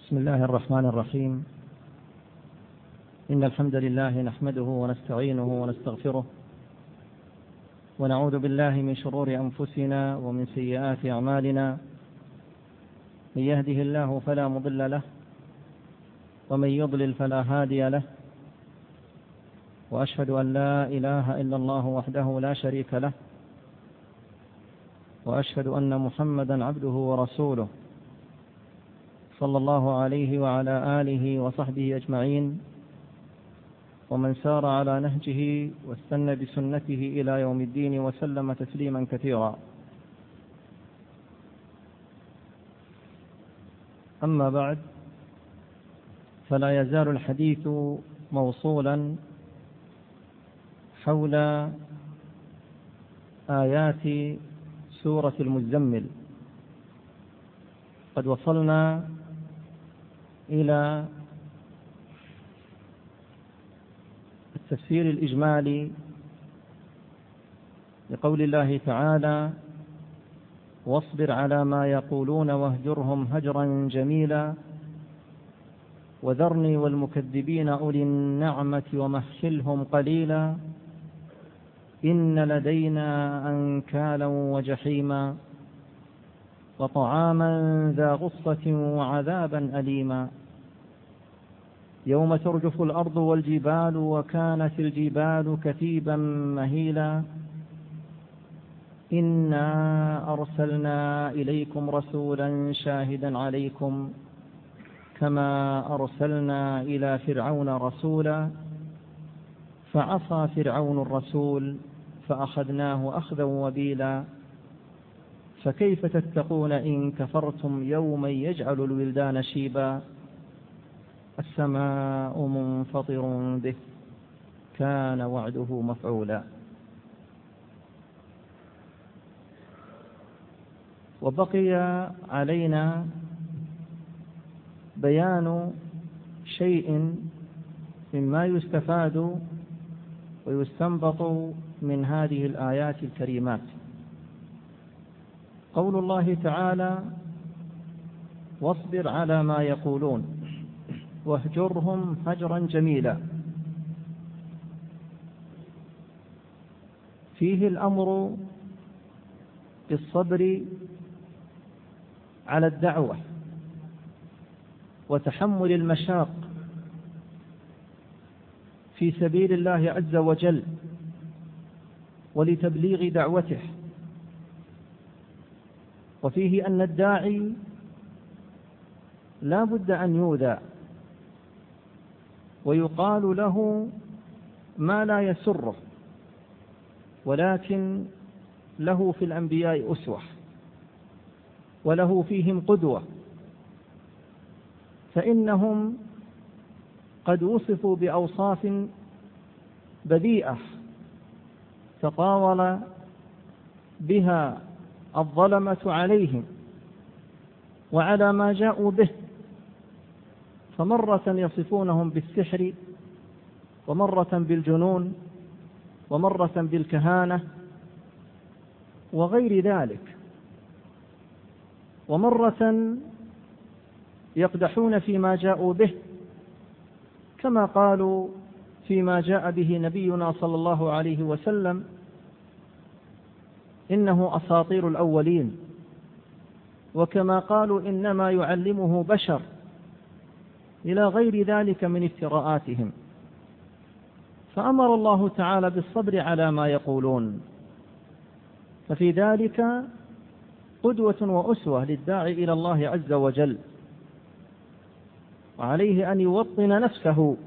بسم الله الرحمن الرحيم. إن الحمد لله نحمده ونستعينه ونستغفره ونعوذ بالله من شرور أنفسنا ومن سيئات أعمالنا. من يهده الله فلا مضل له ومن يضلل فلا هادي له، وأشهد أن لا إله إلا الله وحده لا شريك له، وأشهد أن محمدا عبده ورسوله صلى الله عليه وعلى آله وصحبه أجمعين، ومن سار على نهجه واستنى بسنته إلى يوم الدين وسلم تسليما كثيرا. أما بعد، فلا يزال الحديث موصولا حول آيات سورة المزمل. قد وصلنا إلى التفسير الإجمالي لقول الله تعالى: واصبر على ما يقولون واهجرهم هجرا جميلا وذرني والمكذبين أولي النعمة ومهلهم قليلا إن لدينا أنكالا وجحيما وطعاما ذا غصة وعذابا أليما يوم ترجف الأرض والجبال وكانت الجبال كثيبا مهيلا إنا أرسلنا إليكم رسولا شاهدا عليكم كما أرسلنا إلى فرعون رسولا فعصى فرعون الرسول فأخذناه أخذا وبيلا فكيف تتقون إن كفرتم يوما يجعل الولدان شيبا السماء منفطر به كان وعده مفعولا. وبقي علينا بيان شيء مما يستفاد ويستنبط من هذه الآيات الكريمات. قول الله تعالى: واصبر على ما يقولون واهجرهم هجرا جميلا. فيه الأمر بالصبر على الدعوة وتحمل المشاق في سبيل الله عز وجل ولتبليغ دعوته، وفيه أن الداعي لا بد أن يؤذى ويقال له ما لا يسره، ولكن له في الأنبياء أسوة وله فيهم قدوة، فإنهم قد وصفوا بأوصاف بذيئة تطاول بها الظلمة عليهم وعلى ما جاءوا به، فمرة يصفونهم بالسحر، ومرة بالجنون، ومرة بالكهانة وغير ذلك، ومرة يقدحون فيما جاءوا به كما قالوا فيما جاء به نبينا صلى الله عليه وسلم: إنه أساطير الأولين، وكما قالوا إنما يعلمه بشر، إلى غير ذلك من افتراءاتهم. فأمر الله تعالى بالصبر على ما يقولون، ففي ذلك قدوة وأسوة للداعي إلى الله عز وجل، وعليه أن يوطن نفسه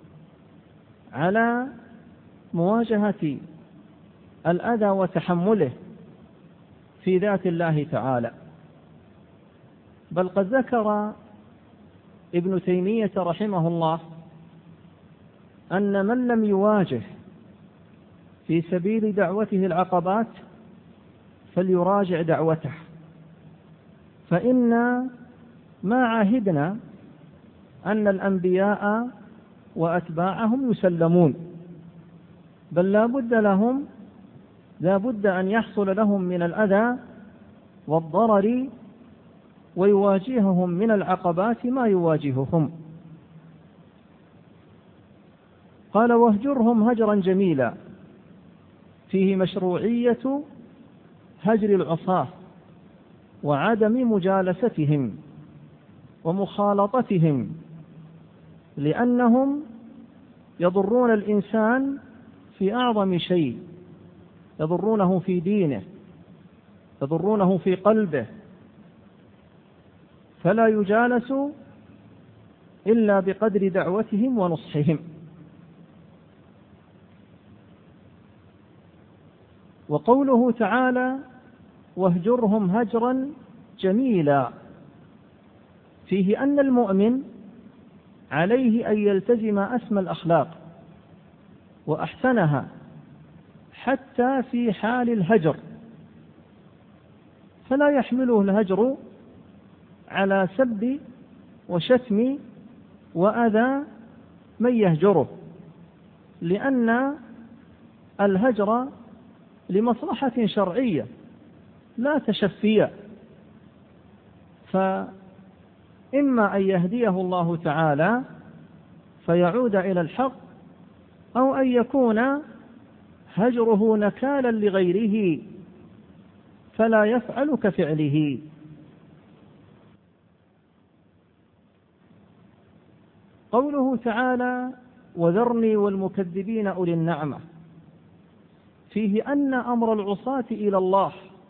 على مواجهة الأذى وتحمله في ذات الله تعالى. بل قد ذكر ابن تيمية رحمه الله أن من لم يواجه في سبيل دعوته العقبات فليراجع دعوته، فإن ما عاهدنا أن الأنبياء وأتباعهم يسلمون، بل لا بد أن يحصل لهم من الأذى والضرر ويواجههم من العقبات ما يواجههم. قال واهجرهم هجرا جميلا، فيه مشروعية هجر العصاة وعدم مجالستهم ومخالطتهم، لأنهم يضرون الإنسان في أعظم شيء، يضرونه في دينه، يضرونه في قلبه، فلا يجالس إلا بقدر دعوتهم ونصحهم. وقوله تعالى واهجرهم هجرا جميلا، فيه أن المؤمن عليه أن يلتزم أسمى الأخلاق وأحسنها حتى في حال الهجر، فلا يحمله الهجر على سب وشتم وأذى من يهجره، لأن الهجر لمصلحة شرعية لا تشفية، فإما أن يهديه الله تعالى فيعود إلى الحق، أو أن يكون هجره نكالا لغيره فلا يفعل كفعله. قوله تعالى وذرني والمكذبين أولي النعمة، فيه أن أمر العصاة إلى الله،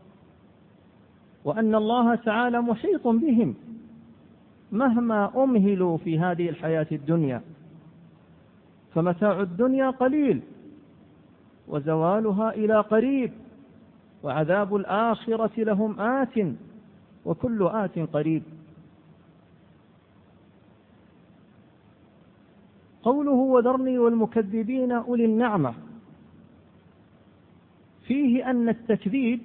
وأن الله تعالى محيط بهم مهما أمهلوا في هذه الحياة الدنيا، فمتاع الدنيا قليل وزوالها إلى قريب، وعذاب الآخرة لهم آت وكل آت قريب. قوله وذرني والمكذبين أولي النعمة، فيه أن التكذيب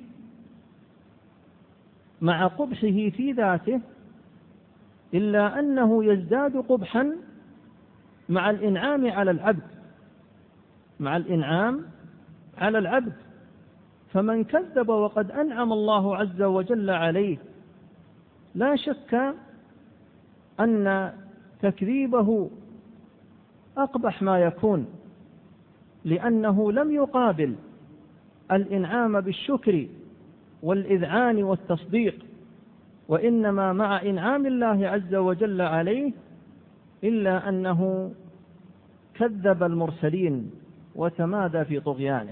مع قبحه في ذاته إلا أنه يزداد قبحا مع الإنعام على العبد، مع الإنعام على العبد. فمن كذب وقد أنعم الله عز وجل عليه لا شك أن تكذيبه أقبح ما يكون، لأنه لم يقابل الإنعام بالشكر والإذعان والتصديق، وإنما مع إنعام الله عز وجل عليه إلا أنه كذب المرسلين وتمادى في طغيانه.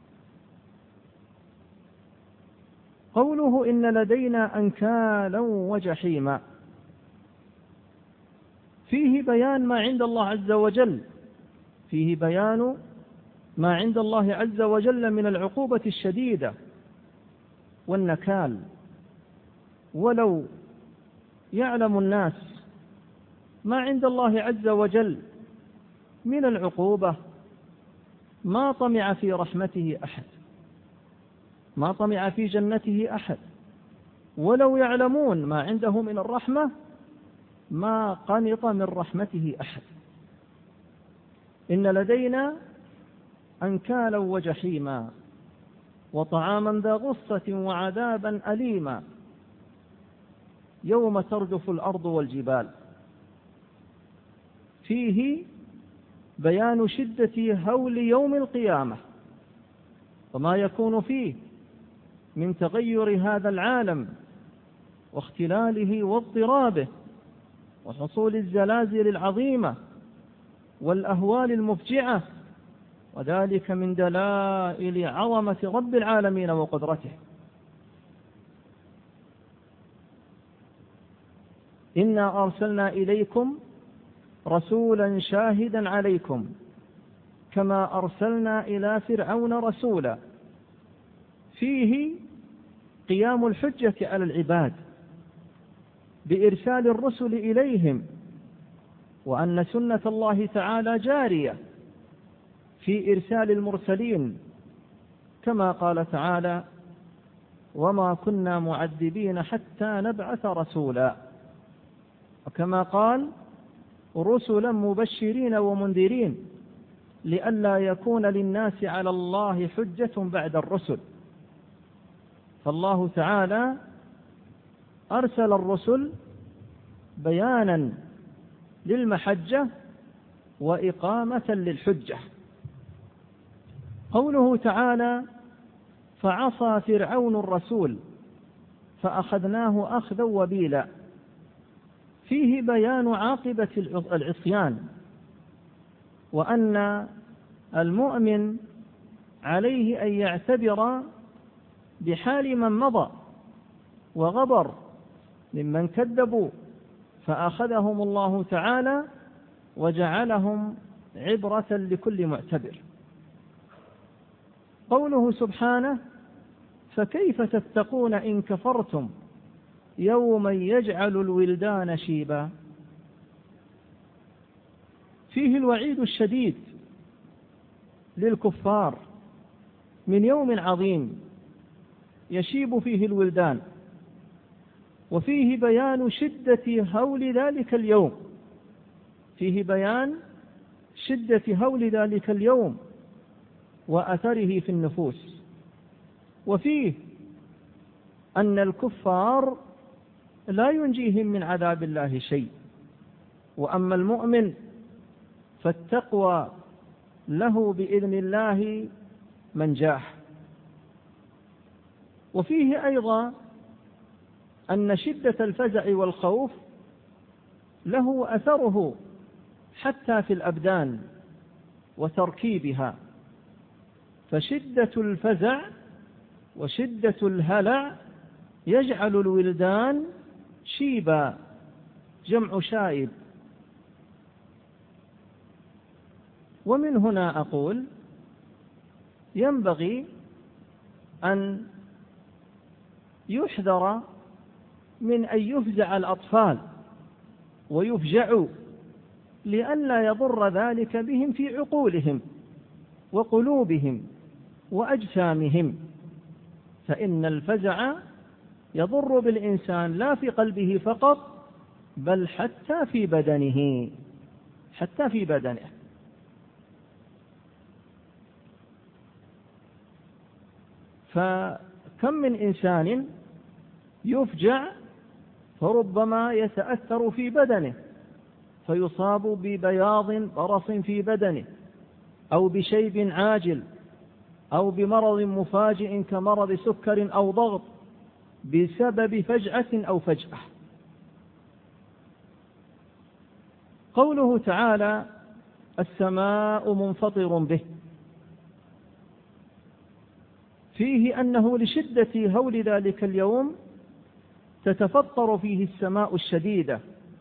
قوله إن لدينا أنكالا وجحيما، فيه بيان ما عند الله عز وجل، فيه بيان ما عند الله عز وجل من العقوبة الشديدة والنكال. ولو يعلم الناس ما عند الله عز وجل من العقوبة ما طمع في رحمته أحد، ما طمع في جنته أحد. ولو يعلمون ما عنده من الرحمة ما قنط من رحمته أحد. إن لدينا أنكالا وجحيما وطعاما ذا غصة وعذابا أليما يوم ترجف الأرض والجبال، فيه بيان شدة هول يوم القيامة وما يكون فيه من تغير هذا العالم واختلاله واضطرابه وحصول الزلازل العظيمة والأهوال المفجعة، وذلك من دلائل عظمة رب العالمين وقدرته. إنا أرسلنا إليكم رسولا شاهدا عليكم كما أرسلنا إلى فرعون رسولا، فيه قيام الحجة على العباد بإرسال الرسل إليهم، وأن سنة الله تعالى جارية في إرسال المرسلين، كما قال تعالى وما كنا معذبين حتى نبعث رسولا، وكما قال رسلا مبشرين ومنذرين لئلا يكون للناس على الله حجة بعد الرسل. فالله تعالى أرسل الرسل بيانا للمحجة وإقامة للحجة. قوله تعالى: فعصى فرعون الرسول فأخذناه أخذا وبيلا، فيه بيان عاقبة العصيان، وأن المؤمن عليه أن يعتبر بحال من مضى وغبر ممن كذبوا، فأخذهم الله تعالى وجعلهم عبرة لكل معتبر. قوله سبحانه: فكيف تتقون إن كفرتم يوما يجعل الولدان شيبا، فيه الوعيد الشديد للكفار من يوم عظيم يشيب فيه الولدان، وفيه بيان شدة هول ذلك اليوم، فيه بيان شدة هول ذلك اليوم وأثره في النفوس، وفيه أن الكفار لا ينجيهم من عذاب الله شيء، وأما المؤمن فالتقوى له بإذن الله منجاح. وفيه أيضا أن شدة الفزع والخوف له أثره حتى في الأبدان وتركيبها، فشدة الفزع وشدة الهلع يجعل الولدان شيبا، جمع شائب. ومن هنا أقول: ينبغي أن يحذر من أن يفزع الأطفال ويفجعوا، لئلا يضر ذلك بهم في عقولهم وقلوبهم وأجسامهم، فإن الفزع يضر بالإنسان لا في قلبه فقط، بل حتى في بدنه، حتى في بدنه. فكم من إنسان يفجع فربما يتأثر في بدنه فيصاب ببياض برص في بدنه، أو بشيب عاجل، أو بمرض مفاجئ كمرض سكر أو ضغط بسبب فجعة أو فجأة. قوله تعالى: السماء منفطر به، فيه أنه لشدة هول ذلك اليوم تتفطر فيه السماء الشديدة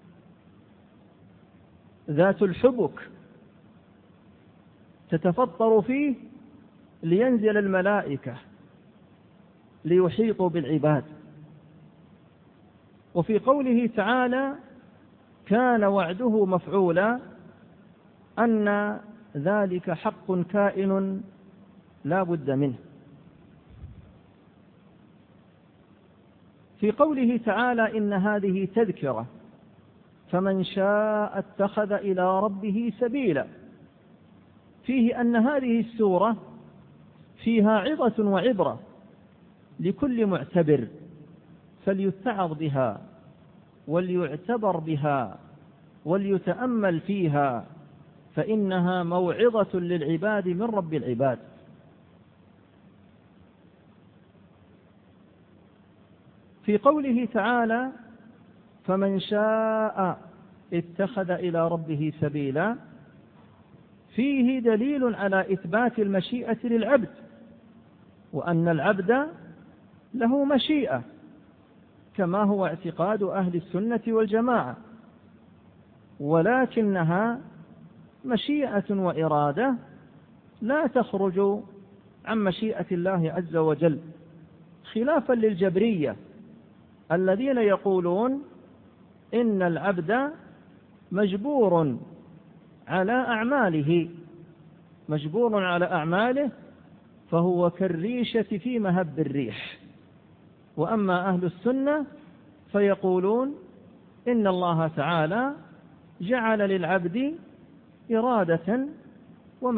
ذات الحبك، تتفطر فيه لينزل الملائكة ليحيطوا بالعباد. وفي قوله تعالى: كان وعده مفعولا، أن ذلك حق كائن لا بد منه. في قوله تعالى: إن هذه تذكرة فمن شاء اتخذ إلى ربه سبيلا، فيه أن هذه السورة فيها عظة وعبرة لكل معتبر، فليتعظ بها وليعتبر بها وليتأمل فيها، فإنها موعظة للعباد من رب العباد. في قوله تعالى: فمن شاء اتخذ إلى ربه سبيلا، فيه دليل على إثبات المشيئة للعبد، وأن العبد له مشيئة كما هو اعتقاد أهل السنة والجماعة، ولكنها مشيئة وإرادة لا تخرج عن مشيئة الله عز وجل، خلافا للجبرية الذين يقولون إن العبد مجبور على أعماله، مجبور على أعماله، فهو كالريشة في مهب الريح. وأما أهل السنة فيقولون إن الله تعالى جعل للعبد إرادة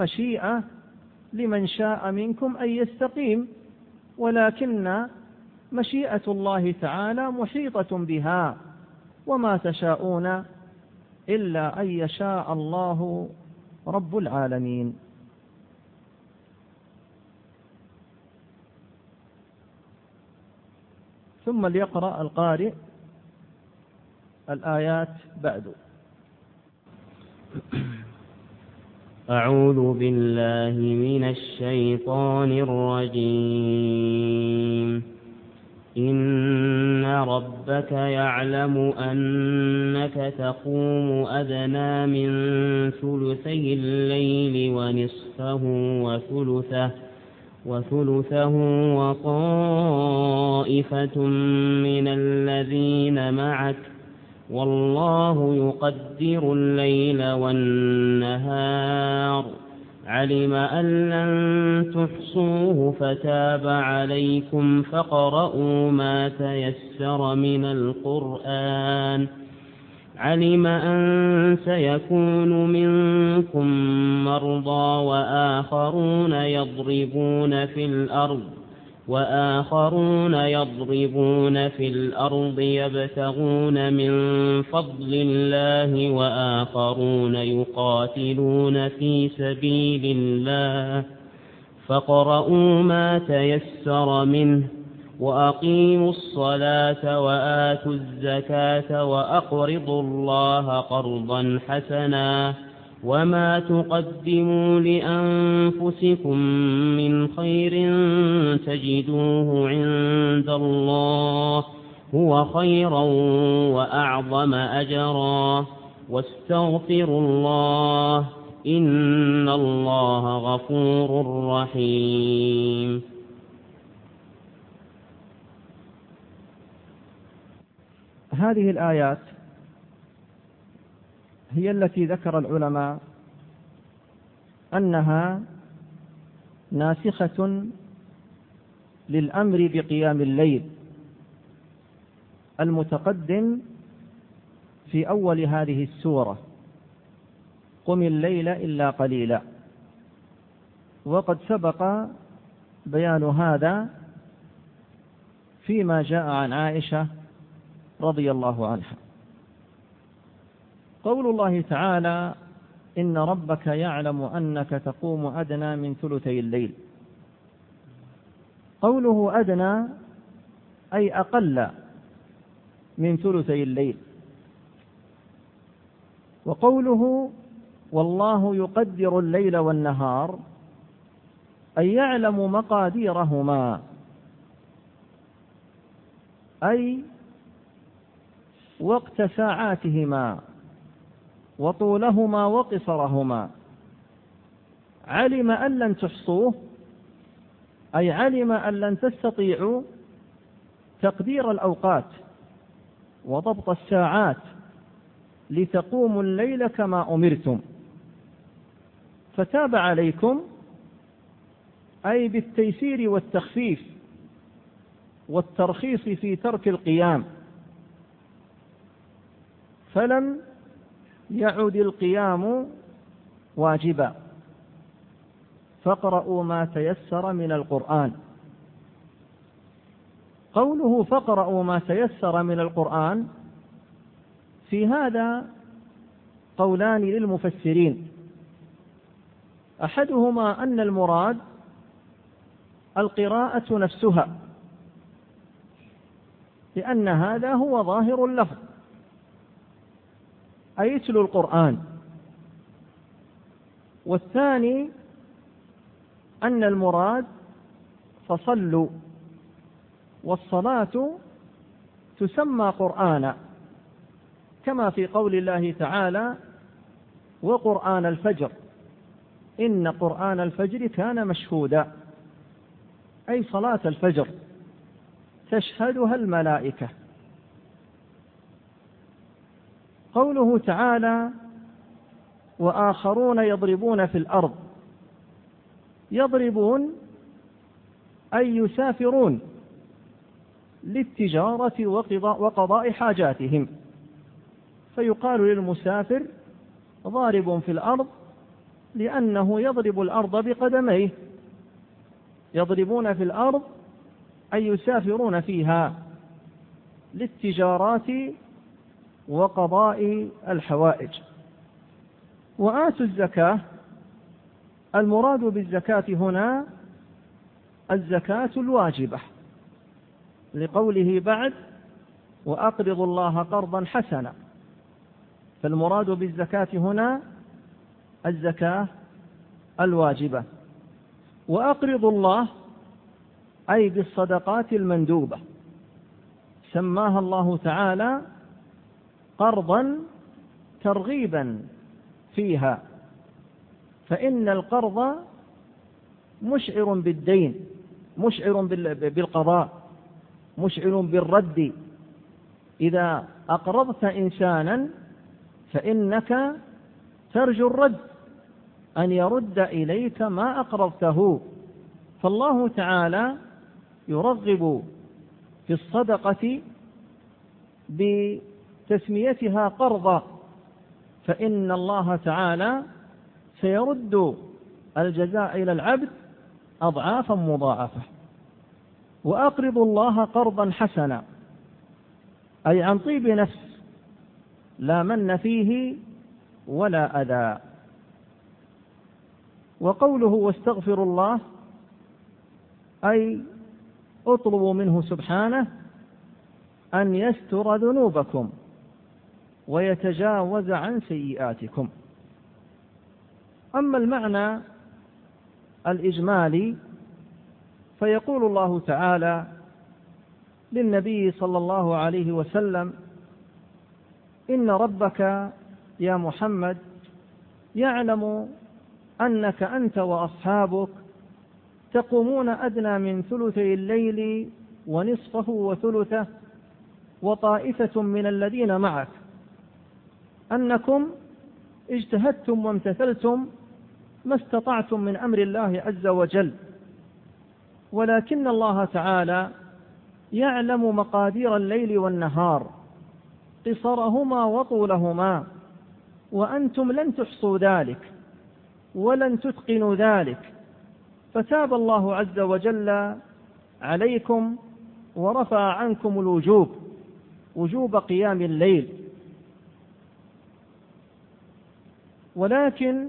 ومشيئة لمن شاء منكم أن يستقيم، ولكن مشيئة الله تعالى محيطة بها، وما تشاءون إلا أن يشاء الله رب العالمين. ثم ليقرأ القارئ الآيات بعد. أعوذ بالله من الشيطان الرجيم. إن ربك يعلم أنك تقوم أدنى من ثلثي الليل ونصفه وثلثه وطائفة من الذين معك، والله يقدر الليل والنهار، علم أن لن تحصوه فتاب عليكم فاقرؤوا ما تيسر من القرآن، علم أن سيكون منكم مرضى وآخرون يضربون في الأرض يبتغون من فضل الله، وآخرون يقاتلون في سبيل الله، فاقرؤوا ما تيسر منه، وأقيموا الصلاة وآتوا الزكاة وأقرضوا الله قرضا حسنا، وما تقدموا لأنفسكم من خير تجدوه عند الله هو خيرا وأعظم أجرا، واستغفروا الله إن الله غفور رحيم. هذه الآيات هي التي ذكر العلماء أنها ناسخة للأمر بقيام الليل المتقدم في أول هذه السورة، قم الليل إلا قليلا، وقد سبق بيان هذا فيما جاء عن عائشة رضي الله عنها. قول الله تعالى إن ربك يعلم أنك تقوم أدنى من ثلثي الليل، قوله أدنى أي أقل من ثلثي الليل، وقوله والله يقدر الليل والنهار أي يعلم مقاديرهما، أي وقت ساعاتهما وطولهما وقصرهما، علم أن لن تحصوه أي علم أن لن تستطيعوا تقدير الأوقات وضبط الساعات لتقوموا الليل كما أمرتم، فتاب عليكم أي بالتيسير والتخفيف والترخيص في ترك القيام، فلم يعد القيام واجبا، فاقرؤوا ما تيسر من القرآن. قوله فاقرؤوا ما تيسر من القرآن في هذا قولان للمفسرين، أحدهما أن المراد القراءة نفسها، لأن هذا هو ظاهر اللفظ أي اتلوا القرآن، والثاني أن المراد فصلوا، والصلاة تسمى قرآنا، كما في قول الله تعالى وقرآن الفجر إن قرآن الفجر كان مشهودا، أي صلاة الفجر تشهدها الملائكة. قوله تعالى وآخرون يضربون في الأرض، يضربون أي يسافرون للتجارة وقضاء حاجاتهم، فيقال للمسافر ضارب في الأرض لأنه يضرب الأرض بقدميه، يضربون في الأرض أي يسافرون فيها للتجارات وقضاء الحوائج. وآتوا الزكاة، المراد بالزكاة هنا الزكاة الواجبة، لقوله بعد وأقرضوا الله قرضا حسنا، فالمراد بالزكاة هنا الزكاة الواجبة. وأقرضوا الله أي بالصدقات المندوبة، سماها الله تعالى قرضا ترغيبا فيها، فإن القرض مشعر بالدين، مشعر بالقضاء، مشعر بالرد. إذا أقرضت إنسانا فإنك ترجو الرد، أن يرد إليك ما أقرضته. فالله تعالى يرغب في الصدقة بتسميتها قرضا، فإن الله تعالى سيرد الجزاء إلى العبد أضعافا مضاعفة. وأقرضوا الله قرضا حسنا أي عن طيب نفس، لا من فيه ولا أذى. وقوله واستغفروا الله أي اطلبوا منه سبحانه أن يستر ذنوبكم ويتجاوز عن سيئاتكم. أما المعنى الإجمالي فيقول الله تعالى للنبي صلى الله عليه وسلم: إن ربك يا محمد يعلم أنك أنت وأصحابك تقومون أدنى من ثلثي الليل ونصفه وثلثه وطائفة من الذين معك، أنكم اجتهدتم وامتثلتم ما استطعتم من أمر الله عز وجل، ولكن الله تعالى يعلم مقادير الليل والنهار، قصرهما وطولهما، وأنتم لن تحصوا ذلك ولن تتقنوا ذلك، فتاب الله عز وجل عليكم ورفع عنكم الوجوب، وجوب قيام الليل. ولكن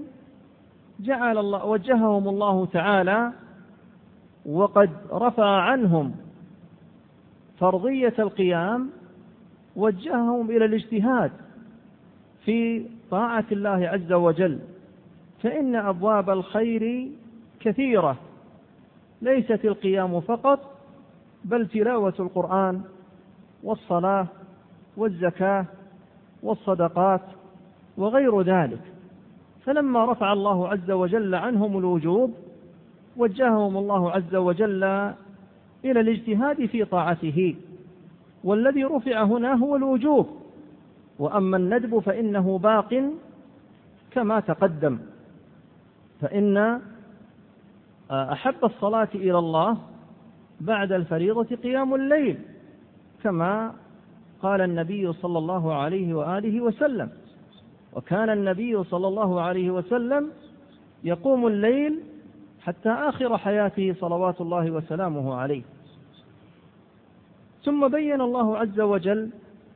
وجههم الله تعالى وقد رفع عنهم فرضية القيام، وجههم إلى الاجتهاد في طاعة الله عز وجل، فإن أبواب الخير كثيرة، ليست القيام فقط، بل تلاوة القرآن والصلاة والزكاة والصدقات وغير ذلك. فلما رفع الله عز وجل عنهم الوجوب وجههم الله عز وجل إلى الاجتهاد في طاعته، والذي رفع هنا هو الوجوب، وأما الندب فإنه باق كما تقدم. فإن أحب الصلاة إلى الله بعد الفريضة قيام الليل، كما قال النبي صلى الله عليه وآله وسلم: وكان النبي صلى الله عليه وسلم يقوم الليل حتى آخر حياته صلوات الله وسلامه عليه. ثم بين الله عز وجل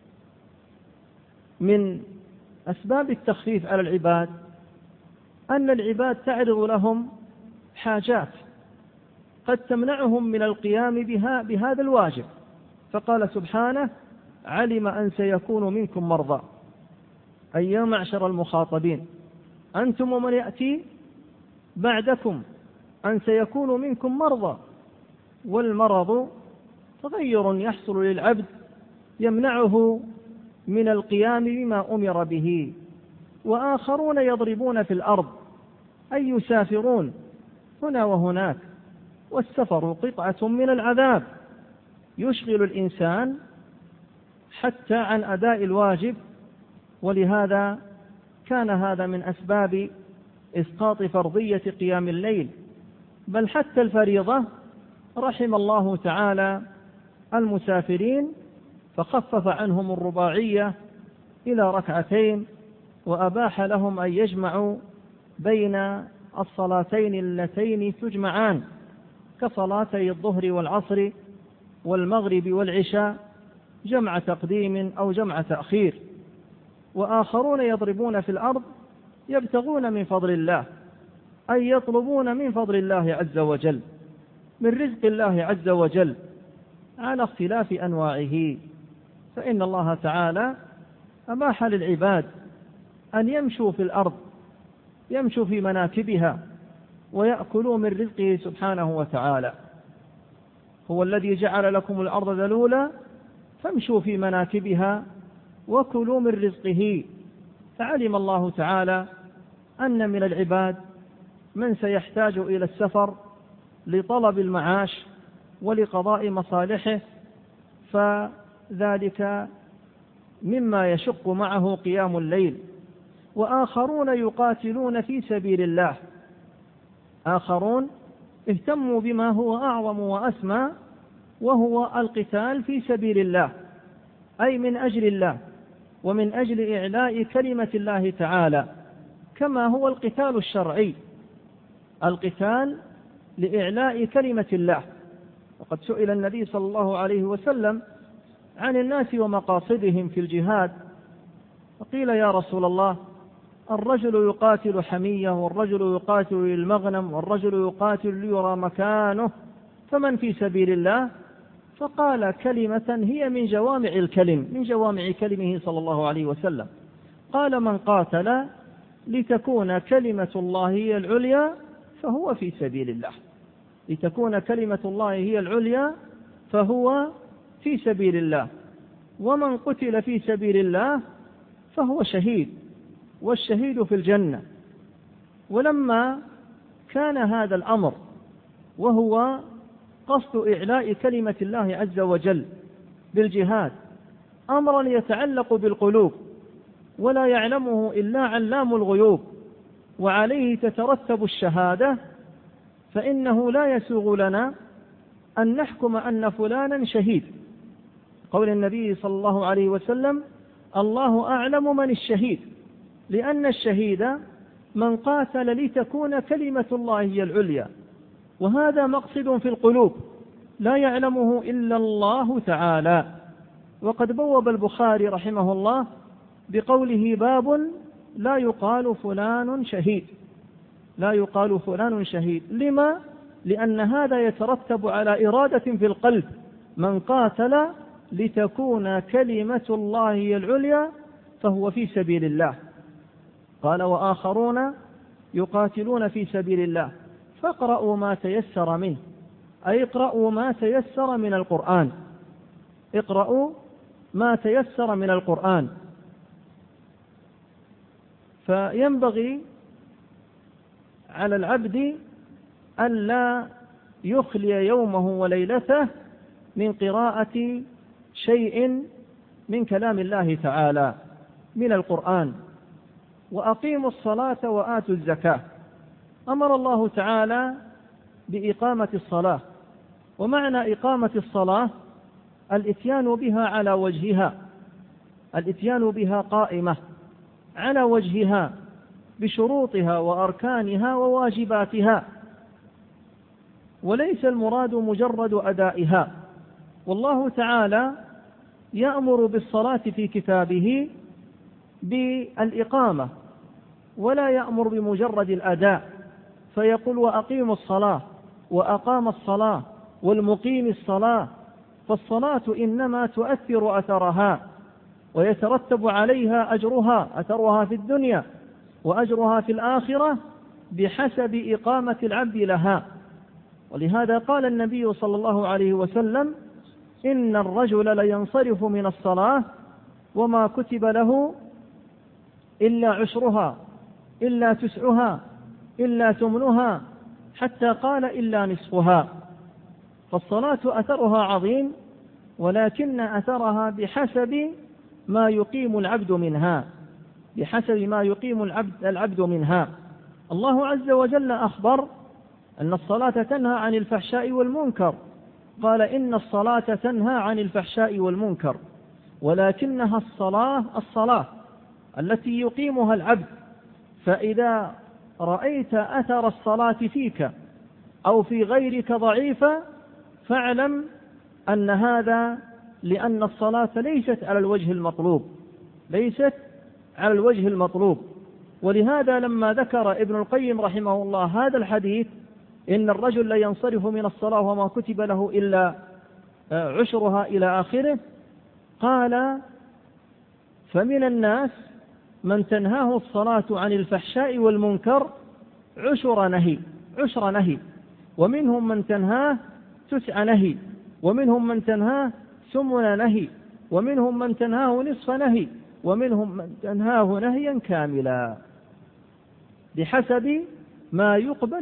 من أسباب التخفيف على العباد أن العباد تعرض لهم حاجات قد تمنعهم من القيام بهذا الواجب، فقال سبحانه: علم أن سيكون منكم مرضى، أي يا معشر المخاطبين أنتم ومن يأتي بعدكم أن سيكون منكم مرضى. والمرض تغير يحصل للعبد يمنعه من القيام بما أمر به. وآخرون يضربون في الأرض أي يسافرون هنا وهناك، والسفر قطعة من العذاب يشغل الإنسان حتى عن أداء الواجب، ولهذا كان هذا من أسباب إسقاط فرضية قيام الليل. بل حتى الفريضة رحم الله تعالى المسافرين فخفف عنهم الرباعية إلى ركعتين، وأباح لهم أن يجمعوا بين الصلاتين اللتين تجمعان كصلاتي الظهر والعصر والمغرب والعشاء جمع تقديم أو جمع تأخير، وآخرون يضربون في الأرض يبتغون من فضل الله، أي يطلبون من فضل الله عز وجل، من رزق الله عز وجل، على اختلاف أنواعه. فإن الله تعالى أباح للعباد أن يمشوا في الأرض، يمشوا في مناكبها، ويأكلوا من رزقه سبحانه وتعالى. هو الذي جعل لكم الأرض ذلولا فامشوا في مناكبها وكلوا من رزقه. فعلم الله تعالى أن من العباد من سيحتاج إلى السفر لطلب المعاش ولقضاء مصالحه، فذلك مما يشق معه قيام الليل. وآخرون يقاتلون في سبيل الله، آخرون اهتموا بما هو أعظم وأسمى، وهو القتال في سبيل الله، أي من أجل الله ومن أجل إعلاء كلمة الله تعالى، كما هو القتال الشرعي، القتال لإعلاء كلمة الله. وقد سئل النبي صلى الله عليه وسلم عن الناس ومقاصدهم في الجهاد، فقيل يا رسول الله الرجل يقاتل حمية، والرجل يقاتل للمغنم، والرجل يقاتل ليرى مكانه، فمن في سبيل الله؟ فقال كلمة هي من جوامع الكلم، من جوامع كلمه صلى الله عليه وسلم، قال من قاتل لتكون كلمة الله هي العليا فهو في سبيل الله. لتكون كلمة الله هي العليا فهو في سبيل الله. ومن قتل في سبيل الله فهو شهيد، والشهيد في الجنة. ولما كان هذا الأمر وهو قصد إعلاء كلمة الله عز وجل بالجهاد أمرا يتعلق بالقلوب ولا يعلمه إلا علام الغيوب، وعليه تترتب الشهادة، فإنه لا يسوغ لنا أن نحكم أن فلانا شهيد. قول النبي صلى الله عليه وسلم الله أعلم من الشهيد، لأن الشهيد من قاتل لتكون كلمة الله هي العليا، وهذا مقصد في القلوب لا يعلمه إلا الله تعالى. وقد بوب البخاري رحمه الله بقوله باب لا يقال فلان شهيد، لا يقال فلان شهيد. لما؟ لأن هذا يترتب على إرادة في القلب، من قاتل لتكون كلمة الله هي العليا فهو في سبيل الله. قال وآخرون يقاتلون في سبيل الله فاقرأوا ما تيسر منه، أي اقرأوا ما تيسر من القرآن، اقرأوا ما تيسر من القرآن. فينبغي على العبد أن لا يخلي يومه وليلته من قراءة شيء من كلام الله تعالى من القرآن. وأقيموا الصلاة وآتوا الزكاة، أمر الله تعالى بإقامة الصلاة، ومعنى إقامة الصلاة الإتيان بها على وجهها، الإتيان بها قائمة على وجهها بشروطها وأركانها وواجباتها، وليس المراد مجرد أدائها. والله تعالى يأمر بالصلاة في كتابه بالإقامة، ولا يأمر بمجرد الأداء، فيقول وأقيموا الصلاة وأقام الصلاة والمقيم الصلاة. فالصلاة إنما تؤثر أثرها ويترتب عليها أجرها، أثرها في الدنيا وأجرها في الآخرة بحسب إقامة العبد لها. ولهذا قال النبي صلى الله عليه وسلم إن الرجل لينصرف من الصلاة وما كتب له إلا عشرها إلا تسعها إلا ثمنها، حتى قال إلا نصفها. فالصلاة أثرها عظيم، ولكن أثرها بحسب ما يقيم العبد منها، بحسب ما يقيم العبد منها. الله عز وجل أخبر أن الصلاة تنهى عن الفحشاء والمنكر، قال إن الصلاة تنهى عن الفحشاء والمنكر، ولكنها الصلاة التي يقيمها العبد. فإذا رأيت أثر الصلاة فيك أو في غيرك ضعيفا فاعلم أن هذا لأن الصلاة ليست على الوجه المطلوب، ولهذا لما ذكر ابن القيم رحمه الله هذا الحديث إن الرجل لا ينصرف من الصلاة وما كتب له إلا عشرها إلى آخره، قال: فمن الناس من تنهاه الصلاة عن الفحشاء والمنكر عشر نهي، ومنهم من تنهاه 9 نهي، ومنهم من تنهاه 8 نهي، ومنهم من تنهاه نصف نهي، ومنهم من تنهاه نهيا كاملا، بحسب ما يقبل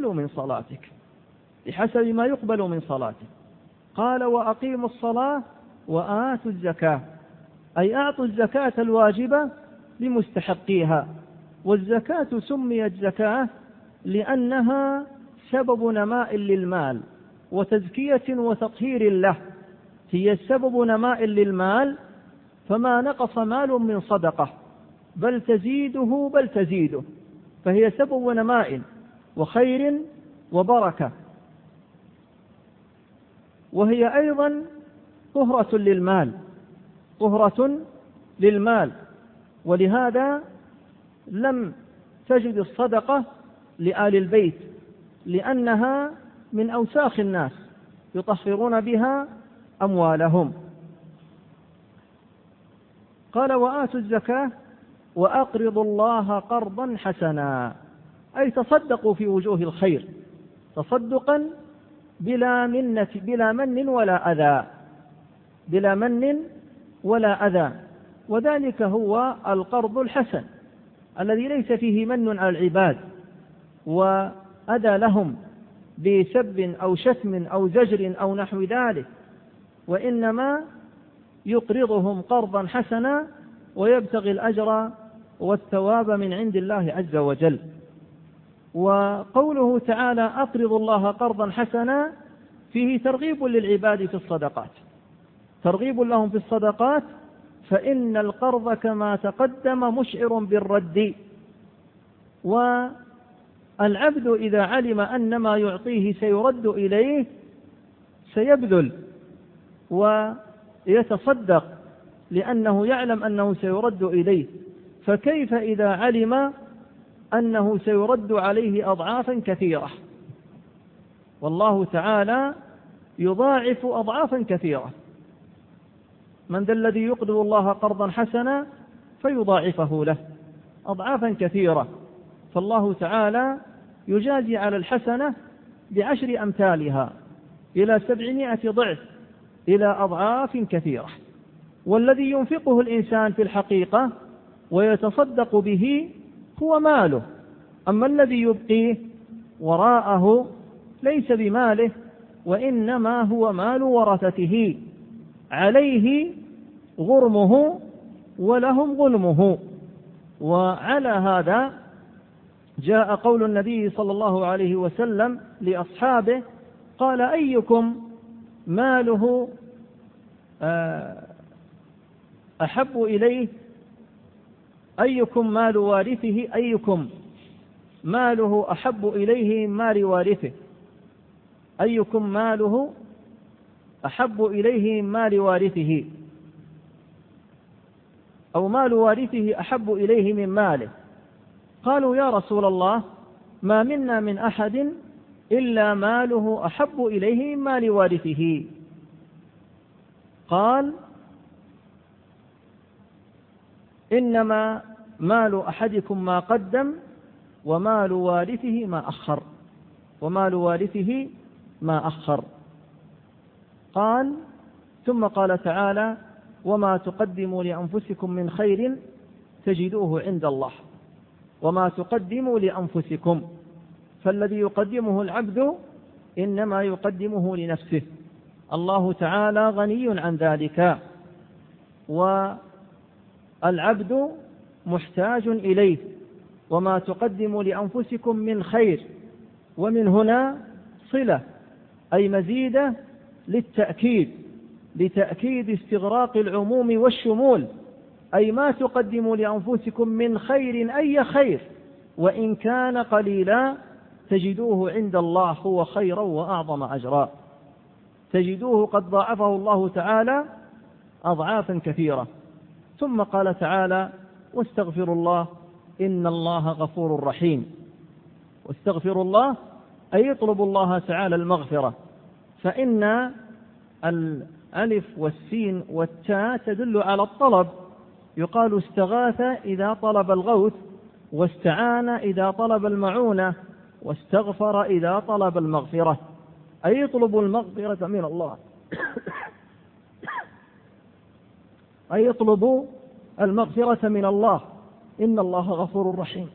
من صلاتك. قال: وأقيموا الصلاة وآتوا الزكاة، أي أعطوا الزكاة الواجبة لمستحقيها. والزكاة سميت زكاة لأنها سبب نماء للمال وتزكية وتطهير له، هي سبب نماء للمال، فما نقص مال من صدقة بل تزيده، فهي سبب نماء وخير وبركة، وهي أيضا طهرة للمال. ولهذا لم تجد الصدقة لآل البيت، لأنها من أوساخ الناس يطهرون بها أموالهم. قال: وآتوا الزكاة وأقرضوا الله قرضا حسنا، أي تصدقوا في وجوه الخير تصدقا بلا من ولا أذى، وذلك هو القرض الحسن الذي ليس فيه من على العباد وأذى لهم بسب أو شتم أو زجر أو نحو ذلك، وإنما يقرضهم قرضا حسنا ويبتغي الأجر والثواب من عند الله عز وجل. وقوله تعالى: أقرضوا الله قرضا حسنا، فيه ترغيب للعباد في الصدقات، ترغيب لهم في الصدقات، فإن القرض كما تقدم مشعر بالرد، والعبد إذا علم أن ما يعطيه سيرد إليه سيبذل ويتصدق لأنه يعلم أنه سيرد إليه، فكيف إذا علم أنه سيرد عليه أضعافا كثيرة؟ والله تعالى يضاعف أضعافا كثيرة. من ذا الذي يقرض الله قرضا حسنا فيضاعفه له أضعافا كثيرة؟ فالله تعالى يجازي على الحسنة ب10 أمثالها إلى 700 ضعف، إلى أضعاف كثيرة. والذي ينفقه الإنسان في الحقيقة ويتصدق به هو ماله، أما الذي يبقيه وراءه ليس بماله، وإنما هو مال ورثته، عليه غرمه ولهم غنمه. وعلى هذا جاء قول النبي صلى الله عليه وسلم لأصحابه، قال: أيكم ماله أحب إليه، أيكم مال وارثه، أيكم ماله أحب إليه من مال وارثه، أيكم ماله أحب إليه من مال وارثه، أو مال وارثه أحب إليه من ماله. قالوا: يا رسول الله، ما منا من أحد إلا ماله أحب إليه من مال وارثه. قال: إنما مال أحدكم ما قدم، ومال وارثه ما أخر. قال: ثم قال تعالى: وما تقدموا لأنفسكم من خير تجدوه عند الله. وما تقدموا لأنفسكم، فالذي يقدمه العبد إنما يقدمه لنفسه، الله تعالى غني عن ذلك، والعبد محتاج إليه. وما تقدموا لأنفسكم من خير، ومن هنا صلة أي مزيدة لتأكيد استغراق العموم والشمول، أي ما تقدموا لأنفسكم من خير أي خير وإن كان قليلا تجدوه عند الله هو خيرا وأعظم أجرا. تجدوه قد ضاعفه الله تعالى أضعافا كثيرة. ثم قال تعالى: واستغفروا الله إن الله غفور رحيم. واستغفروا الله أي اطلبوا الله تعالى المغفرة، فإن الألف والسين والتاء تدل على الطلب. يقال استغاث إذا طلب الغوث، واستعان إذا طلب المعونة، واستغفر إذا طلب المغفرة، أي يطلب المغفرة من الله أي يطلب المغفرة من الله. إن الله غفور رحيم.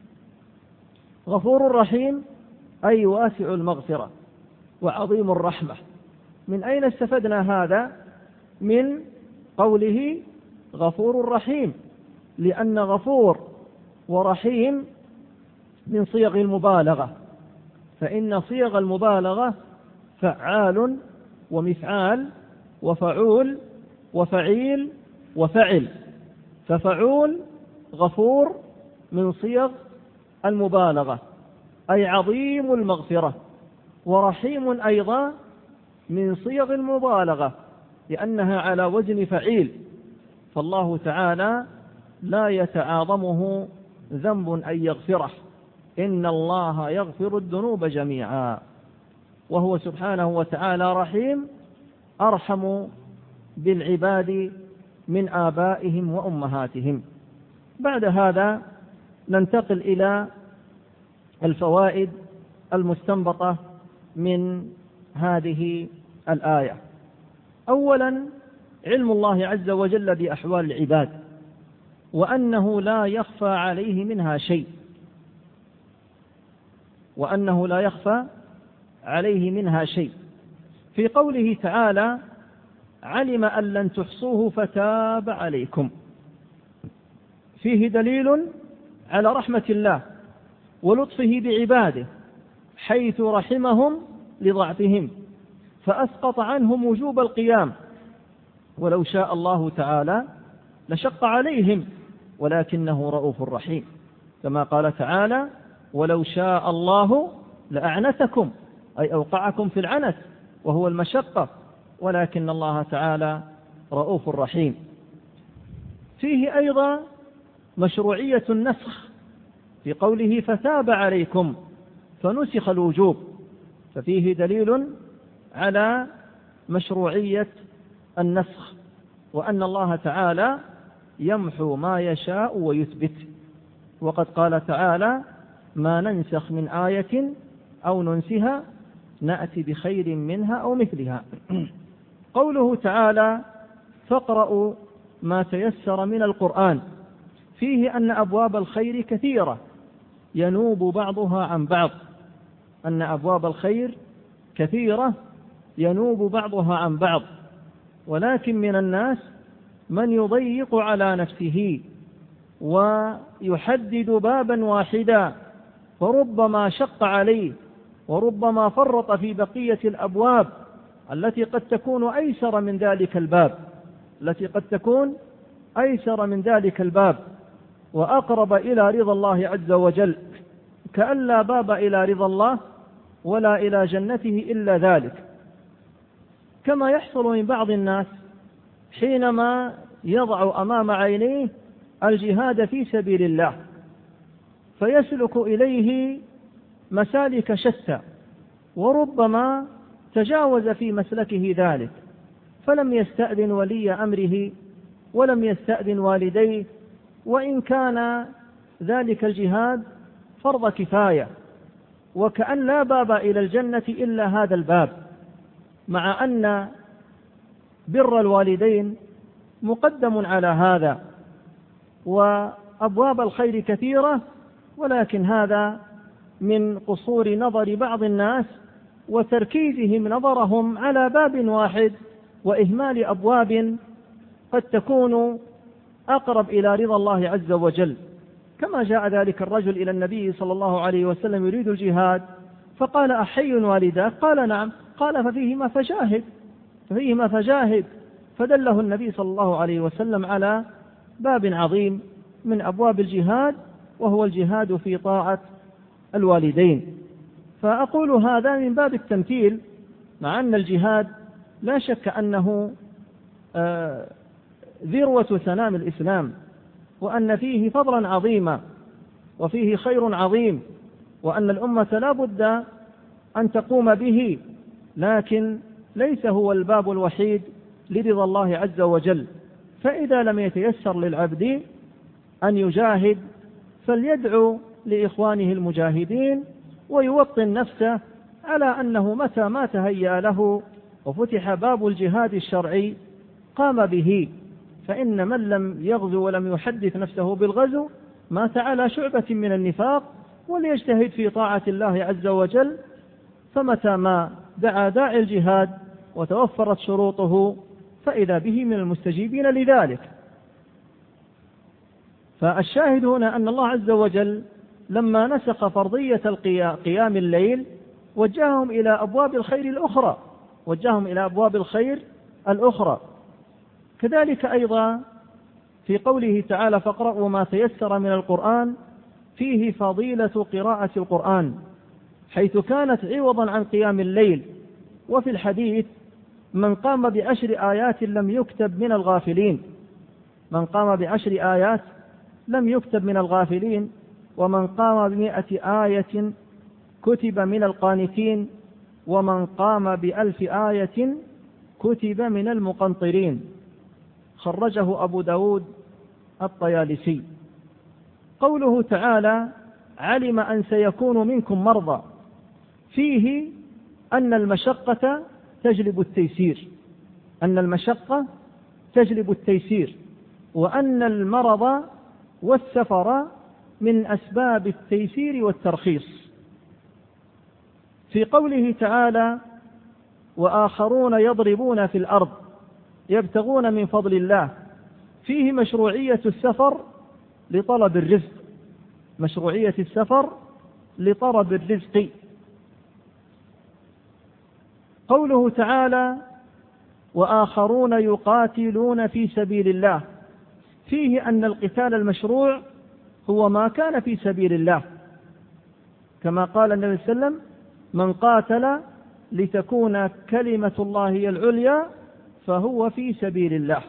غفور رحيم أي واسع المغفرة وعظيم الرحمة. من أين استفدنا هذا؟ من قوله غفور رحيم، لأن غفور ورحيم من صيغ المبالغة، فإن صيغ المبالغة فعال ومفعال وفعول وفعيل وفعل. ففعول غفور من صيغ المبالغة أي عظيم المغفرة، ورحيم أيضا من صيغ المبالغة لأنها على وزن فعيل. فالله تعالى لا يتعاظمه ذنب أن يغفره، إن الله يغفر الذنوب جميعا، وهو سبحانه وتعالى رحيم أرحم بالعباد من آبائهم وأمهاتهم. بعد هذا ننتقل إلى الفوائد المستنبطة من هذه الآية. أولا، علم الله عز وجل بأحوال العباد، وأنه لا يخفى عليه منها شيء، وأنه لا يخفى عليه منها شيء. في قوله تعالى: علم أن لن تحصوه فتاب عليكم، فيه دليل على رحمة الله ولطفه بعباده، حيث رحمهم لضعفهم فأسقط عنهم وجوب القيام، ولو شاء الله تعالى لشق عليهم ولكنه رؤوف رحيم، كما قال تعالى: ولو شاء الله لأعنتكم، أي أوقعكم في العنت وهو المشقة، ولكن الله تعالى رؤوف رحيم. فيه أيضا مشروعية النسخ في قوله فتاب عليكم، فنسخ الوجوب، ففيه دليل على مشروعية النسخ، وأن الله تعالى يمحو ما يشاء ويثبت. وقد قال تعالى: ما ننسخ من آية أو ننسها نأتي بخير منها أو مثلها. قوله تعالى: فاقرأوا ما تيسر من القرآن، فيه أن أبواب الخير كثيرة ينوب بعضها عن بعض، أن أبواب الخير كثيرة ينوب بعضها عن بعض، ولكن من الناس من يضيق على نفسه ويحدد بابا واحدا، فربما شق عليه وربما فرط في بقية الأبواب التي قد تكون أيسر من ذلك الباب، وأقرب إلى رضا الله عز وجل، كأن لا باب إلى رضا الله ولا إلى جنته إلا ذلك. كما يحصل من بعض الناس حينما يضع أمام عينيه الجهاد في سبيل الله، فيسلك إليه مسالك شتى، وربما تجاوز في مسلكه ذلك، فلم يستأذن ولي أمره ولم يستأذن والديه، وإن كان ذلك الجهاد فرض كفاية، وكأن لا باب إلى الجنة إلا هذا الباب، مع أن بر الوالدين مقدم على هذا، وأبواب الخير كثيرة، ولكن هذا من قصور نظر بعض الناس وتركيزهم نظرهم على باب واحد، وإهمال أبواب قد تكون أقرب إلى رضا الله عز وجل. كما جاء ذلك الرجل إلى النبي صلى الله عليه وسلم يريد الجهاد، فقال: أحي والداك؟ قال: نعم. قال: ففيهما فجاهد. فدله النبي صلى الله عليه وسلم على باب عظيم من أبواب الجهاد، وهو الجهاد في طاعة الوالدين. فأقول هذا من باب التمثيل مع أن الجهاد لا شك أنه ذروة سنام الإسلام، وأن فيه فضلا عظيما وفيه خير عظيم، وأن الأمة لا بد أن تقوم به، لكن ليس هو الباب الوحيد لرضا الله عز وجل. فإذا لم يتيسر للعبد أن يجاهد فليدعو لإخوانه المجاهدين ويوطن نفسه على أنه متى ما تهيأ له وفتح باب الجهاد الشرعي قام به، فإن من لم يغزو ولم يحدث نفسه بالغزو مات على شعبة من النفاق، وليجتهد في طاعة الله عز وجل. فمتى ما دعا داعي الجهاد وتوفرت شروطه فإذا به من المستجيبين لذلك. فالشاهد هنا أن الله عز وجل لما نسخ فرضية قيام الليل وجههم إلى أبواب الخير الأخرى، كذلك أيضا في قوله تعالى فاقرأوا ما تيسر من القرآن فيه فضيلة قراءة القرآن، حيث كانت عوضا عن قيام الليل. وفي الحديث من قام ب10 آيات لم يكتب من الغافلين، من قام ب10 آيات لم يكتب من الغافلين، ومن قام ب100 آية كتب من القانتين، ومن قام ب1000 آية كتب من المقنطرين. خرجه أبو داود الطيالسي. قوله تعالى علم أن سيكون منكم مرضى، فيه أن المشقة تجلب التيسير، وأن المرض والسفر من أسباب التيسير والترخيص. في قوله تعالى وآخرون يضربون في الأرض يبتغون من فضل الله، فيه مشروعية السفر لطلب الرزق. قوله تعالى وآخرون يقاتلون في سبيل الله، فيه أن القتال المشروع هو ما كان في سبيل الله، كما قال النبي صلى الله عليه وسلم من قاتل لتكون كلمة الله هي العليا فهو في سبيل الله.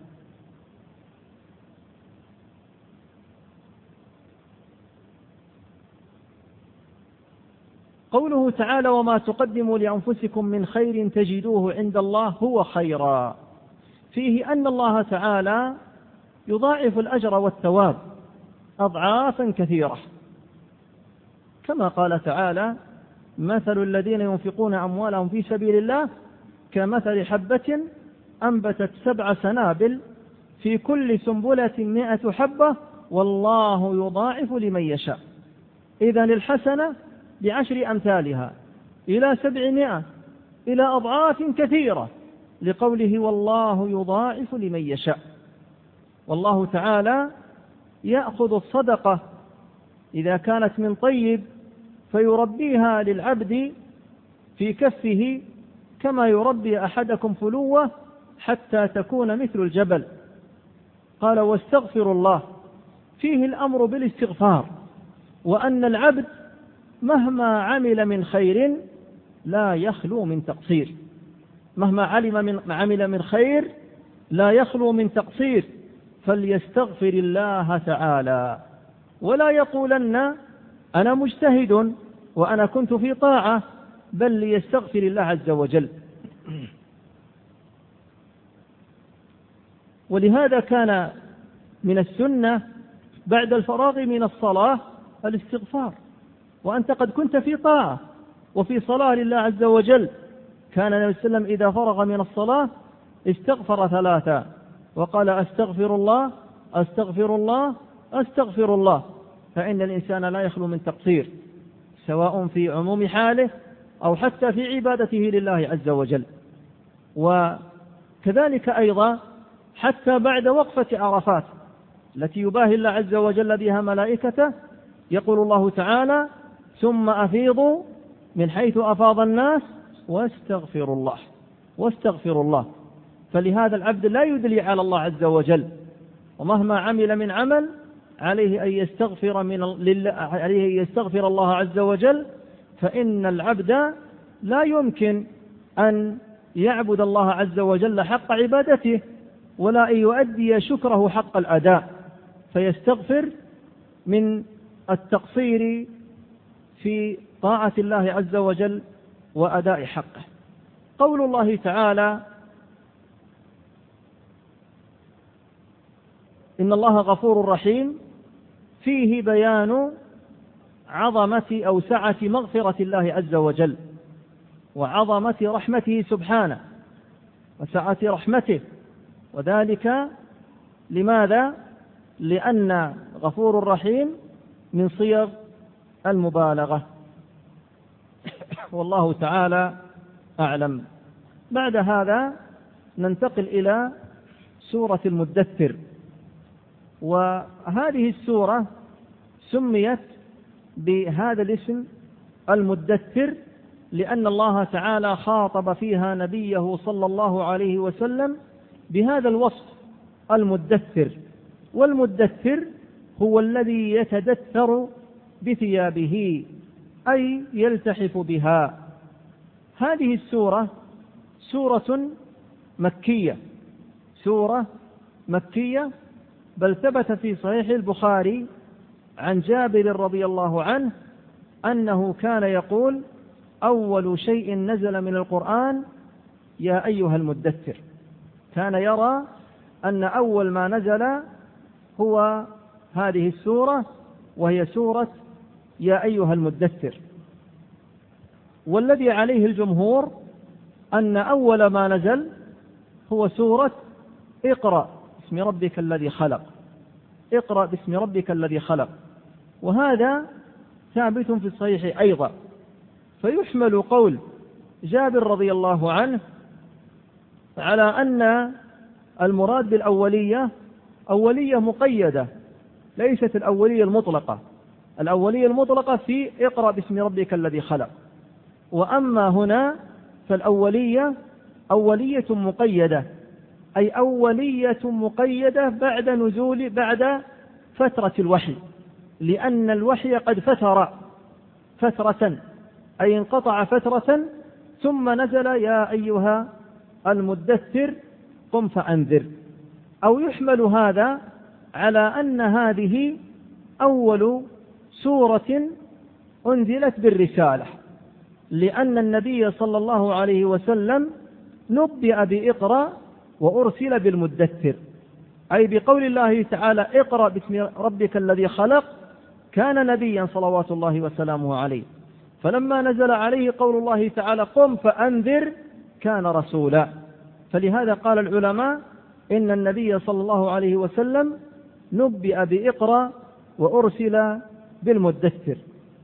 قوله تعالى وما تقدموا لأنفسكم من خير تجدوه عند الله هو خيرا، فيه أن الله تعالى يضاعف الأجر والثواب أضعافا كثيرة، كما قال تعالى مثل الذين ينفقون أموالهم في سبيل الله كمثل حبة أنبتت 7 سنابل في كل سنبلة 100 حبة والله يضاعف لمن يشاء. إذن الحسنة ب10 أمثالها إلى 700 إلى أضعاف كثيرة، لقوله والله يضاعف لمن يشاء. والله تعالى يأخذ الصدقة إذا كانت من طيب فيربيها للعبد في كفه كما يربي أحدكم فلوة حتى تكون مثل الجبل. قال واستغفر الله، فيه الأمر بالاستغفار، وأن العبد مهما عمل من خير لا يخلو من تقصير، مهما عمل من خير لا يخلو من تقصير، فليستغفر الله تعالى ولا يقولن أنا مجتهد وأنا كنت في طاعة، بل ليستغفر الله عز وجل. ولهذا كان من السنة بعد الفراغ من الصلاة الاستغفار، وأنت قد كنت في طاعة وفي صلاة لله عز وجل. كان النبي صلى الله عليه وسلم إذا فرغ من الصلاة استغفر 3 وقال أستغفر الله أستغفر الله أستغفر الله، فإن الإنسان لا يخلو من تقصير سواء في عموم حاله أو حتى في عبادته لله عز وجل. وكذلك أيضا حتى بعد وقفة عرفات التي يباهي الله عز وجل بها ملائكته، يقول الله تعالى ثم أفيضوا من حيث أفاض الناس واستغفروا الله. فلهذا العبد لا يدلي على الله عز وجل، ومهما عمل من عمل عليه أن يستغفر الله عز وجل، فإن العبد لا يمكن أن يعبد الله عز وجل حق عبادته ولا أن يؤدي شكره حق الأداء، فيستغفر من التقصير في طاعة الله عز وجل وأداء حقه. قول الله تعالى: إن الله غفور رحيم، فيه بيان عظمة أو سعة مغفرة الله عز وجل وعظمة رحمته سبحانه وسعة رحمته، وذلك لماذا؟ لأن غفور رحيم من صيغ المبالغة. والله تعالى أعلم. بعد هذا ننتقل إلى سورة المدثر، وهذه السورة سميت بهذا الاسم المدثر لأن الله تعالى خاطب فيها نبيه صلى الله عليه وسلم بهذا الوصف المدثر. والمدثر هو الذي يتدثر بثيابه أي يلتحف بها. هذه السورة سورة مكية، بل ثبت في صحيح البخاري عن جابر رضي الله عنه أنه كان يقول: أول شيء نزل من القرآن يا أيها المدثر. كان يرى أن أول ما نزل هو هذه السورة، وهي سورة يا أيها المدثر. والذي عليه الجمهور أن أول ما نزل هو سورة اقرأ باسم ربك الذي خلق. اقرأ باسم ربك الذي خلق، وهذا ثابت في الصحيح أيضا. فيحمل قول جابر رضي الله عنه على أن المراد بالأولية أولية مقيدة، ليست الأولية المطلقة. الأولية المطلقة في اقرأ باسم ربك الذي خلق، وأما هنا فالأولية أولية مقيدة، أي أولية مقيدة بعد فترة الوحي، لأن الوحي قد فترة أي انقطع فترة، ثم نزل يا أيها المدثر قم فأنذر. أو يحمل هذا على أن هذه أول سورة أنزلت بالرسالة، لأن النبي صلى الله عليه وسلم نبئ بإقرأ وأرسل بالمدثر، أي بقول الله تعالى اقرأ باسم ربك الذي خلق كان نبيا صلوات الله وسلامه عليه، فلما نزل عليه قول الله تعالى قم فأنذر كان رسولا. فلهذا قال العلماء إن النبي صلى الله عليه وسلم نبئ بإقرأ وأرسل بالمدثر.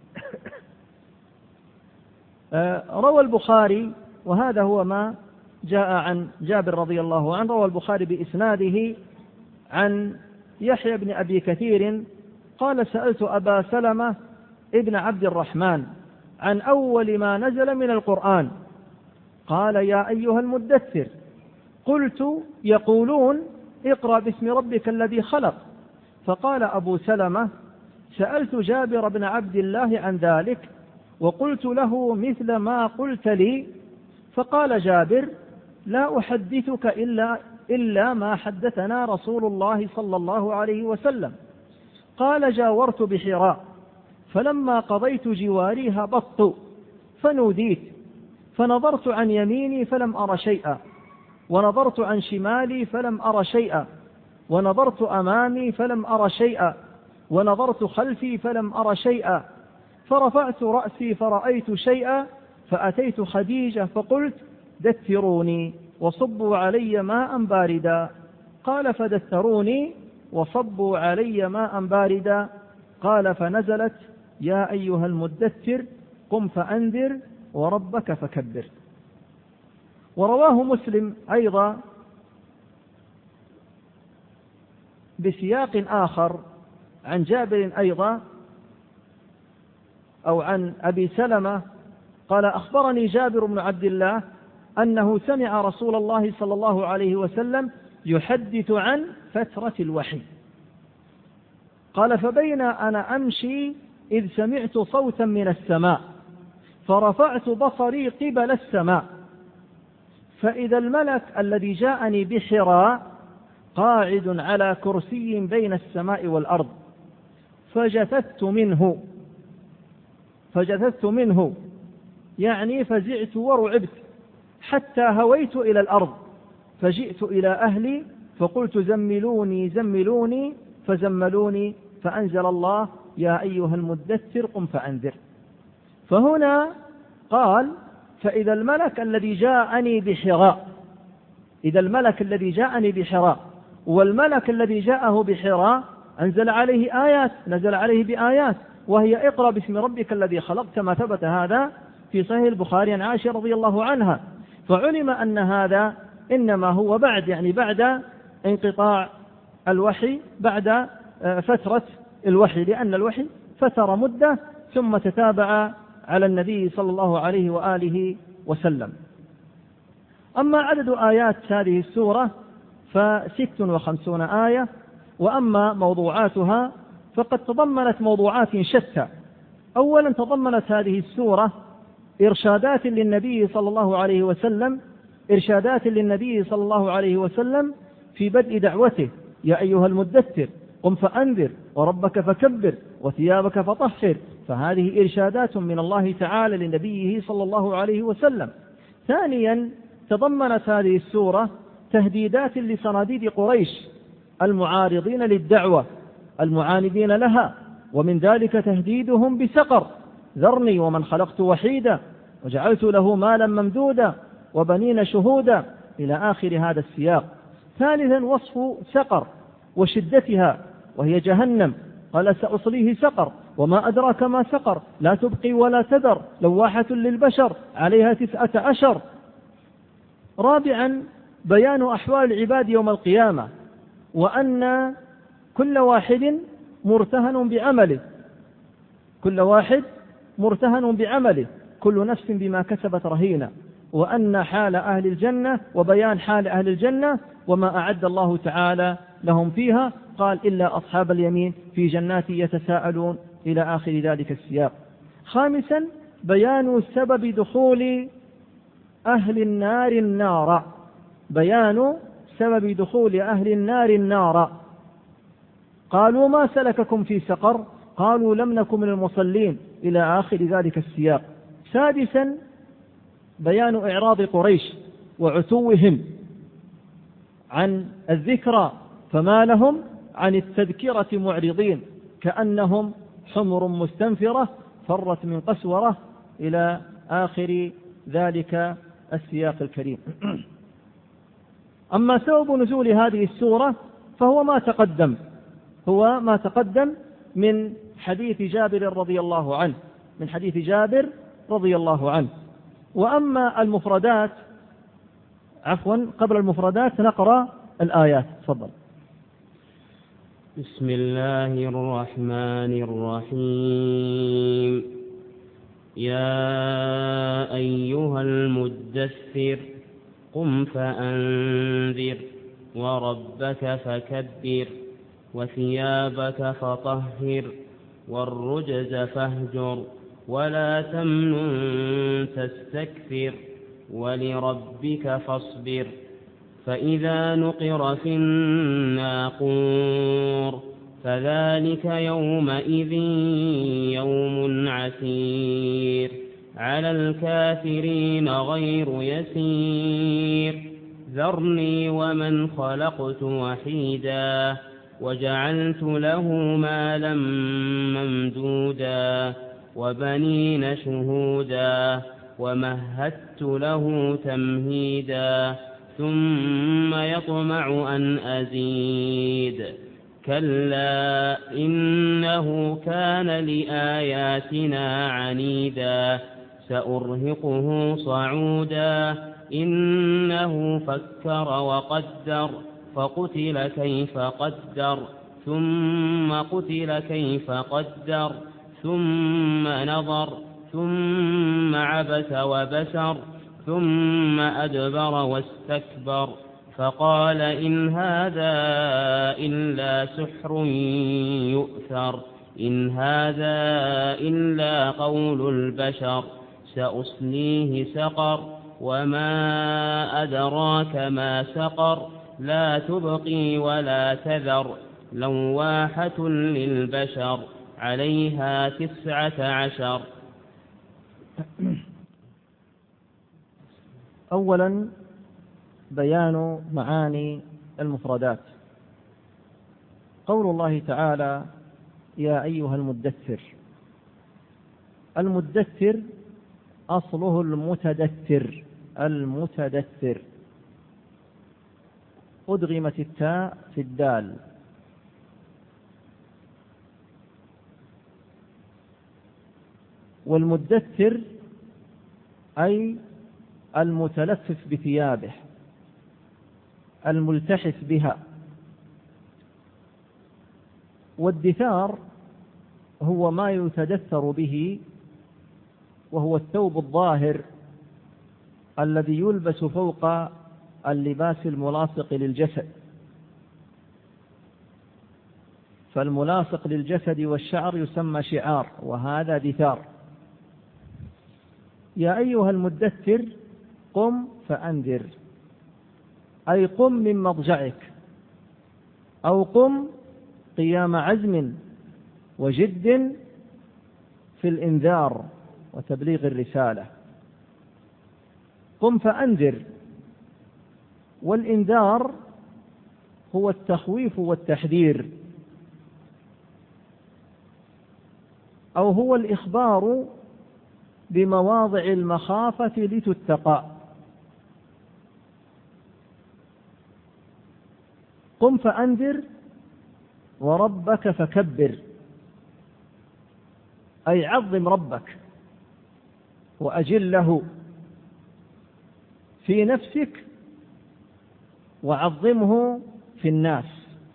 روى البخاري، وهذا هو ما جاء عن جابر رضي الله عنه، روى البخاري بإسناده عن يحيى بن أبي كثير قال: سألت أبا سلمة ابن عبد الرحمن عن أول ما نزل من القرآن، قال: يا أيها المدثر. قلت: يقولون اقرأ باسم ربك الذي خلق. فقال أبو سلمة: سألت جابر بن عبد الله عن ذلك وقلت له مثل ما قلت لي، فقال جابر: لا أحدثك إلا ما حدثنا رسول الله صلى الله عليه وسلم. قال: جاورت بحراء، فلما قضيت جواري هبطت فنوديت، فنظرت عن يميني فلم أر شيئا، ونظرت عن شمالي فلم أر شيئا، ونظرت أمامي فلم أر شيئا، ونظرت خلفي فلم أر شيئا، فرفعت رأسي فرأيت شيئا، فأتيت خديجة فقلت: دثروني وصبوا علي ماء باردا. قال: فدثروني وصبوا علي ماء باردا. قال: فنزلت يا أيها المدثر قم فأنذر وربك فكبر. ورواه مسلم أيضا بسياق آخر عن جابر أيضا أو عن أبي سلمة قال: أخبرني جابر بن عبد الله أنه سمع رسول الله صلى الله عليه وسلم يحدث عن فترة الوحي. قال: فبين أنا أمشي إذ سمعت صوتا من السماء، فرفعت بصري قبل السماء، فإذا الملك الذي جاءني بحراء قاعد على كرسي بين السماء والأرض، فجثثت منه يعني فزعت ورعبت حتى هويت إلى الأرض، فجئت إلى أهلي فقلت زملوني زملوني فزملوني، فأنزل الله يا أيها المدثر قم فأنذر. فهنا قال فإذا الملك الذي جاءني بحراء، إذا الملك الذي جاءني بحراء، والملك الذي جاءه بحراء أنزل عليه آيات، نزل عليه بآيات، وهي اقرأ باسم ربك الذي خلق، كما ثبت هذا في صحيح البخاري عن عائشة رضي الله عنها. فعلم أن هذا إنما هو بعد انقطاع الوحي، بعد فترة الوحي، لأن الوحي فتر مدة ثم تتابع على النبي صلى الله عليه وآله وسلم. أما عدد آيات هذه السورة ف56 آية، وأما موضوعاتها فقد تضمنت موضوعات شتى. أولا تضمنت هذه السورة إرشادات للنبي صلى الله عليه وسلم في بدء دعوته، يا أيها المدثر قم فأنذر وربك فكبر وثيابك فطهر، فهذه إرشادات من الله تعالى لنبيه صلى الله عليه وسلم. ثانيا تضمنت هذه السورة تهديدات لصناديد قريش المعارضين للدعوة المعاندين لها، ومن ذلك تهديدهم بسقر، ذرني ومن خلقت وحيدا وجعلت له مالا ممدودا وبنين شهودا، إلى آخر هذا السياق. ثالثا وصف سقر وشدتها، وهي جهنم، قال سأصليه سقر وما أدراك ما سقر، لا تبقي ولا تذر، لواحة للبشر، عليها 19. رابعا بيان أحوال العباد يوم القيامة، وأن كل واحد مرتهن بعمله، كل نفس بما كسبت رهينة، وأن حال أهل الجنة وبيان حال أهل الجنة وما أعد الله تعالى لهم فيها، قال إلا أصحاب اليمين في جنات يتساءلون، إلى آخر ذلك السياق. خامسا بيان سبب دخول أهل النار النار، قالوا ما سلككم في سقر، قالوا لم نكن من المصلين، إلى آخر ذلك السياق. سادسا بيان إعراض قريش وعتوهم عن الذكرى، فما لهم عن التذكرة معرضين كأنهم حمر مستنفرة فرت من قسورة، إلى آخر ذلك السياق الكريم. أما سبب نزول هذه السورة فهو ما تقدم من حديث جابر رضي الله عنه. وأما المفردات، قبل المفردات نقرأ الآيات. تفضل. بسم الله الرحمن الرحيم. يا أيها المدثر قم فأنذر وربك فكبر وثيابك فطهر والرجز فاهجر ولا تمنن تستكثر ولربك فاصبر. فإذا نقر في الناقور فذلك يومئذ يوم عسير على الكافرين غير يسير. ذرني ومن خلقت وحيدا وجعلت له مالا ممدودا وبنين شهودا ومهدت له تمهيدا ثم يطمع أن أزيد. كلا إنه كان لآياتنا عنيدا سأرهقه صعودا. إنه فكر وقدر فقتل كيف قدر ثم قتل كيف قدر ثم نظر ثم عبس وبسر ثم أدبر واستكبر فقال إن هذا إلا سحر يؤثر إن هذا إلا قول البشر سأصليه سقر وما أدراك ما سقر لا تبقي ولا تذر لواحة للبشر عليها 19. أولا بيان معاني المفردات. قول الله تعالى يا أيها المدثر، المدثر أصله المتدثر، المتدثر أدغمت التاء في الدال، والمدثر أي المتلفف بثيابه الملتحف بها. والدثار هو ما يتدثر به، وهو الثوب الظاهر الذي يلبس فوق اللباس الملاصق للجسد، فالملاصق للجسد والشعر يسمى شعار، وهذا دثار. يا أيها المدثر قم فأنذر، أي قم من مضجعك، أو قم قيام عزم وجد في الإنذار وتبليغ الرسالة. قم فأنذر، والإنذار هو التخويف والتحذير، أو هو الإخبار بمواضع المخافة لتتقى. قم فأنذر وربك فكبر، أي عظم ربك وأجله في نفسك وعظمه في الناس.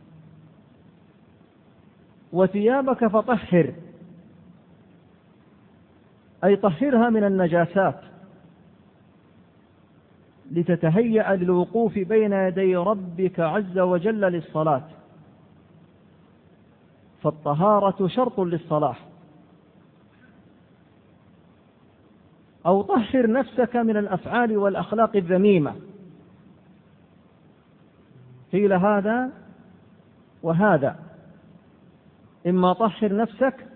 وثيابك فطهر، أي طهرها من النجاسات لتتهيأ للوقوف بين يدي ربك عز وجل للصلاة، فالطهارة شرط للصلاة. أو طهر نفسك من الأفعال والأخلاق الذميمة. قيل هذا وهذا، إما طهر نفسك،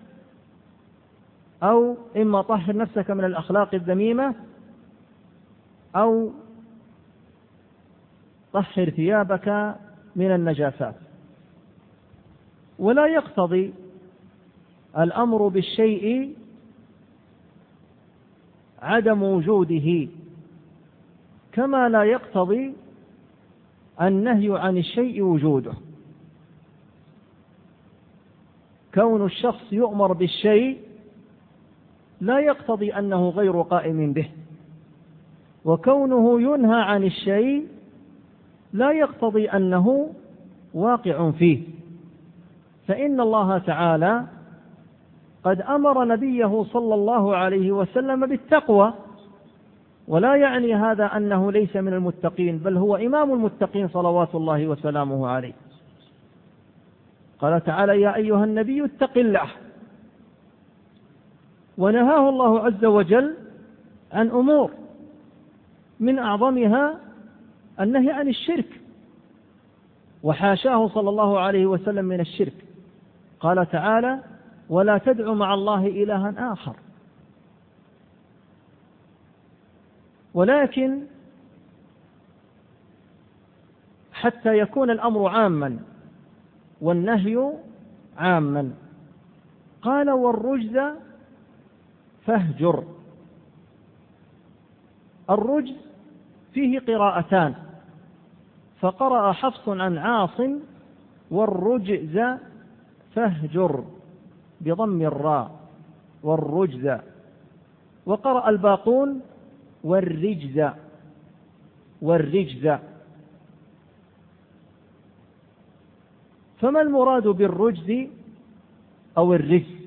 أو إما طهر نفسك من الأخلاق الذميمة، أو طهر ثيابك من النجاسات. ولا يقتضي الأمر بالشيء عدم وجوده، كما لا يقتضي النهي عن الشيء وجوده. كون الشخص يؤمر بالشيء لا يقتضي أنه غير قائم به، وكونه ينهى عن الشيء لا يقتضي أنه واقع فيه. فإن الله تعالى قد أمر نبيه صلى الله عليه وسلم بالتقوى، ولا يعني هذا أنه ليس من المتقين، بل هو إمام المتقين صلوات الله وسلامه عليه. قال تعالى يا أيها النبي اتق الله، ونهاه الله عز وجل عن أمور من أعظمها النهي عن الشرك، وحاشاه صلى الله عليه وسلم من الشرك. قال تعالى ولا تدع مع الله إلها آخر. ولكن حتى يكون الأمر عاما والنهي عاما قال والرجز فاهجر. الرجز فيه قراءتان، فقرأ حفص عن عاصم والرجز فاهجر بضم الراء والرجز، وقرأ الباقون والرجز والرجز. فما المراد بالرجز أو الرجز؟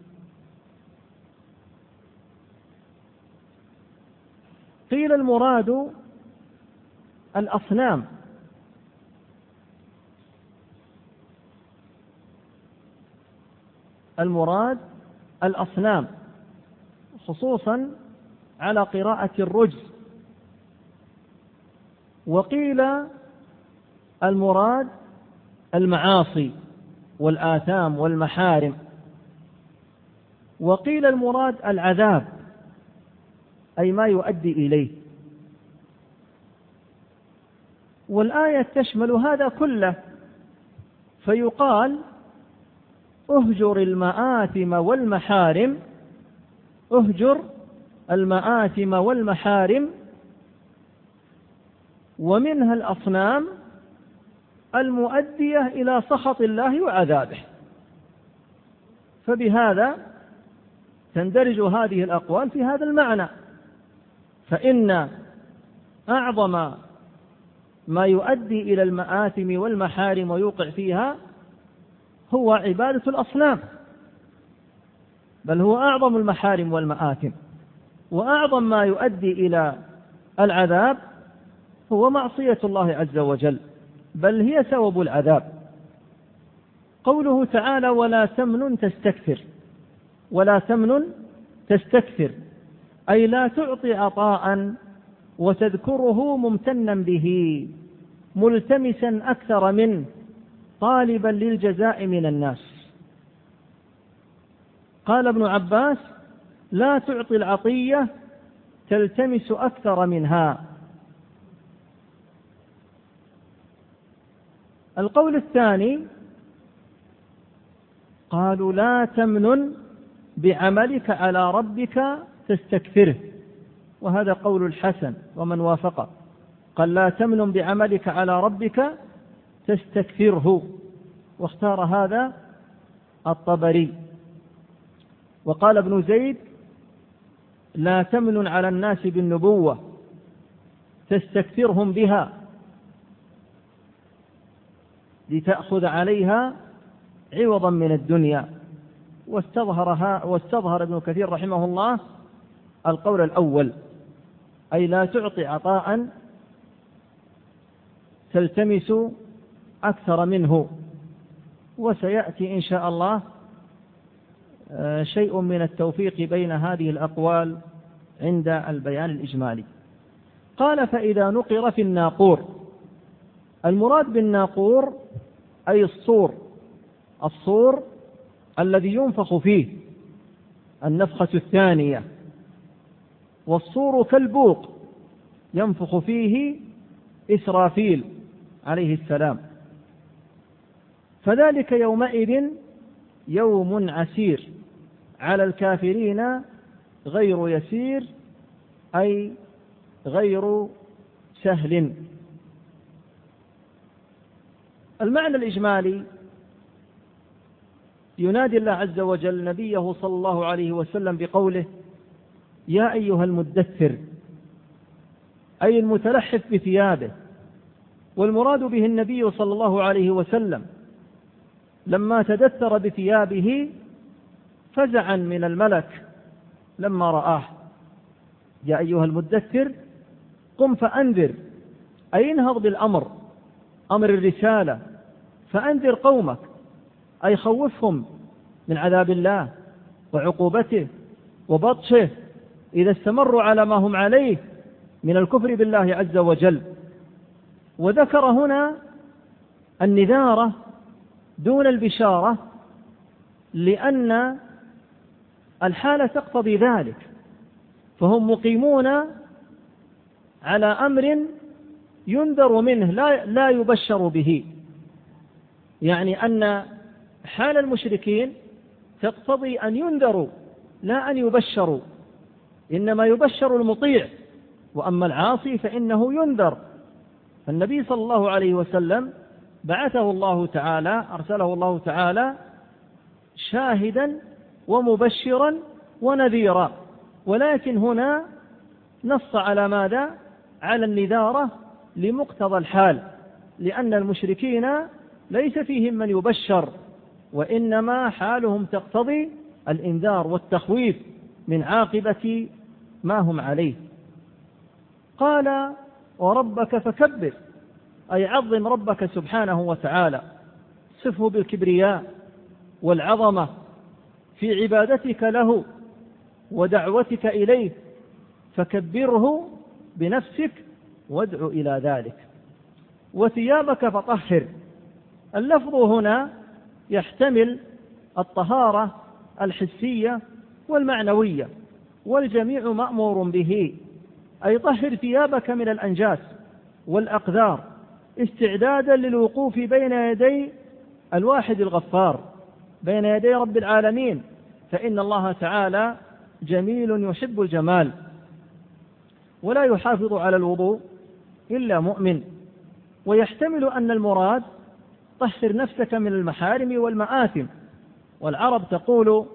قيل المراد الأصنام، المراد الأصنام، خصوصا على قراءة الرجز وقيل المراد المعاصي والآثام والمحارم، وقيل المراد العذاب أي ما يؤدي إليه. والآية تشمل هذا كله، فيقال اهجر المآثم والمحارم، اهجر المآثم والمحارم، ومنها الأصنام المؤدية إلى سخط الله وعذابه. فبهذا تندرج هذه الأقوال في هذا المعنى، فإن أعظم ما يؤدي إلى المآثم والمحارم ويوقع فيها هو عبادة الأصنام، بل هو أعظم المحارم والمآثم، وأعظم ما يؤدي إلى العذاب هو معصية الله عز وجل، بل هي سبب العذاب. قوله تعالى ولا تمنن تستكثر، ولا تمنن تستكثر أي لا تعطي عطاء وتذكره ممتنا به ملتمسا أكثر منه طالبا للجزاء من الناس. قال ابن عباس لا تعطي العطية تلتمس أكثر منها. القول الثاني قالوا لا تمنن بعملك على ربك تستكثره، وهذا قول الحسن ومن وافقه، قال لا تمنن بعملك على ربك تستكثره، واختار هذا الطبري. وقال ابن زيد لا تمنن على الناس بالنبوة تستكثرهم بها لتأخذ عليها عوضا من الدنيا. واستظهر ابن كثير رحمه الله القول الأول، أي لا تعطي عطاء تلتمس أكثر منه. وسيأتي إن شاء الله شيء من التوفيق بين هذه الأقوال عند البيان الإجمالي. قال فإذا نقر في الناقور، المراد بالناقور أي الصور، الصور الذي ينفخ فيه النفخة الثانية، والصور كالبوق ينفخ فيه إسرافيل عليه السلام، فذلك يومئذ يوم عسير على الكافرين غير يسير أي غير سهل. المعنى الإجمالي ينادي الله عز وجل نبيه صلى الله عليه وسلم بقوله يا أيها المدثر، أي المتلحف بثيابه، والمراد به النبي صلى الله عليه وسلم لما تدثر بثيابه فزعا من الملك لما رآه. يا أيها المدثر قم فأنذر، أي انهض بالأمر، أمر الرسالة، فأنذر قومك، أي خوفهم من عذاب الله وعقوبته وبطشه إذا استمروا على ما هم عليه من الكفر بالله عز وجل. وذكر هنا النذارة دون البشارة لأن الحالة تقتضي ذلك، فهم مقيمون على أمر ينذر منه لا يبشر به، يعني أن حال المشركين تقتضي أن ينذروا لا أن يبشروا، إنما يبشر المطيع، وأما العاصي فإنه ينذر. فالنبي صلى الله عليه وسلم بعثه الله تعالى، أرسله الله تعالى شاهدا ومبشرا ونذيرا، ولكن هنا نص على ماذا؟ على النذارة لمقتضى الحال، لأن المشركين ليس فيهم من يبشر، وإنما حالهم تقتضي الإنذار والتخويف من عاقبة ما هم عليه. قال وربك فكبر، أي عظم ربك سبحانه وتعالى، صفه بالكبرياء والعظمة في عبادتك له ودعوتك إليه، فكبره بنفسك وادع إلى ذلك. وثيابك فطهر، اللفظ هنا يحتمل الطهارة الحسية والمعنوية، والجميع مأمور به، أي طهر ثيابك من الأنجاس والأقذار استعدادا للوقوف بين يدي الواحد الغفار، بين يدي رب العالمين، فإن الله تعالى جميل يحب الجمال، ولا يحافظ على الوضوء إلا مؤمن. ويحتمل أن المراد طهر نفسك من المحارم والمآثم، والعرب تقول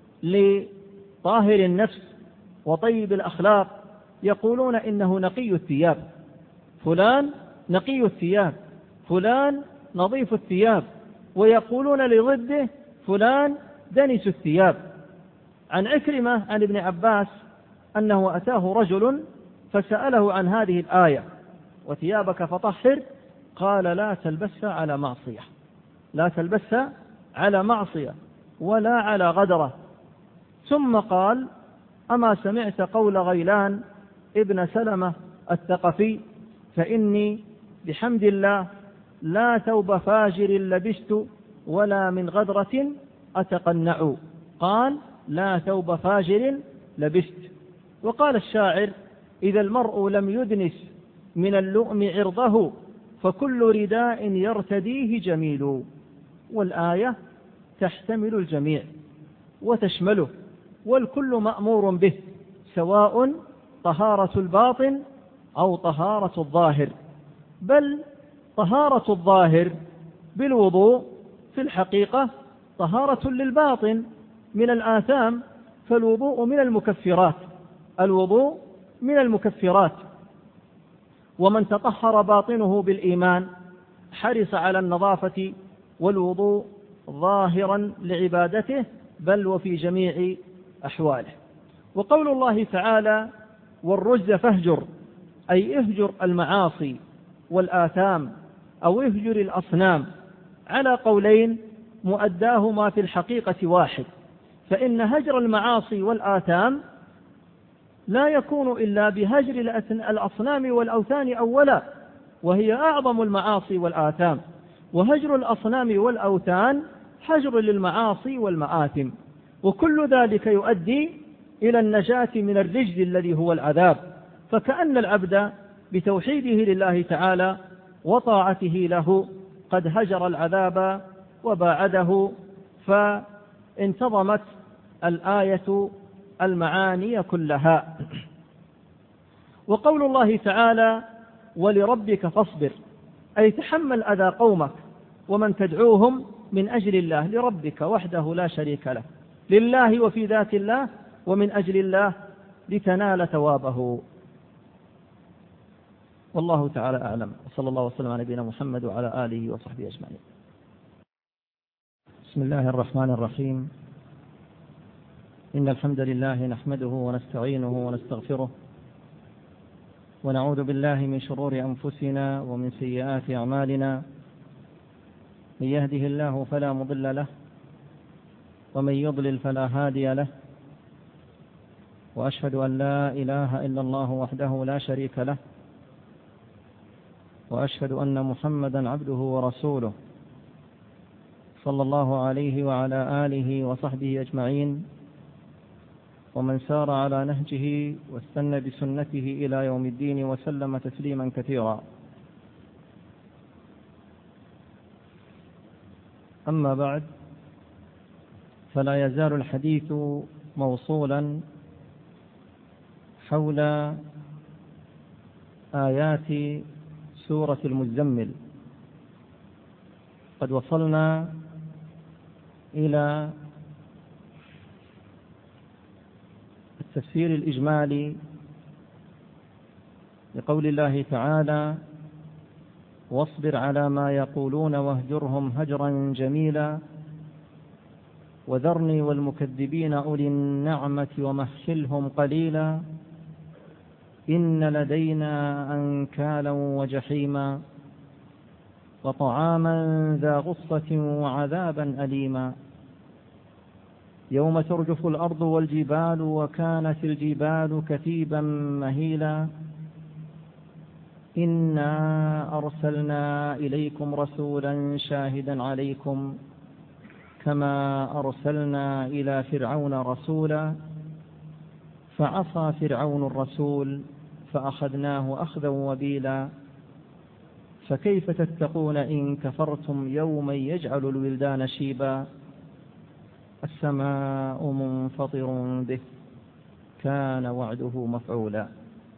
لطاهر النفس وطيب الأخلاق يقولون إنه نقي الثياب، فلان نقي الثياب، فلان نظيف الثياب، ويقولون لضده فلان دنس الثياب. عن عكرمة عن ابن عباس أنه أتاه رجل فسأله عن هذه الآية وثيابك فطهر، قال لا تلبسها على معصية، لا تلبسها على معصية ولا على غدرة. ثم قال أما سمعت قول غيلان ابن سلمة الثقفي فإني بحمد الله لا ثوب فاجر لبست ولا من غدرة أتقنع. قال لا ثوب فاجر لبست. وقال الشاعر إذا المرء لم يدنس من اللؤم عرضه فكل رداء يرتديه جميل. والآية تحتمل الجميع وتشمله، والكل مأمور به، سواء طهارة الباطن أو طهارة الظاهر. بل طهارة الظاهر بالوضوء في الحقيقة طهارة للباطن من الآثام، فالوضوء من المكفرات، الوضوء من المكفرات. ومن تطهر باطنه بالإيمان حرص على النظافة والوضوء ظاهرا لعبادته بل وفي جميع أحواله. وقول الله تعالى والرجز فاهجر، أي اهجر المعاصي والآثام أو اهجر الأصنام، على قولين مؤداهما في الحقيقة واحد، فإن هجر المعاصي والآثام لا يكون إلا بهجر الأصنام والأوثان أولا، وهي أعظم المعاصي والآثام، وهجر الأصنام والأوثان حجر للمعاصي والمآثم، وكل ذلك يؤدي إلى النجاة من الرجز الذي هو العذاب. فكأن العبد بتوحيده لله تعالى وطاعته له قد هجر العذاب وباعده، فانتظمت الآية المعاني كلها. وقول الله تعالى ولربك فاصبر، أي تحمل أذى قومك ومن تدعوهم من أجل الله، لربك وحده لا شريك له، لله وفي ذات الله ومن أجل الله لتنال ثوابه. والله تعالى أعلم، وصلى الله وسلم على نبينا محمد وعلى آله وصحبه أجمعين. بسم الله الرحمن الرحيم. إن الحمد لله نحمده ونستعينه ونستغفره، ونعوذ بالله من شرور أنفسنا ومن سيئات أعمالنا، من يهده الله فلا مضل له ومن يضلل فلا هادي له، وأشهد أن لا إله إلا الله وحده لا شريك له، وأشهد أن محمدا عبده ورسوله صلى الله عليه وعلى آله وصحبه أجمعين، ومن سار على نهجه واستنى بسنته إلى يوم الدين وسلم تسليما كثيرا. أما بعد، فلا يزال الحديث موصولا حول آيات سورة المزمل. قد وصلنا إلى التفسير الإجمالي لقول الله تعالى واصبر على ما يقولون واهجرهم هجرا جميلا وذرني والمكذبين أولي النعمة ومهلهم قليلا إن لدينا أنكالا وجحيما وطعاما ذا غصة وعذابا أليما يوم ترجف الأرض والجبال وكانت الجبال كثيبا مهيلا إنا أرسلنا إليكم رسولا شاهدا عليكم كما أرسلنا إلى فرعون رسولا فعصى فرعون الرسول فأخذناه أخذا وبيلا فكيف تتقون إن كفرتم يوما يجعل الولدان شيبا السماء منفطر به كان وعده مفعولا.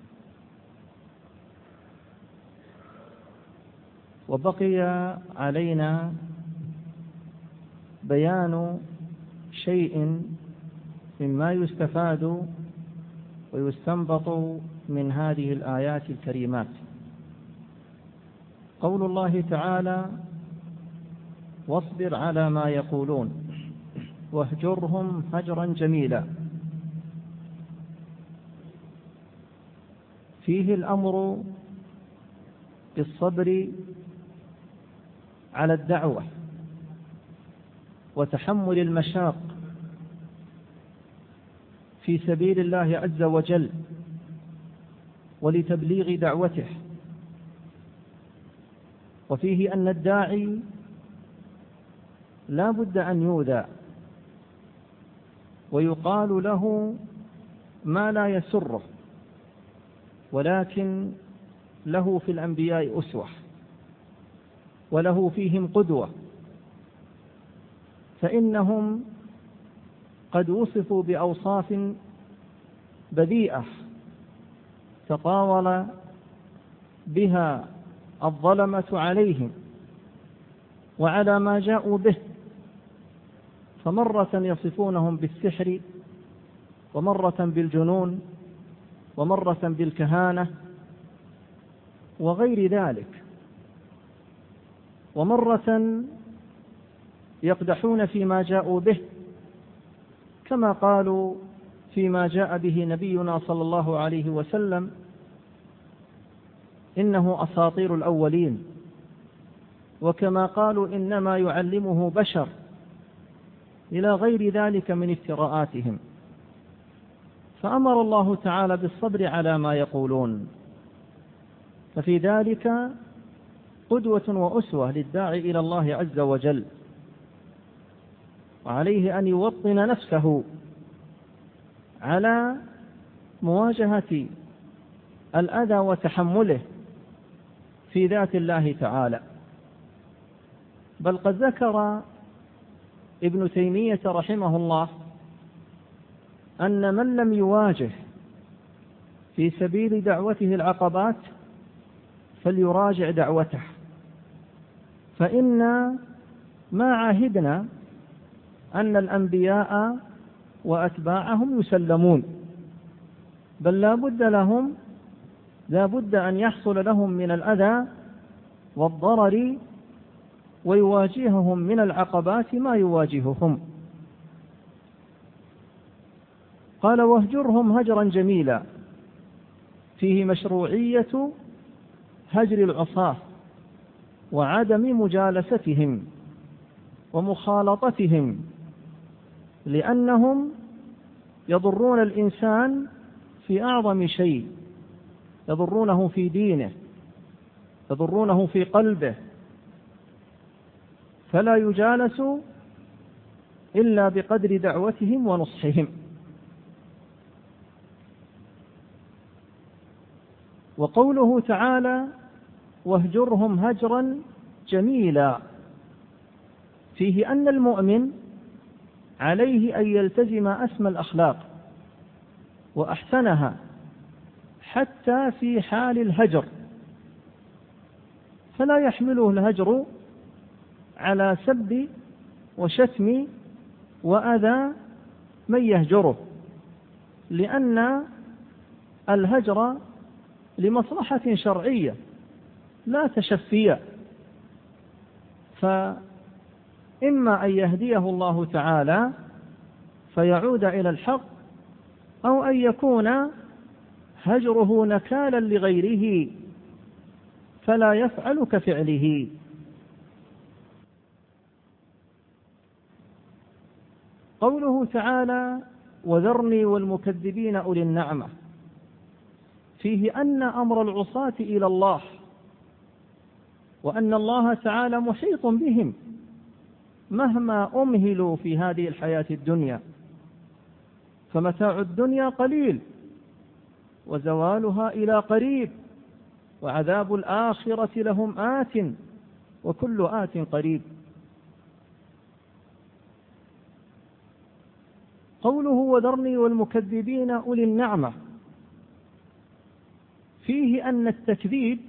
وبقي علينا بيان شيء مما يستفاد ويستنبط من هذه الآيات الكريمات. قول الله تعالى: واصبر على ما يقولون واهجرهم هجرا جميلا. فيه الأمر بالصبر على الدعوة وتحمل المشاق في سبيل الله عز وجل ولتبليغ دعوته. وفيه أن الداعي لا بد أن يؤذى ويقال له ما لا يسره، ولكن له في الأنبياء أسوة وله فيهم قدوة، فإنهم قد وصفوا بأوصاف بذيئة تطاول بها الظلمة عليهم وعلى ما جاءوا به، فمرة يصفونهم بالسحر، ومرة بالجنون، ومرة بالكهانة وغير ذلك، ومرة يقدحون فيما جاءوا به كما قالوا فيما جاء به نبينا صلى الله عليه وسلم: إنه أساطير الأولين، وكما قالوا إنما يعلمه بشر، إلى غير ذلك من افتراءاتهم. فأمر الله تعالى بالصبر على ما يقولون، ففي ذلك قدوة وأسوة للداعي إلى الله عز وجل، وعليه أن يوطن نفسه على مواجهة الأذى وتحمله في ذات الله تعالى. بل قد ذكر ابن تيمية رحمه الله أن من لم يواجه في سبيل دعوته العقبات فليراجع دعوته، فإن ما عاهدنا أن الأنبياء وأتباعهم يسلمون، بل لا بد أن يحصل لهم من الأذى والضرر ويواجههم من العقبات ما يواجههم. قال: واهجرهم هجرا جميلا، فيه مشروعية هجر العصاة وعدم مجالستهم ومخالطتهم، لأنهم يضرون الإنسان في أعظم شيء، يضرونه في دينه، يضرونه في قلبه، فلا يجالس إلا بقدر دعوتهم ونصحهم. وقوله تعالى: واهجرهم هجرا جميلا، فيه أن المؤمن عليه أن يلتزم أسمى الأخلاق وأحسنها حتى في حال الهجر، فلا يحمله الهجر على سب وشتم وأذى من يهجره، لأن الهجر لمصلحة شرعية لا تشفية، فإما أن يهديه الله تعالى فيعود إلى الحق، أو أن يكون هجره نكالا لغيره فلا يفعل كفعله. قوله تعالى: وذرني والمكذبين أولي النعمة، فيه أن أمر العصاة إلى الله، وأن الله تعالى محيط بهم مهما أمهلوا في هذه الحياة الدنيا، فمتاع الدنيا قليل وزوالها إلى قريب، وعذاب الآخرة لهم آت وكل آت قريب. قوله وذرني والمكذبين أولي النعمة، فيه أن التكذيب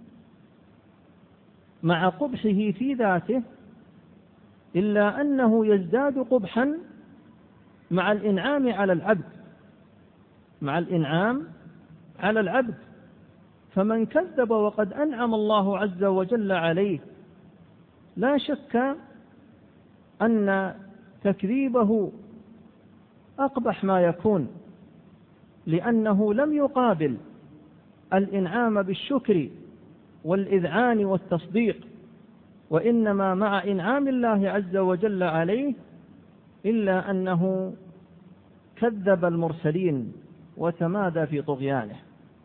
مع قبحه في ذاته إلا أنه يزداد قبحا مع الإنعام على العبد، مع الإنعام على العبد. فمن كذب وقد أنعم الله عز وجل عليه لا شك أن تكذيبه أقبح ما يكون، لأنه لم يقابل الإنعام بالشكر والإذعان والتصديق، وإنما مع إنعام الله عز وجل عليه إلا أنه كذب المرسلين وتمادى في طغيانه.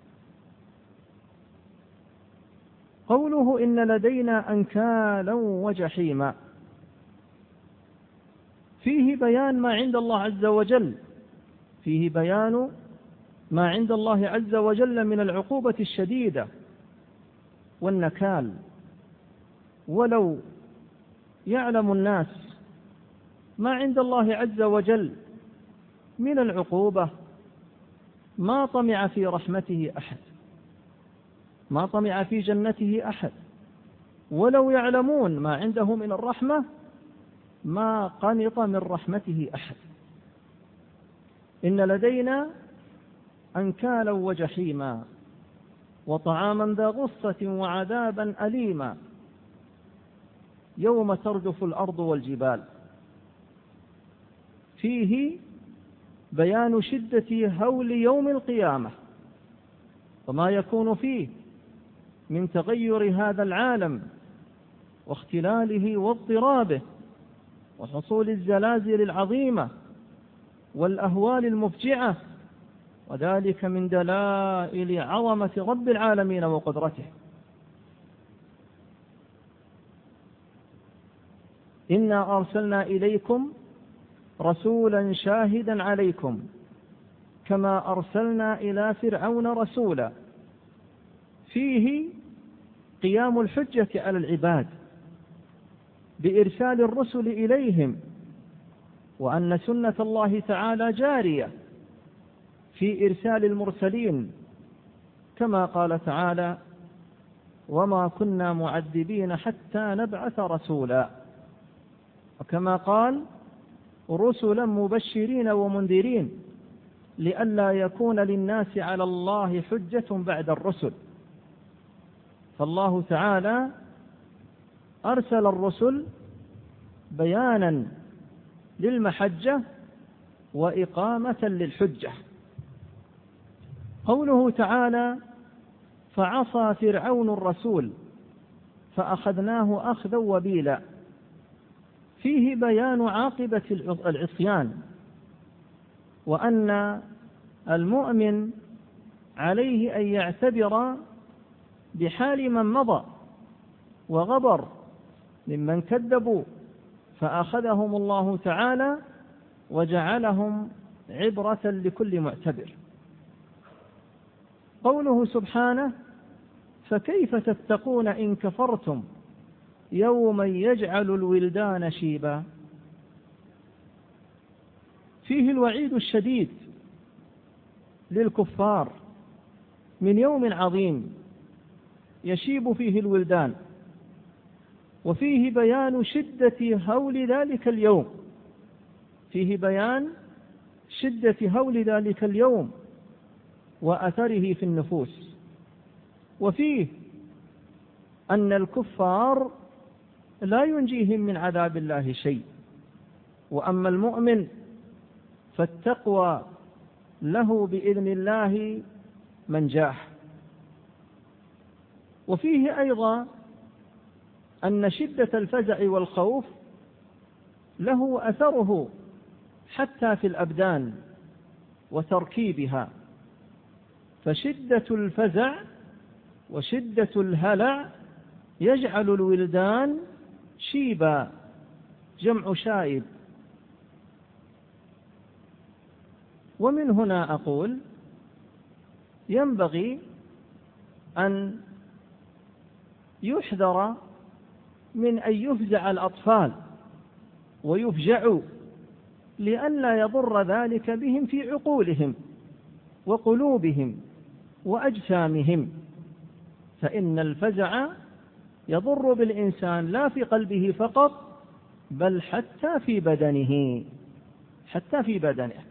قوله إن لدينا أنكالا وجحيما، فيه بيان ما عند الله عز وجل، فيه بيان ما عند الله عز وجل من العقوبة الشديدة والنكال. ولو يعلم الناس ما عند الله عز وجل من العقوبة ما طمع في رحمته أحد، ما طمع في جنته أحد. ولو يعلمون ما عنده من الرحمة ما قنط من رحمته أحد. إن لدينا أنكالا وجحيما وطعاما ذا غصة وعذابا أليما يوم ترجف الأرض والجبال، فيه بيان شدة هول يوم القيامة وما يكون فيه من تغير هذا العالم واختلاله واضطرابه وحصول الزلازل العظيمة والأهوال المفجعة، وذلك من دلائل عظمة رب العالمين وقدرته. إنا أرسلنا إليكم رسولا شاهدا عليكم كما أرسلنا إلى فرعون رسولا، فيه قيام الحجة على العباد بإرسال الرسل إليهم، وأن سنة الله تعالى جارية في إرسال المرسلين، كما قال تعالى وما كنا معذبين حتى نبعث رسولا، وكما قال رسلا مبشرين ومنذرين لئلا يكون للناس على الله حجة بعد الرسل. فالله تعالى أرسل الرسل بيانا للمحجة وإقامة للحجة. قوله تعالى فعصى فرعون الرسول فأخذناه أخذا وبيلا، فيه بيان عاقبة العصيان، وأن المؤمن عليه أن يعتبر بحال من مضى وغبر ممن كذبوا فأخذهم الله تعالى وجعلهم عبرة لكل معتبر. قوله سبحانه فكيف تتقون إن كفرتم يوما يجعل الولدان شيبا، فيه الوعيد الشديد للكفار من يوم عظيم يشيب فيه الولدان، وفيه بيان شدة هول ذلك اليوم، فيه بيان شدة هول ذلك اليوم وأثره في النفوس، وفيه أن الكفار لا ينجيهم من عذاب الله شيء، وأما المؤمن فالتقوى له بإذن الله منجاح. وفيه أيضا أن شدة الفزع والخوف له أثره حتى في الأبدان وتركيبها، فشدة الفزع وشدة الهلع يجعل الولدان شيبا، جمع شائب. ومن هنا أقول ينبغي أن يحذر من أن يفزع الأطفال ويفجعوا، لئلا يضر ذلك بهم في عقولهم وقلوبهم وأجسامهم، فإن الفزع يضر بالإنسان لا في قلبه فقط بل حتى في بدنه، حتى في بدنه.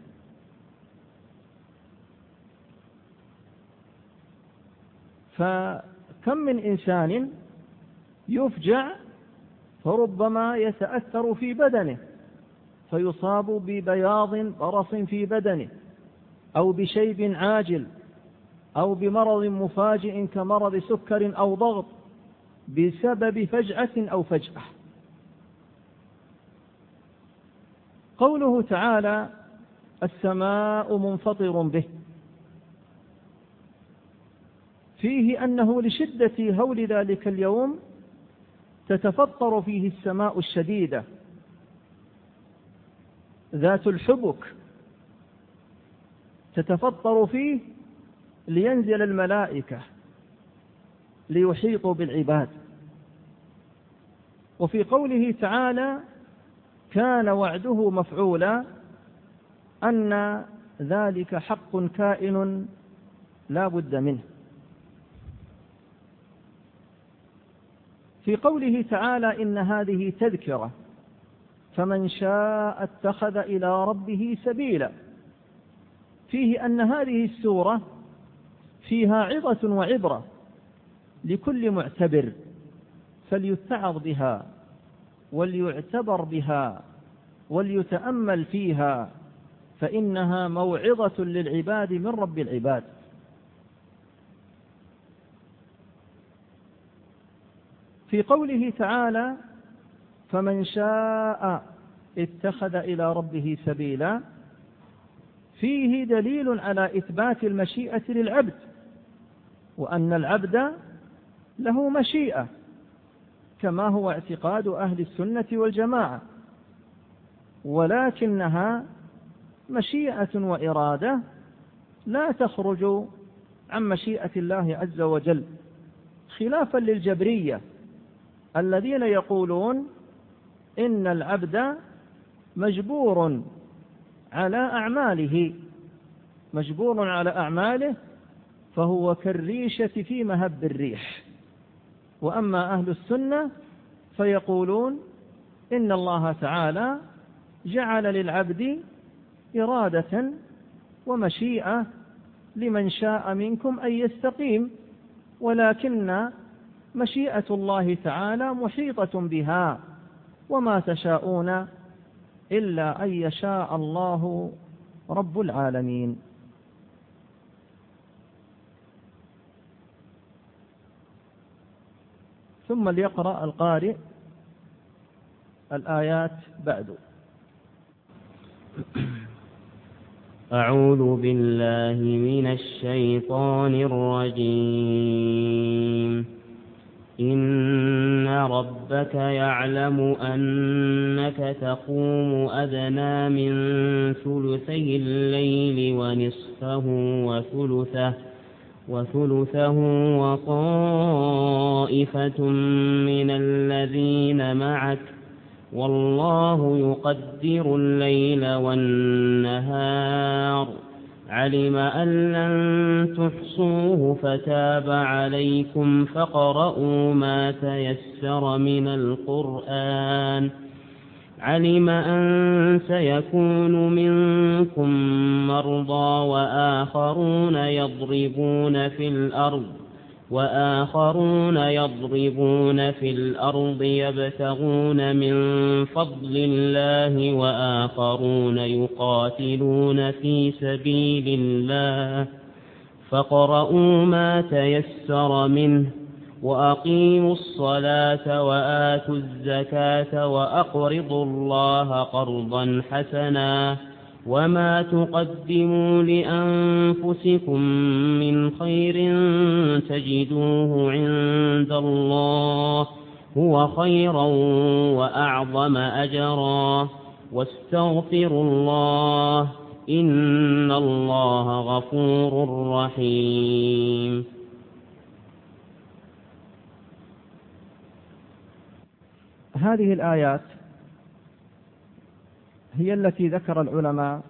فكم من إنسان يفجع فربما يتأثر في بدنه فيصاب ببياض برص في بدنه، أو بشيب عاجل، أو بمرض مفاجئ كمرض سكر أو ضغط بسبب فجعة أو فجأة. قوله تعالى السماء منفطر به، فيه أنه لشدة هول ذلك اليوم تتفطر فيه السماء الشديدة ذات الحبك، تتفطر فيه لينزل الملائكة ليحيطوا بالعباد. وفي قوله تعالى كان وعده مفعولا، أن ذلك حق كائن لا بد منه. في قوله تعالى إن هذه تذكرة فمن شاء اتخذ إلى ربه سبيلا، فيه أن هذه السورة فيها عظة وعبرة لكل معتبر، فليتعظ بها وليعتبر بها وليتأمل فيها، فإنها موعظة للعباد من رب العباد. في قوله تعالى فمن شاء اتخذ إلى ربه سبيلا، فيه دليل على إثبات المشيئة للعبد، وأن العبد له مشيئة كما هو اعتقاد أهل السنة والجماعة، ولكنها مشيئة وإرادة لا تخرج عن مشيئة الله عز وجل، خلافا للجبرية الذين يقولون إن العبد مجبور على أعماله، مجبور على أعماله، فهو كالريشة في مهب الريح. وأما أهل السنة فيقولون إن الله تعالى جعل للعبد إرادة ومشيئة لمن شاء منكم أن يستقيم، ولكن مشيئة الله تعالى محيطة بها، وما تشاءون إلا أن يشاء الله رب العالمين. ثم ليقرأ القارئ الآيات بعد. أعوذ بالله من الشيطان الرجيم. إن ربك يعلم أنك تقوم أدنى من ثلثي الليل ونصفه وثلثه وطائفة من الذين معك، والله يقدر الليل والنهار، علم أن لن تحصوه فتاب عليكم فاقرؤوا ما تيسر من القرآن، علم أن سيكون منكم مرضى وآخرون يضربون في الأرض يبتغون من فضل الله، وآخرون يقاتلون في سبيل الله، فاقرؤوا ما تيسر منه، وأقيموا الصلاة وآتوا الزكاة وأقرضوا الله قرضا حسنا وما تقدموا لأنفسكم من خير تجدوه عند الله هو خيرا وأعظم أجرا واستغفروا الله إن الله غفور رحيم. هذه الآيات هي التي ذكر العلماء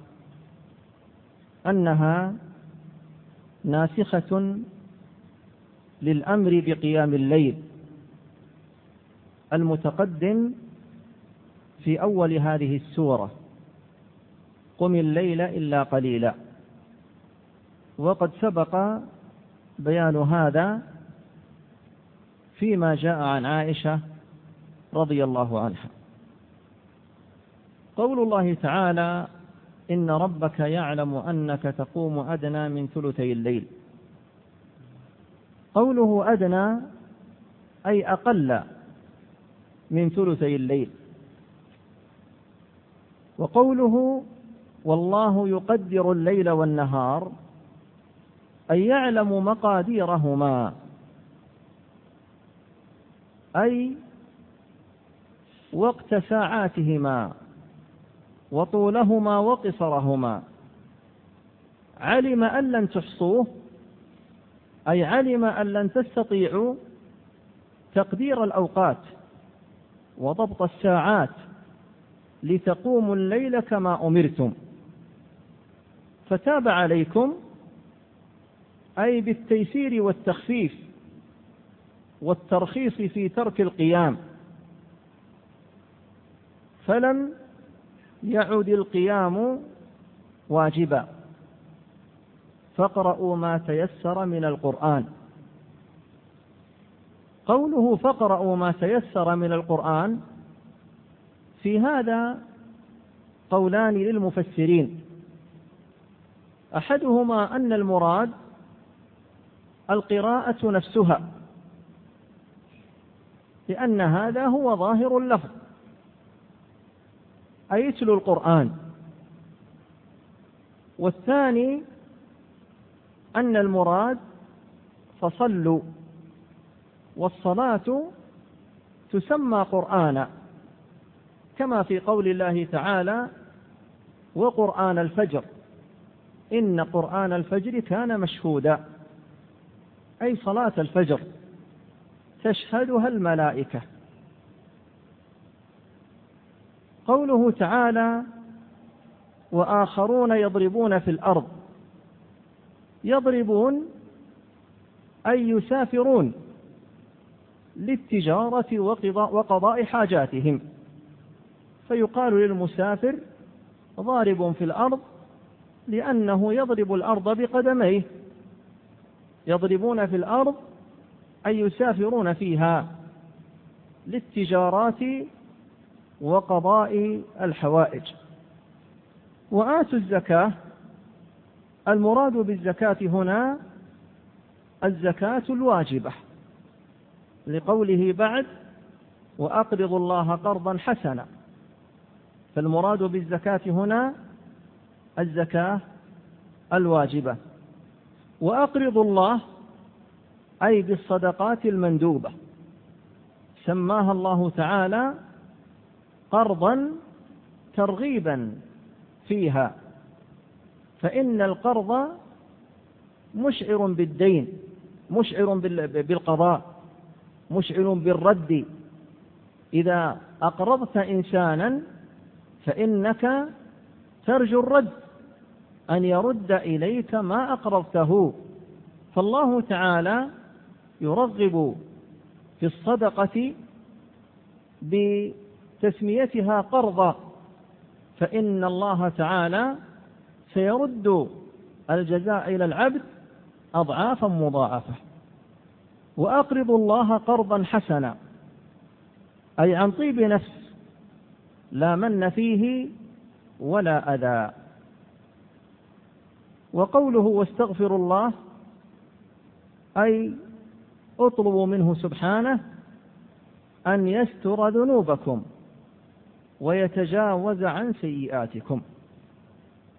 أنها ناسخة للأمر بقيام الليل المتقدم في أول هذه السورة قم الليل إلا قليلا، وقد سبق بيان هذا فيما جاء عن عائشة رضي الله عنها. قول الله تعالى إن ربك يعلم أنك تقوم أدنى من ثلثي الليل، قوله أدنى أي أقل من ثلثي الليل، وقوله والله يقدر الليل والنهار أي يعلم مقاديرهما، أي وقت ساعاتهما وطولهما وقصرهما، علم أن لن تحصوه أي علم أن لن تستطيعوا تقدير الأوقات وضبط الساعات لتقوموا الليل كما أمرتم، فتاب عليكم أي بالتيسير والتخفيف والترخيص في ترك القيام، فلم يعد القيام واجبا، فاقرؤوا ما تيسر من القرآن. قوله فاقرؤوا ما تيسر من القرآن في هذا قولان للمفسرين، أحدهما أن المراد القراءة نفسها، لأن هذا هو ظاهر اللفظ أي يتلو القرآن، والثاني أن المراد فصلوا، والصلاة تسمى قرآنا كما في قول الله تعالى وقرآن الفجر إن قرآن الفجر كان مشهودا، أي صلاة الفجر تشهدها الملائكة. قوله تعالى وآخرون يضربون في الأرض، يضربون أي يسافرون للتجارة وقضاء حاجاتهم، فيقال للمسافر ضارب في الأرض لأنه يضرب الأرض بقدميه، يضربون في الأرض أي يسافرون فيها للتجارات وقضاء الحوائج. وآتوا الزكاة، المراد بالزكاة هنا الزكاة الواجبة، لقوله بعد وأقرضوا الله قرضا حسنا، فالمراد بالزكاة هنا الزكاة الواجبة. وأقرضوا الله أي بالصدقات المندوبة، سماها الله تعالى قرضا ترغيبا فيها، فإن القرض مشعر بالدين، مشعر بالقضاء، مشعر بالرد. إذا أقرضت إنسانا فإنك ترجو الرد، أن يرد إليك ما أقرضته، فالله تعالى يرغب في الصدقة بتسميتها قرضا، فإن الله تعالى سيرد الجزاء إلى العبد أضعافا مضاعفة. وأقرضوا الله قرضا حسنا أي عن طيب نفس لا من فيه ولا أذى. وقوله واستغفروا الله أي اطلبوا منه سبحانه أن يستر ذنوبكم ويتجاوز عن سيئاتكم.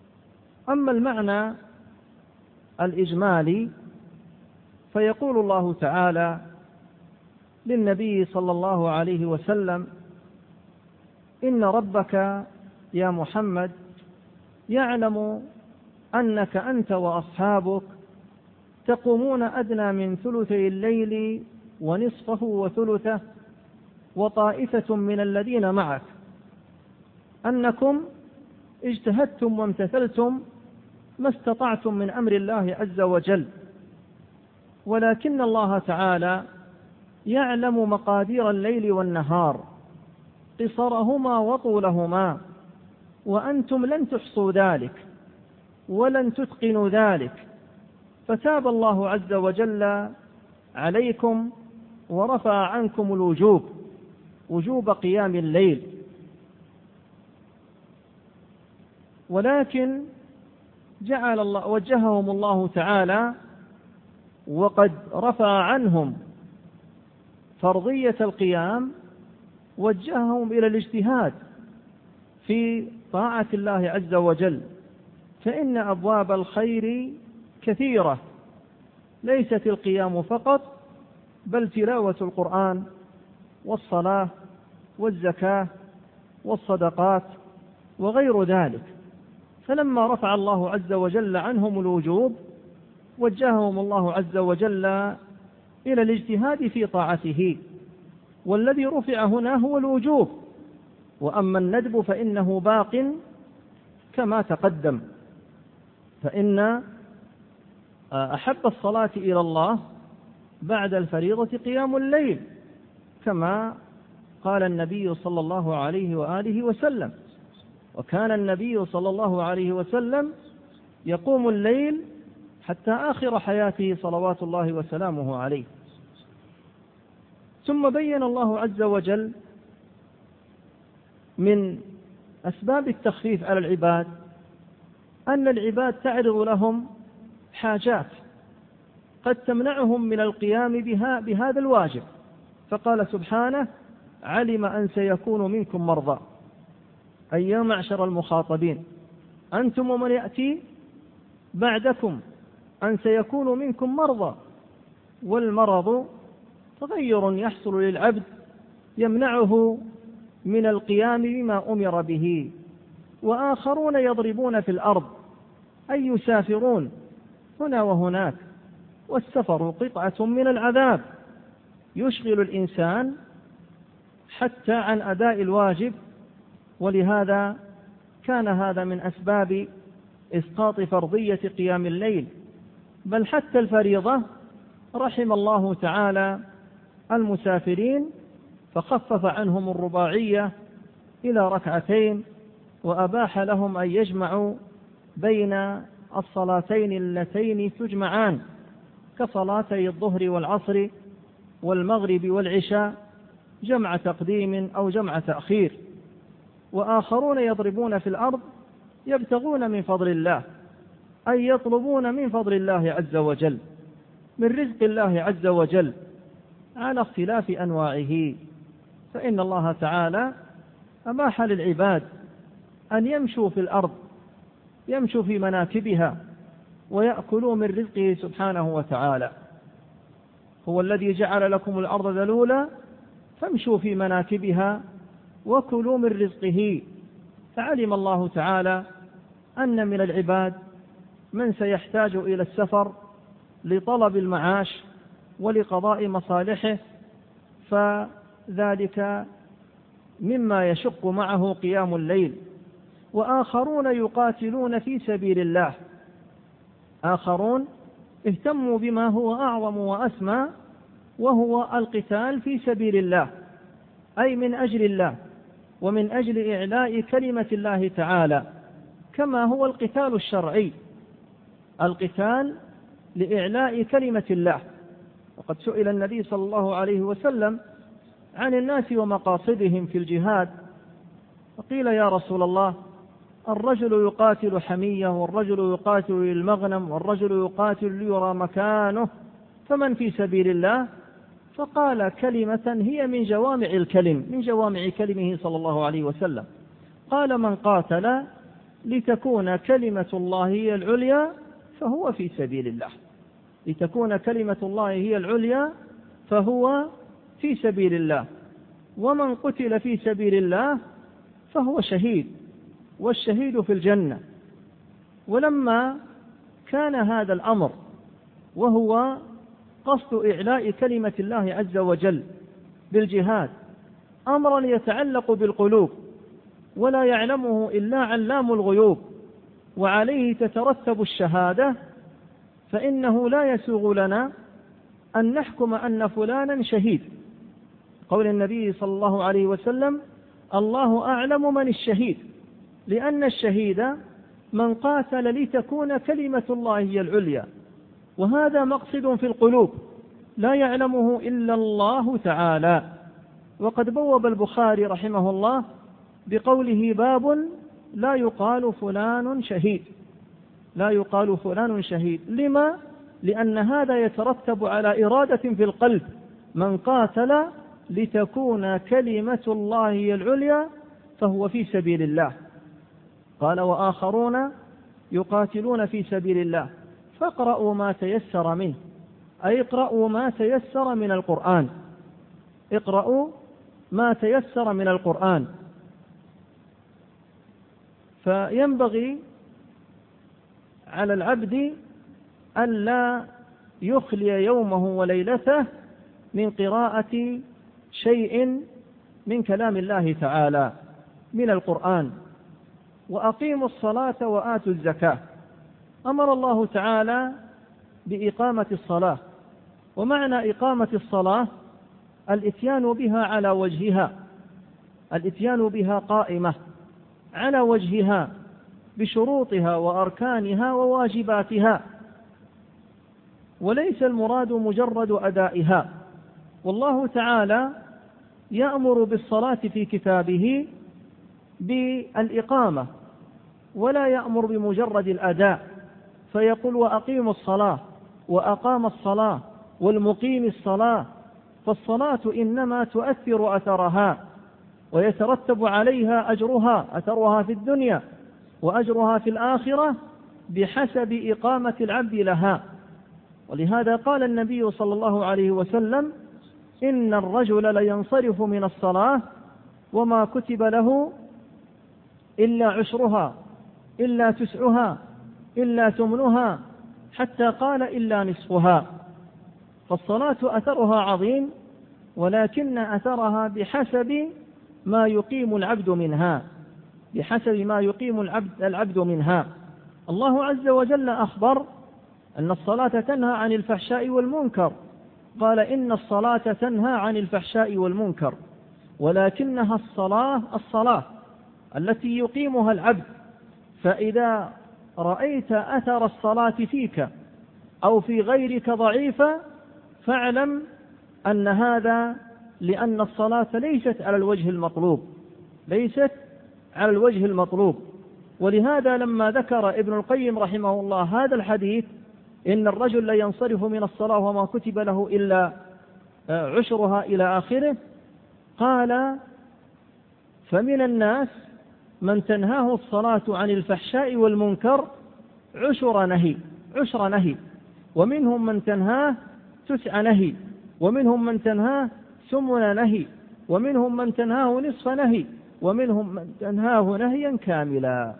أما المعنى الإجمالي فيقول الله تعالى للنبي صلى الله عليه وسلم: إن ربك يا محمد يعلم أنك أنت وأصحابك تقومون أدنى من ثلثي الليل ونصفه وثلثه وطائفة من الذين معك أنكم اجتهدتم وامتثلتم ما استطعتم من أمر الله عز وجل، ولكن الله تعالى يعلم مقادير الليل والنهار قصرهما وطولهما، وأنتم لن تحصوا ذلك ولن تتقنوا ذلك، فتاب الله عز وجل عليكم ورفع عنكم الوجوب، وجوب قيام الليل. ولكن وجههم الله تعالى وقد رفع عنهم فرضية القيام، وجههم إلى الاجتهاد في طاعة الله عز وجل، فإن أبواب الخير كثيرة، ليست القيام فقط، بل تلاوة القرآن والصلاة والزكاة والصدقات وغير ذلك. فلما رفع الله عز وجل عنهم الوجوب وجههم الله عز وجل إلى الاجتهاد في طاعته، والذي رفع هنا هو الوجوب، وأما الندب فإنه باق كما تقدم، فإن أحب الصلاة إلى الله بعد الفريضة قيام الليل، كما قال النبي صلى الله عليه وآله وسلم: وكان النبي صلى الله عليه وسلم يقوم الليل حتى آخر حياته صلوات الله وسلامه عليه. ثم بين الله عز وجل من أسباب التخفيف على العباد أن العباد تعرض لهم حاجات قد تمنعهم من القيام بهذا الواجب، فقال سبحانه: علم أن سيكون منكم مرضى، أي يا معشر المخاطبين أنتم ومن يأتي بعدكم أن سيكون منكم مرضى. والمرض تغير يحصل للعبد يمنعه من القيام بما أمر به. وآخرون يضربون في الأرض، أي يسافرون هنا وهناك، والسفر قطعة من العذاب يشغل الإنسان حتى عن أداء الواجب، ولهذا كان هذا من أسباب إسقاط فرضية قيام الليل. بل حتى الفريضة رحم الله تعالى المسافرين فخفف عنهم الرباعية إلى ركعتين، وأباح لهم أن يجمعوا بين الصلاتين اللتين تجمعان كصلاتي الظهر والعصر والمغرب والعشاء جمع تقديم أو جمع تأخير. وآخرون يضربون في الأرض يبتغون من فضل الله، أي يطلبون من فضل الله عز وجل، من رزق الله عز وجل على اختلاف أنواعه. فإن الله تعالى أباح للعباد أن يمشوا في الأرض، يمشوا في مناكبها ويأكلوا من رزقه سبحانه وتعالى. هو الذي جعل لكم الأرض ذلولا فامشوا في مناكبها وكلوا من رزقه. فعلم الله تعالى أن من العباد من سيحتاج إلى السفر لطلب المعاش ولقضاء مصالحه، فذلك مما يشق معه قيام الليل. وآخرون يقاتلون في سبيل الله، آخرون اهتموا بما هو أعظم وأسمى، وهو القتال في سبيل الله، أي من أجل الله ومن أجل إعلاء كلمة الله تعالى، كما هو القتال الشرعي، القتال لإعلاء كلمة الله. وقد سئل النبي صلى الله عليه وسلم عن الناس ومقاصدهم في الجهاد، فقيل: يا رسول الله، الرجل يقاتل حمية، والرجل يقاتل للمغنم، والرجل يقاتل ليرى مكانه، فمن في سبيل الله؟ فقال كلمة هي من جوامع الكلم، من جوامع كلمه صلى الله عليه وسلم، قال: من قاتل لتكون كلمة الله هي العليا فهو في سبيل الله، لتكون كلمة الله هي العليا فهو في سبيل الله. ومن قتل في سبيل الله فهو شهيد، والشهيد في الجنة. ولما كان هذا الأمر وهو قصد إعلاء كلمة الله عز وجل بالجهاد أمرا يتعلق بالقلوب ولا يعلمه إلا علام الغيوب وعليه تترتب الشهادة، فإنه لا يسوغ لنا أن نحكم أن فلانا شهيد. قول النبي صلى الله عليه وسلم: الله أعلم من الشهيد، لأن الشهيد من قاتل لتكون كلمة الله هي العليا، وهذا مقصد في القلوب لا يعلمه إلا الله تعالى. وقد بوب البخاري رحمه الله بقوله: باب لا يقال فلان شهيد، لا يقال فلان شهيد. لما؟ لأن هذا يترتب على إرادة في القلب: من قاتل لتكون كلمة الله هي العليا فهو في سبيل الله. قال: وآخرون يقاتلون في سبيل الله فاقرأوا ما تيسر منه، أي اقرأوا ما تيسر من القرآن، اقرأوا ما تيسر من القرآن. فينبغي على العبد ألا يخلي يومه وليلته من قراءة شيء من كلام الله تعالى من القرآن. وأقيموا الصلاة وآتوا الزكاة. أمر الله تعالى بإقامة الصلاة، ومعنى إقامة الصلاة الإتيان بها على وجهها، الإتيان بها قائمة على وجهها بشروطها وأركانها وواجباتها، وليس المراد مجرد أدائها. والله تعالى يأمر بالصلاة في كتابه بالإقامة، ولا يأمر بمجرد الأداء، فيقول: وأقيموا الصلاة، وأقام الصلاة، والمقيم الصلاة. فالصلاة إنما تؤثر أثرها ويترتب عليها أجرها، أثرها في الدنيا وأجرها في الآخرة بحسب إقامة العبد لها. ولهذا قال النبي صلى الله عليه وسلم: إن الرجل لينصرف من الصلاة وما كتب له إلا عشرها، إلا تسعها، إلا ثمنها، حتى قال: إلا نصفها. فالصلاة أثرها عظيم، ولكن أثرها بحسب ما يقيم العبد منها، بحسب ما يقيم العبد منها. الله عز وجل أخبر أن الصلاة تنهى عن الفحشاء والمنكر، قال: إن الصلاة تنهى عن الفحشاء والمنكر، ولكنها الصلاة التي يقيمها العبد. فإذا رأيت أثر الصلاة فيك أو في غيرك ضعيفة فاعلم أن هذا لأن الصلاة ليست على الوجه المطلوب، ليست على الوجه المطلوب. ولهذا لما ذكر ابن القيم رحمه الله هذا الحديث: إن الرجل لا ينصرف من الصلاة وما كتب له إلا عشرها إلى آخره، قال: فمن الناس من تنهاه الصلاة عن الفحشاء والمنكر عشر نهي، ومنهم من تنهاه 9 نهي، ومنهم من تنهاه 8 نهي، ومنهم من تنهاه نصف نهي، ومنهم من تنهاه نهيا كاملا،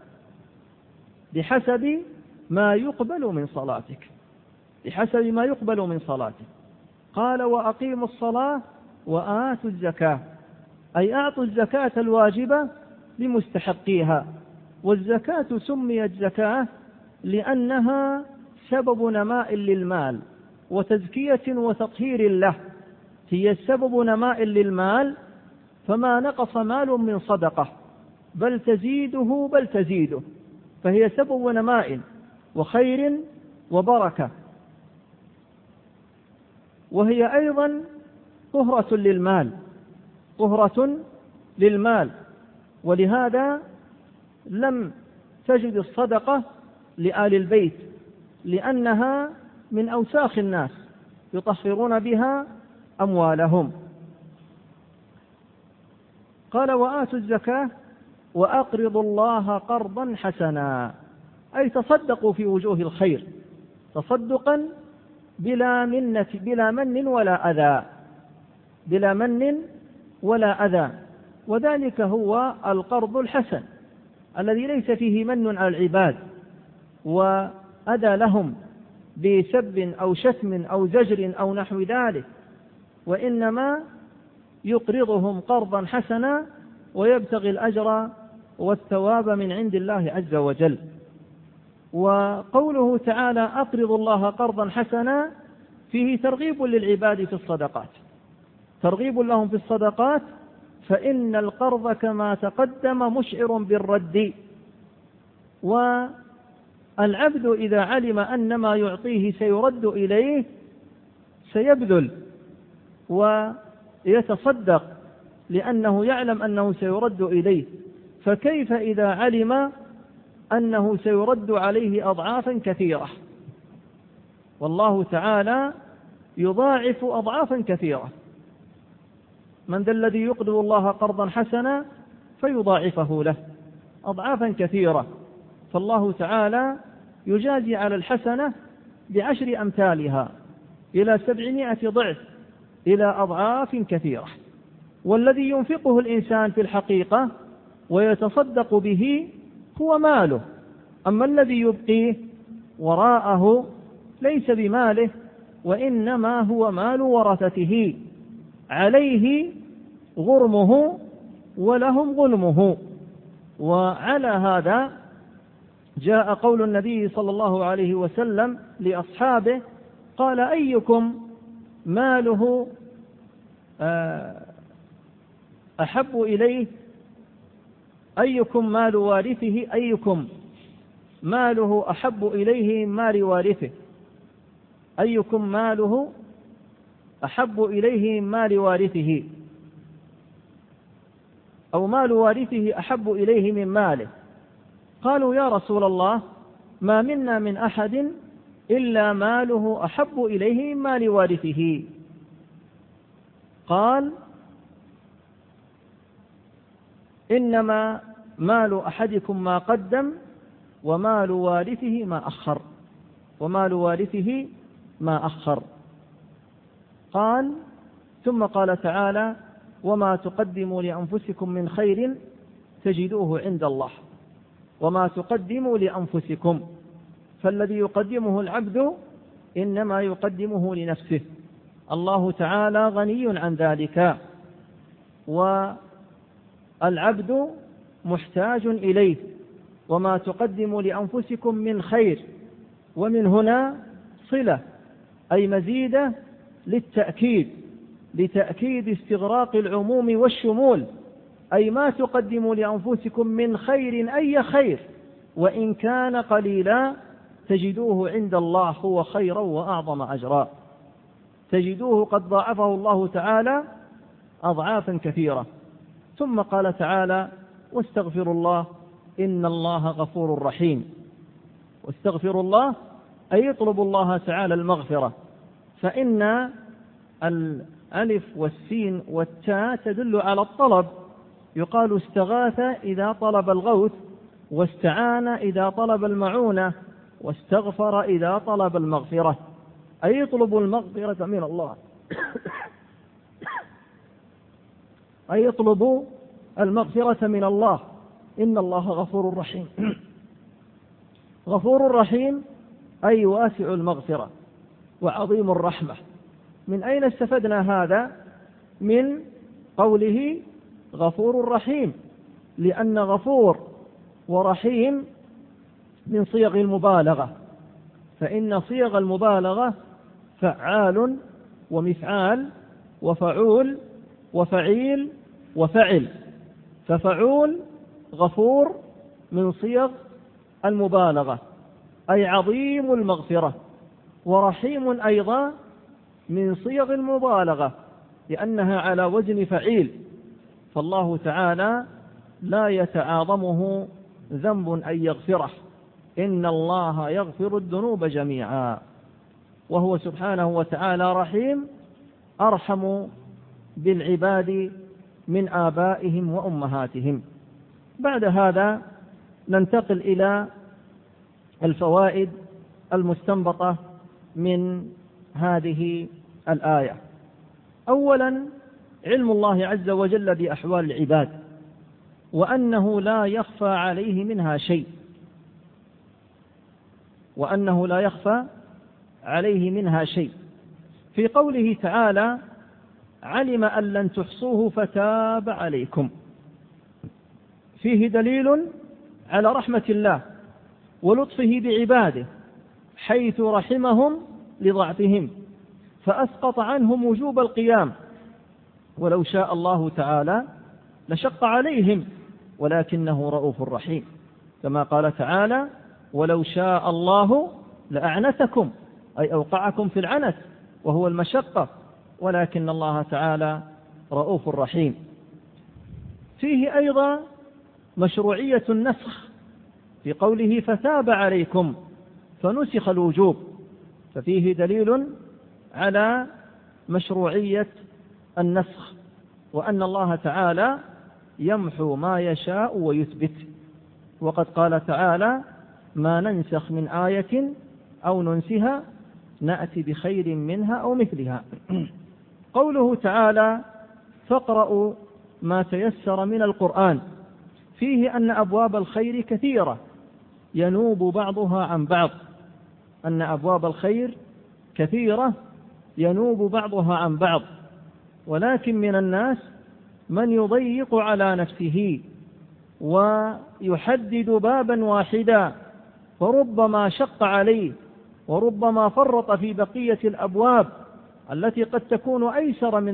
بحسب ما يقبل من صلاتك، بحسب ما يقبل من صلاتك. قال: وأقيموا الصلاة وآتوا الزكاة، أي أعطوا الزكاة الواجبة لمستحقيها. والزكاة سميت زكاة لأنها سبب نماء للمال وتزكية وتطهير له، هي سبب نماء للمال، فما نقص مال من صدقة بل تزيده، فهي سبب نماء وخير وبركة. وهي أيضا طهرة للمال، ولهذا لم تجد الصدقة لآل البيت، لأنها من أوساخ الناس يطهرون بها أموالهم. قال: وآتوا الزكاة وأقرضوا الله قرضا حسنا، أي تصدقوا في وجوه الخير تصدقا بلا من ولا أذى، بلا من ولا أذى. وذلك هو القرض الحسن الذي ليس فيه من على العباد وأذى لهم بسب أو شتم أو زجر أو نحو ذلك، وإنما يقرضهم قرضا حسنا ويبتغي الأجر والثواب من عند الله عز وجل. وقوله تعالى أقرضوا الله قرضا حسنا فيه ترغيب للعباد في الصدقات، ترغيب لهم في الصدقات، فإن القرض كما تقدم مشعر بالرد، والعبد إذا علم أن ما يعطيه سيرد إليه سيبذل ويتصدق لأنه يعلم أنه سيرد إليه، فكيف إذا علم أنه سيرد عليه أضعافا كثيرة؟ والله تعالى يضاعف أضعافا كثيرة. من ذا الذي يقرض الله قرضا حسنا فيضاعفه له أضعافا كثيرة؟ فالله تعالى يجازي على الحسنة ب10 أمثالها إلى 700 ضعف إلى أضعاف كثيرة. والذي ينفقه الإنسان في الحقيقة ويتصدق به هو ماله، أما الذي يبقيه وراءه ليس بماله، وإنما هو مال ورثته، عليه غرمه ولهم غنمه. وعلى هذا جاء قول النبي صلى الله عليه وسلم لأصحابه قال أيكم ماله أحب إليه، أيكم مال وارثه، أيكم ماله أحب إليه من مال وارثه، أيكم ماله أحب إليه من مال وارثه، أو مال وارثه أحب إليه من ماله. قالوا يا رسول الله ما منا من أحد إلا ماله أحب إليه من مال وارثه. قال إنما مال أحدكم ما قدم ومال وارثه ما أخر، ومال وارثه ما أخر. قال ثم قال تعالى وما تقدموا لأنفسكم من خير تجدوه عند الله، وما تقدموا لأنفسكم، فالذي يقدمه العبد إنما يقدمه لنفسه، الله تعالى غني عن ذلك، والعبد محتاج إليه. وما تقدموا لأنفسكم من خير، ومن هنا صلة أي مزيدة للتأكيد، لتأكيد استغراق العموم والشمول، أي ما تقدموا لأنفسكم من خير أي خير وإن كان قليلا تجدوه عند الله هو خيرا وأعظم أجرا، تجدوه قد ضاعفه الله تعالى أضعافا كثيرة. ثم قال تعالى واستغفروا الله إن الله غفور رحيم. واستغفروا الله أي يطلب الله تعالى المغفرة، فإن الألف والسين والتاء تدل على الطلب، يقال استغاث إذا طلب الغوث، واستعان إذا طلب المعونة، واستغفر إذا طلب المغفرة، أي يطلب المغفرة من الله أي يطلب المغفرة من الله. إن الله غفور رحيم. غفور رحيم أي واسع المغفرة وعظيم الرحمة. من أين استفدنا هذا؟ من قوله غفور رحيم، لأن غفور ورحيم من صيغ المبالغة، فإن صيغ المبالغة فعال ومفعال وفعول وفعيل وفعل، ففعول غفور من صيغ المبالغة أي عظيم المغفرة، ورحيم أيضا من صيغ المبالغة لأنها على وزن فعيل، فالله تعالى لا يتعاظمه ذنب أن يغفره، إن الله يغفر الذنوب جميعا، وهو سبحانه وتعالى رحيم أرحم بالعباد من آبائهم وأمهاتهم. بعد هذا ننتقل إلى الفوائد المستنبطة من هذه الآية. أولا، علم الله عز وجل بأحوال العباد، وأنه لا يخفى عليه منها شيء، وأنه لا يخفى عليه منها شيء. في قوله تعالى: علم أن لن تحصوه فتاب عليكم، فيه دليل على رحمة الله ولطفه بعباده، حيث رحمهم لضعفهم فأسقط عنهم وجوب القيام، ولو شاء الله تعالى لشق عليهم ولكنه رؤوف رحيم، كما قال تعالى: ولو شاء الله لأعنتكم، أي أوقعكم في العنت وهو المشقة، ولكن الله تعالى رؤوف رحيم. فيه أيضا مشروعية النسخ في قوله فتاب عليكم، فنسخ الوجوب، ففيه دليل على مشروعية النسخ، وأن الله تعالى يمحو ما يشاء ويثبت. وقد قال تعالى: ما ننسخ من آية أو ننسها نأتي بخير منها أو مثلها. قوله تعالى: فاقرأوا ما تيسر من القرآن، فيه أن أبواب الخير كثيرة ينوب بعضها عن بعض، أن أبواب الخير كثيرة ينوب بعضها عن بعض، ولكن من الناس من يضيق على نفسه ويحدد بابا واحدا، وربما شق عليه، وربما فرط في بقية الأبواب التي قد تكون أيسر من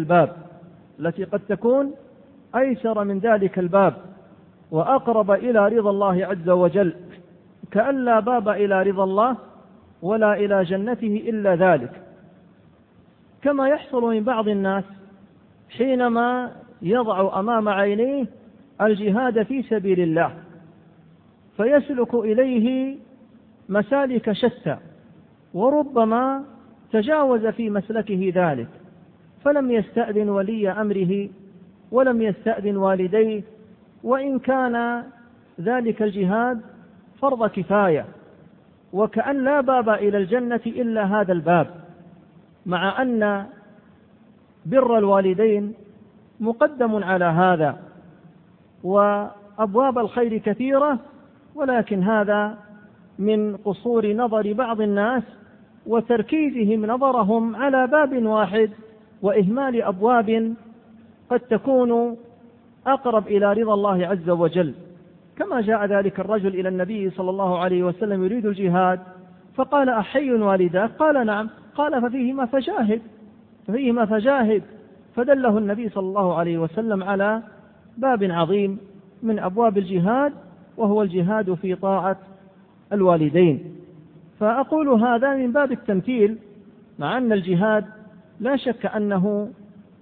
ذلك الباب، وأقرب إلى رضا الله عز وجل، كأن لا باب إلى رضا الله ولا إلى جنته إلا ذلك. كما يحصل من بعض الناس حينما يضع أمام عينيه الجهاد في سبيل الله، فيسلك إليه مسالك شتى، وربما تجاوز في مسلكه ذلك، فلم يستأذن ولي أمره ولم يستأذن والديه، وإن كان ذلك الجهاد فرض كفاية، وكأن لا باب إلى الجنة إلا هذا الباب، مع أن بر الوالدين مقدم على هذا، وأبواب الخير كثيرة، ولكن هذا من قصور نظر بعض الناس وتركيزهم نظرهم على باب واحد، وإهمال أبواب قد تكون أقرب إلى رضا الله عز وجل. كما جاء ذلك الرجل إلى النبي صلى الله عليه وسلم يريد الجهاد، فقال: أحي والداك؟ قال: نعم. قال: ففيهما فجاهد. فدله النبي صلى الله عليه وسلم على باب عظيم من أبواب الجهاد، وهو الجهاد في طاعة الوالدين. فأقول هذا من باب التمثيل، مع أن الجهاد لا شك أنه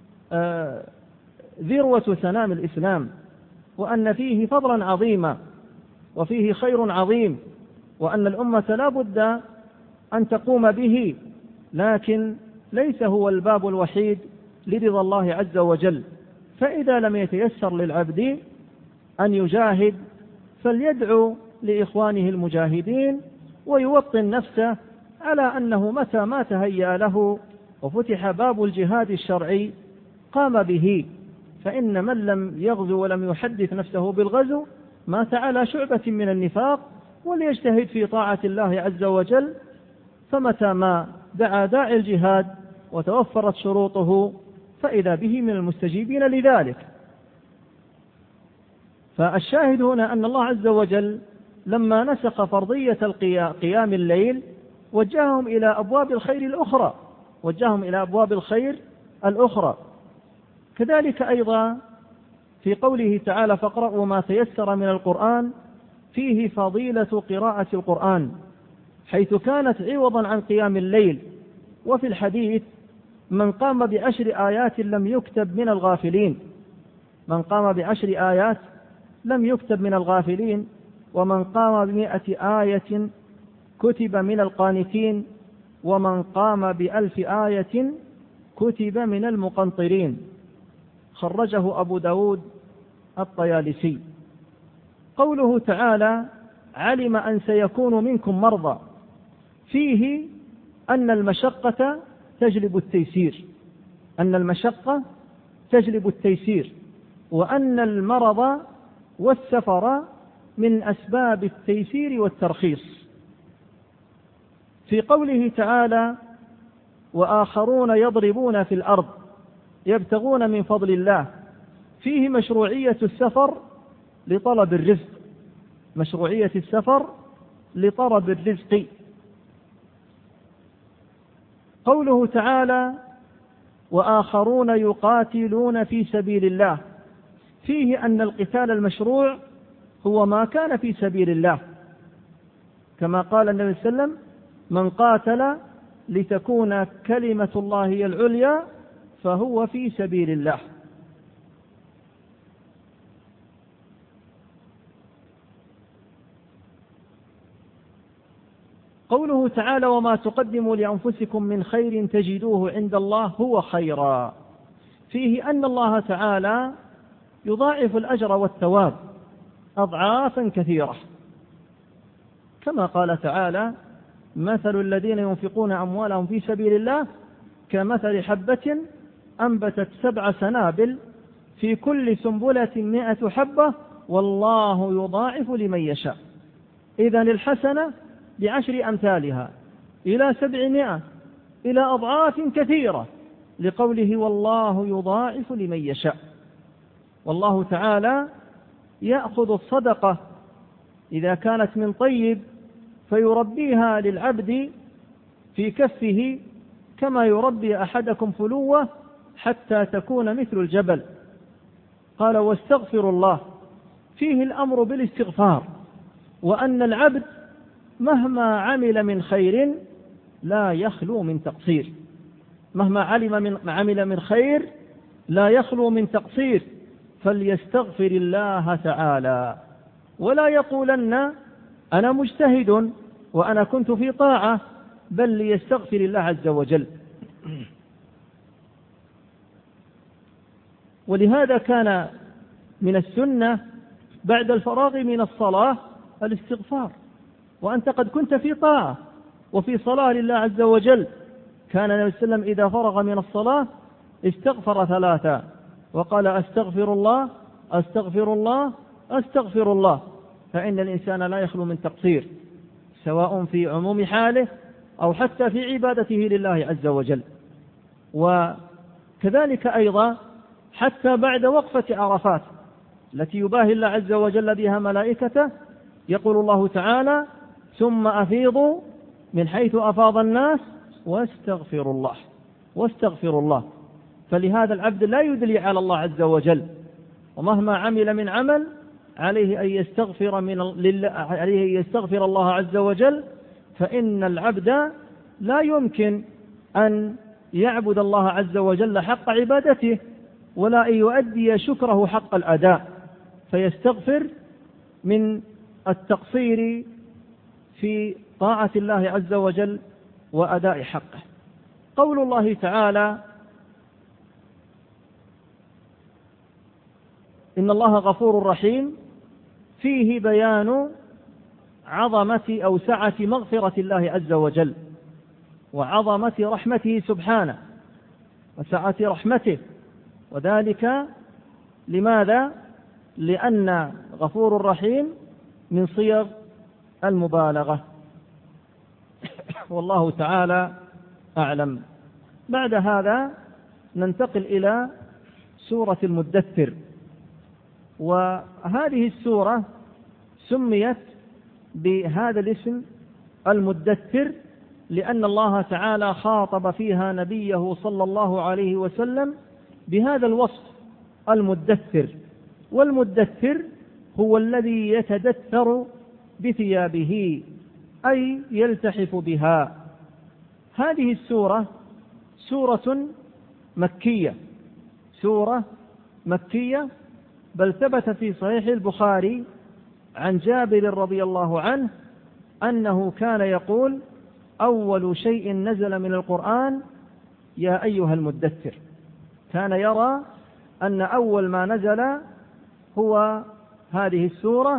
ذروة سنام الإسلام، وأن فيه فضلا عظيما وفيه خير عظيم، وأن الأمة لا بد أن تقوم به، لكن ليس هو الباب الوحيد لرضا الله عز وجل. فإذا لم يتيسر للعبد أن يجاهد فليدعو لإخوانه المجاهدين، ويوطن نفسه على أنه متى ما تهيأ له وفتح باب الجهاد الشرعي قام به، فإن من لم يغزو ولم يحدث نفسه بالغزو مات على شعبة من النفاق، وليجتهد في طاعة الله عز وجل، فمتى ما دعا داعي الجهاد وتوفرت شروطه فإذا به من المستجيبين لذلك. فالشاهد هنا أن الله عز وجل لما نسخ فرضية قيام الليل وجههم إلى أبواب الخير الأخرى. كذلك أيضا في قوله تعالى: فاقرأوا ما تيسر من القرآن، فيه فضيلة قراءة القرآن، حيث كانت عوضا عن قيام الليل. وفي الحديث: من قام ب10 آيات لم يكتب من الغافلين، ومن قام ب100 آية كتب من القانتين، ومن قام ب1000 آية كتب من المقنطرين. خرجه أبو داود الطيالسي. قوله تعالى علم أن سيكون منكم مرضى، فيه أن المشقة تجلب التيسير، أن المشقة تجلب التيسير، وأن المرض والسفر من أسباب التيسير والترخيص. في قوله تعالى وآخرون يضربون في الأرض يبتغون من فضل الله، فيه مشروعية السفر لطلب الرزق، مشروعية السفر لطلب الرزق. قوله تعالى وآخرون يقاتلون في سبيل الله، فيه أن القتال المشروع هو ما كان في سبيل الله، كما قال النبي صلى الله عليه وسلم من قاتل لتكون كلمة الله هي العليا فهو في سبيل الله. قوله تعالى وما تقدموا لأنفسكم من خير تجدوه عند الله هو خيرا، فيه أن الله تعالى يضاعف الأجر والثواب أضعافا كثيرة، كما قال تعالى مثل الذين ينفقون أموالهم في سبيل الله كمثل حبة أنبتت 7 سنابل في كل سنبلة 100 حبة والله يضاعف لمن يشاء. إذن الحسنة ب10 أمثالها إلى 700 إلى أضعاف كثيرة، لقوله والله يضاعف لمن يشاء. والله تعالى يأخذ الصدقة إذا كانت من طيب فيربيها للعبد في كفه كما يربي أحدكم فلوة حتى تكون مثل الجبل. قال واستغفر الله، فيه الأمر بالاستغفار، وأن العبد مهما عمل من خير لا يخلو من تقصير، مهما عمل من خير لا يخلو من تقصير، فليستغفر الله تعالى ولا يقولن أنا مجتهد وأنا كنت في طاعة، بل ليستغفر الله عز وجل. ولهذا كان من السنة بعد الفراغ من الصلاة الاستغفار، وأنت قد كنت في طاعة وفي صلاة لله عز وجل. كان النبي صلى الله عليه وسلم إذا فرغ من الصلاة استغفر 3 وقال أستغفر الله أستغفر الله أستغفر الله، فإن الإنسان لا يخلو من تقصير سواء في عموم حاله أو حتى في عبادته لله عز وجل. وكذلك أيضا حتى بعد وقفة عرفات التي يباهي الله عز وجل بها ملائكته، يقول الله تعالى ثم أفيضوا من حيث أفاض الناس واستغفروا الله واستغفر الله. فلهذا العبد لا يدلي على الله عز وجل، ومهما عمل من عمل عليه أن يستغفر الله عز وجل، فإن العبد لا يمكن أن يعبد الله عز وجل حق عبادته ولا أن يؤدي شكره حق الأداء، فيستغفر من التقصير في طاعة الله عز وجل وأداء حقه. قول الله تعالى إن الله غفور رحيم، فيه بيان عظمة أو سعة مغفرة الله عز وجل وعظمة رحمته سبحانه وسعة رحمته، وذلك لماذا؟ لأن غفور رحيم من صيغ المبالغة، والله تعالى أعلم. بعد هذا ننتقل إلى سورة المدثر، وهذه السورة سميت بهذا الاسم المدثر لأن الله تعالى خاطب فيها نبيه صلى الله عليه وسلم بهذا الوصف المدثر. والمدثر هو الذي يتدثر بثيابه أي يلتحف بها. هذه السورة سورة مكية، سورة مكية، بل ثبت في صحيح البخاري عن جابر رضي الله عنه أنه كان يقول أول شيء نزل من القرآن يا أيها المدثر. كان يرى أن أول ما نزل هو هذه السورة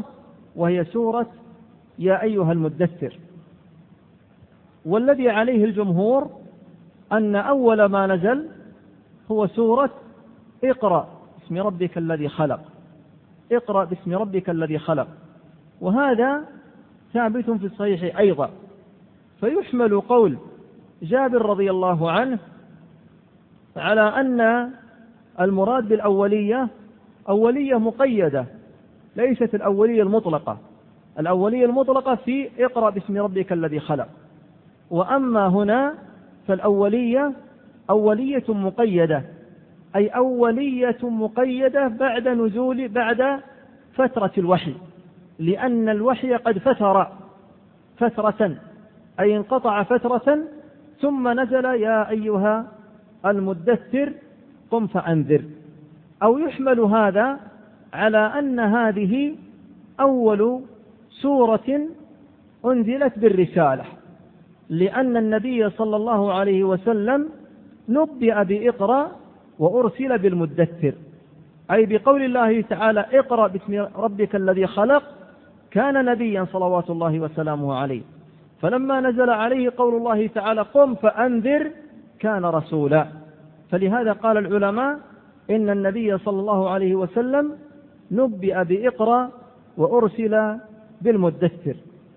وهي سورة يا أيها المدثر. والذي عليه الجمهور أن أول ما نزل هو سورة اقرأ باسم ربك الذي خلق، اقرأ باسم ربك الذي خلق، وهذا ثابت في الصحيح أيضا. فيحمل قول جابر رضي الله عنه على أن المراد بالأولية أولية مقيدة، ليست الأولية المطلقة. الأولية المطلقة في اقرأ باسم ربك الذي خلق، وأما هنا فالأولية أولية مقيدة، أي أولية مقيدة بعد فترة الوحي، لأن الوحي قد فترة أي انقطع فترة ثم نزل يا أيها المدثر قم فأنذر. أو يحمل هذا على أن هذه أول سورة أنزلت بالرسالة، لأن النبي صلى الله عليه وسلم نبئ بإقرأ وأرسل بالمدثر، أي بقول الله تعالى اقرأ باسم ربك الذي خلق كان نبيا صلوات الله وسلامه عليه، فلما نزل عليه قول الله تعالى قم فأنذر كان رسولا. فلهذا قال العلماء إن النبي صلى الله عليه وسلم نبئ بإقرأ وأرسل بالمدثر.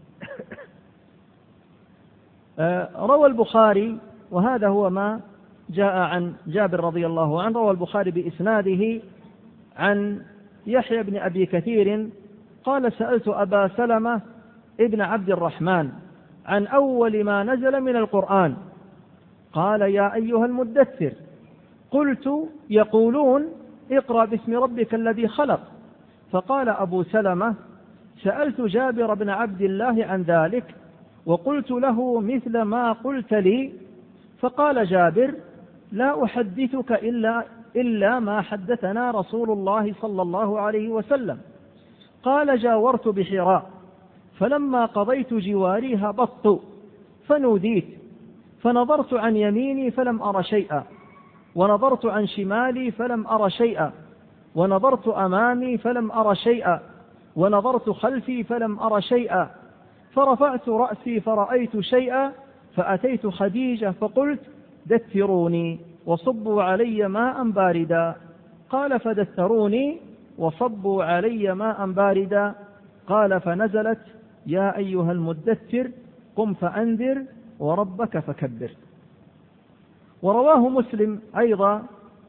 روى البخاري، وهذا هو ما جاء عن جابر رضي الله عنه، روى البخاري بإسناده عن يحيى بن أبي كثير قال سألت أبا سلمة ابن عبد الرحمن عن أول ما نزل من القرآن، قال يا أيها المدثر، قلت يقولون اقرأ باسم ربك الذي خلق، فقال أبو سلمة سألت جابر بن عبد الله عن ذلك وقلت له مثل ما قلت لي، فقال جابر لا أحدثك إلا ما حدثنا رسول الله صلى الله عليه وسلم. قال جاورت بحراء فلما قضيت جواري هبطت فنوديت، فنظرت عن يميني فلم أر شيئا، ونظرت عن شمالي فلم أر شيئا، ونظرت أمامي فلم أر شيئا، ونظرت خلفي فلم أر شيئا، فرفعت رأسي فرأيت شيئا، فأتيت خديجة فقلت دثروني وصبوا علي ماء باردا. قال فدثروني وصبوا علي ماء باردا. قال فنزلت يا أيها المدثر قم فأنذر وربك فكبر. ورواه مسلم أيضا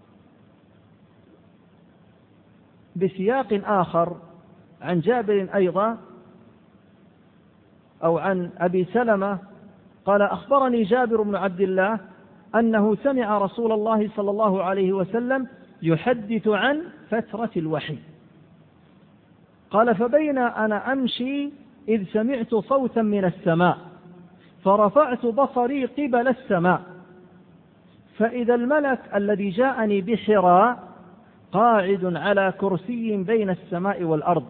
بسياق آخر عن جابر أيضا أو عن أبي سلمة قال أخبرني جابر بن عبد الله أنه سمع رسول الله صلى الله عليه وسلم يحدث عن فترة الوحي. قال فبين أنا أمشي إذ سمعت صوتا من السماء فرفعت بصري قبل السماء، فإذا الملك الذي جاءني بحراء قاعد على كرسي بين السماء والأرض،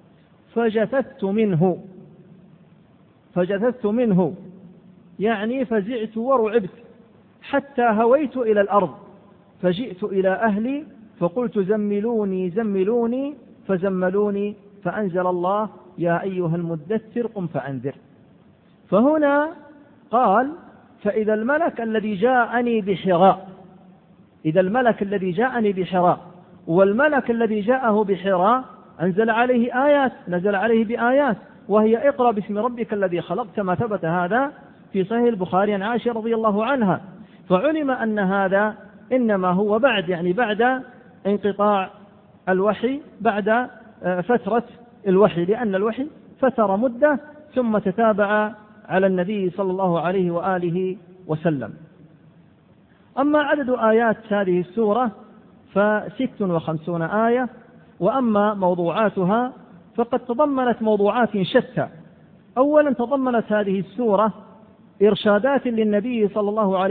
فجثثت منه يعني فزعت ورعبت حتى هويت إلى الأرض، فجئت إلى أهلي فقلت زملوني زملوني فزملوني، فأنزل الله يا أيها المدثر قم فأنذر. فهنا قال فإذا الملك الذي جاءني بحراء، إذا الملك الذي جاءني بحراء، والملك الذي جاءه بحراء أنزل عليه آيات، نزل عليه بآيات وهي اقرأ باسم ربك الذي خلق، كما ثبت هذا في صحيح البخاري عن عائشة رضي الله عنها. فعلم أن هذا إنما هو بعد انقطاع الوحي، بعد فترة الوحي، لأن الوحي فتر مدة ثم تتابع على النبي صلى الله عليه وآله وسلم. أما عدد آيات هذه السورة ف56 آية، وأما موضوعاتها فقد تضمنت موضوعات شتى. أولا تضمنت هذه السورة إرشادات للنبي صلى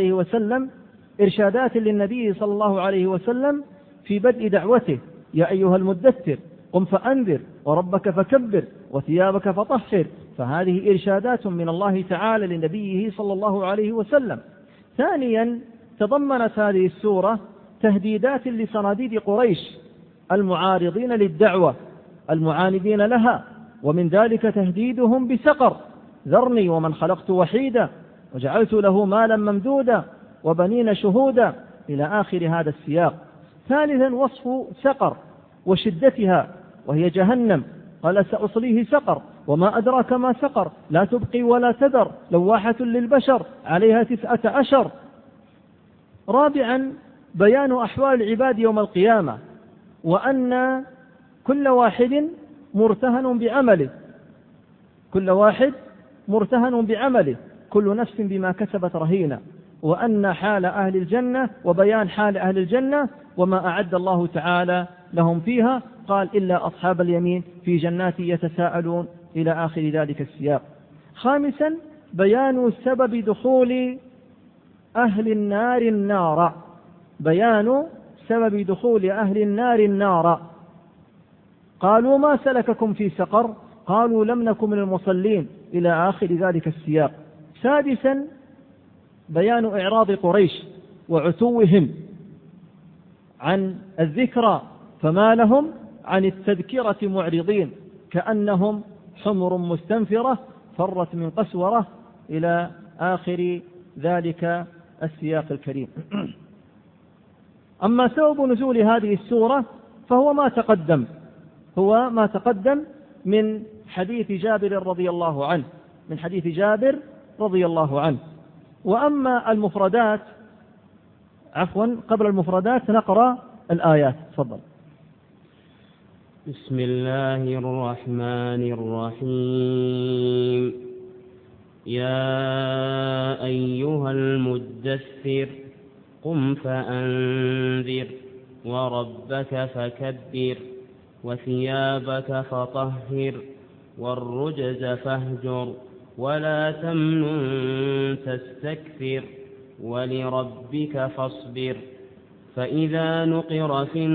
الله عليه وسلم في بدء دعوته، يا أيها المدثر قم فأنذر وربك فكبر وثيابك فطهر، فهذه إرشادات من الله تعالى لنبيه صلى الله عليه وسلم. ثانيا تضمنت هذه السورة تهديدات لصناديد قريش المعارضين للدعوة المعاندين لها، ومن ذلك تهديدهم بسقر: ذرني ومن خلقت وحيدا وجعلت له مالا ممدودا وبنين شهودا، إلى آخر هذا السياق. ثالثا وصف سقر وشدتها، وهي جهنم، قال: سأصليه سقر وما أدراك ما سقر، لا تبقي ولا تذر، لواحة للبشر، عليها 19. رابعا بيان أحوال العباد يوم القيامة، وأن كل واحد مرتهن بعمله، كل واحد مرتهن بعمله، كل نفس بما كسبت رهينة، وأن حال أهل الجنة، وبيان حال أهل الجنة وما أعد الله تعالى لهم فيها، قال: إلا أصحاب اليمين في جنات يتساءلون، إلى آخر ذلك السياق. خامسا بيان سبب دخول أهل النار النار، بيان سبب دخول أهل النار النار. قالوا: ما سلككم في سقر؟ قالوا: لم نكن من المصلين، إلى آخر ذلك السياق. سادسا بيان إعراض قريش وعتوهم عن الذكرى، فما لهم عن التذكرة معرضين، كأنهم حمر مستنفرة فرت من قسورة، إلى آخر ذلك السياق الكريم. أما سبب نزول هذه السورة فهو ما تقدم من حديث جابر رضي الله عنه، من حديث جابر رضي الله عنه. وأما المفردات، قبل المفردات نقرأ الآيات. تفضل. بسم الله الرحمن الرحيم. يا أيها المدثر قم فأنذر وربك فكبر وثيابك فطهر والرجز فاهجر ولا تمنن تستكثر ولربك فاصبر. فإذا نقر في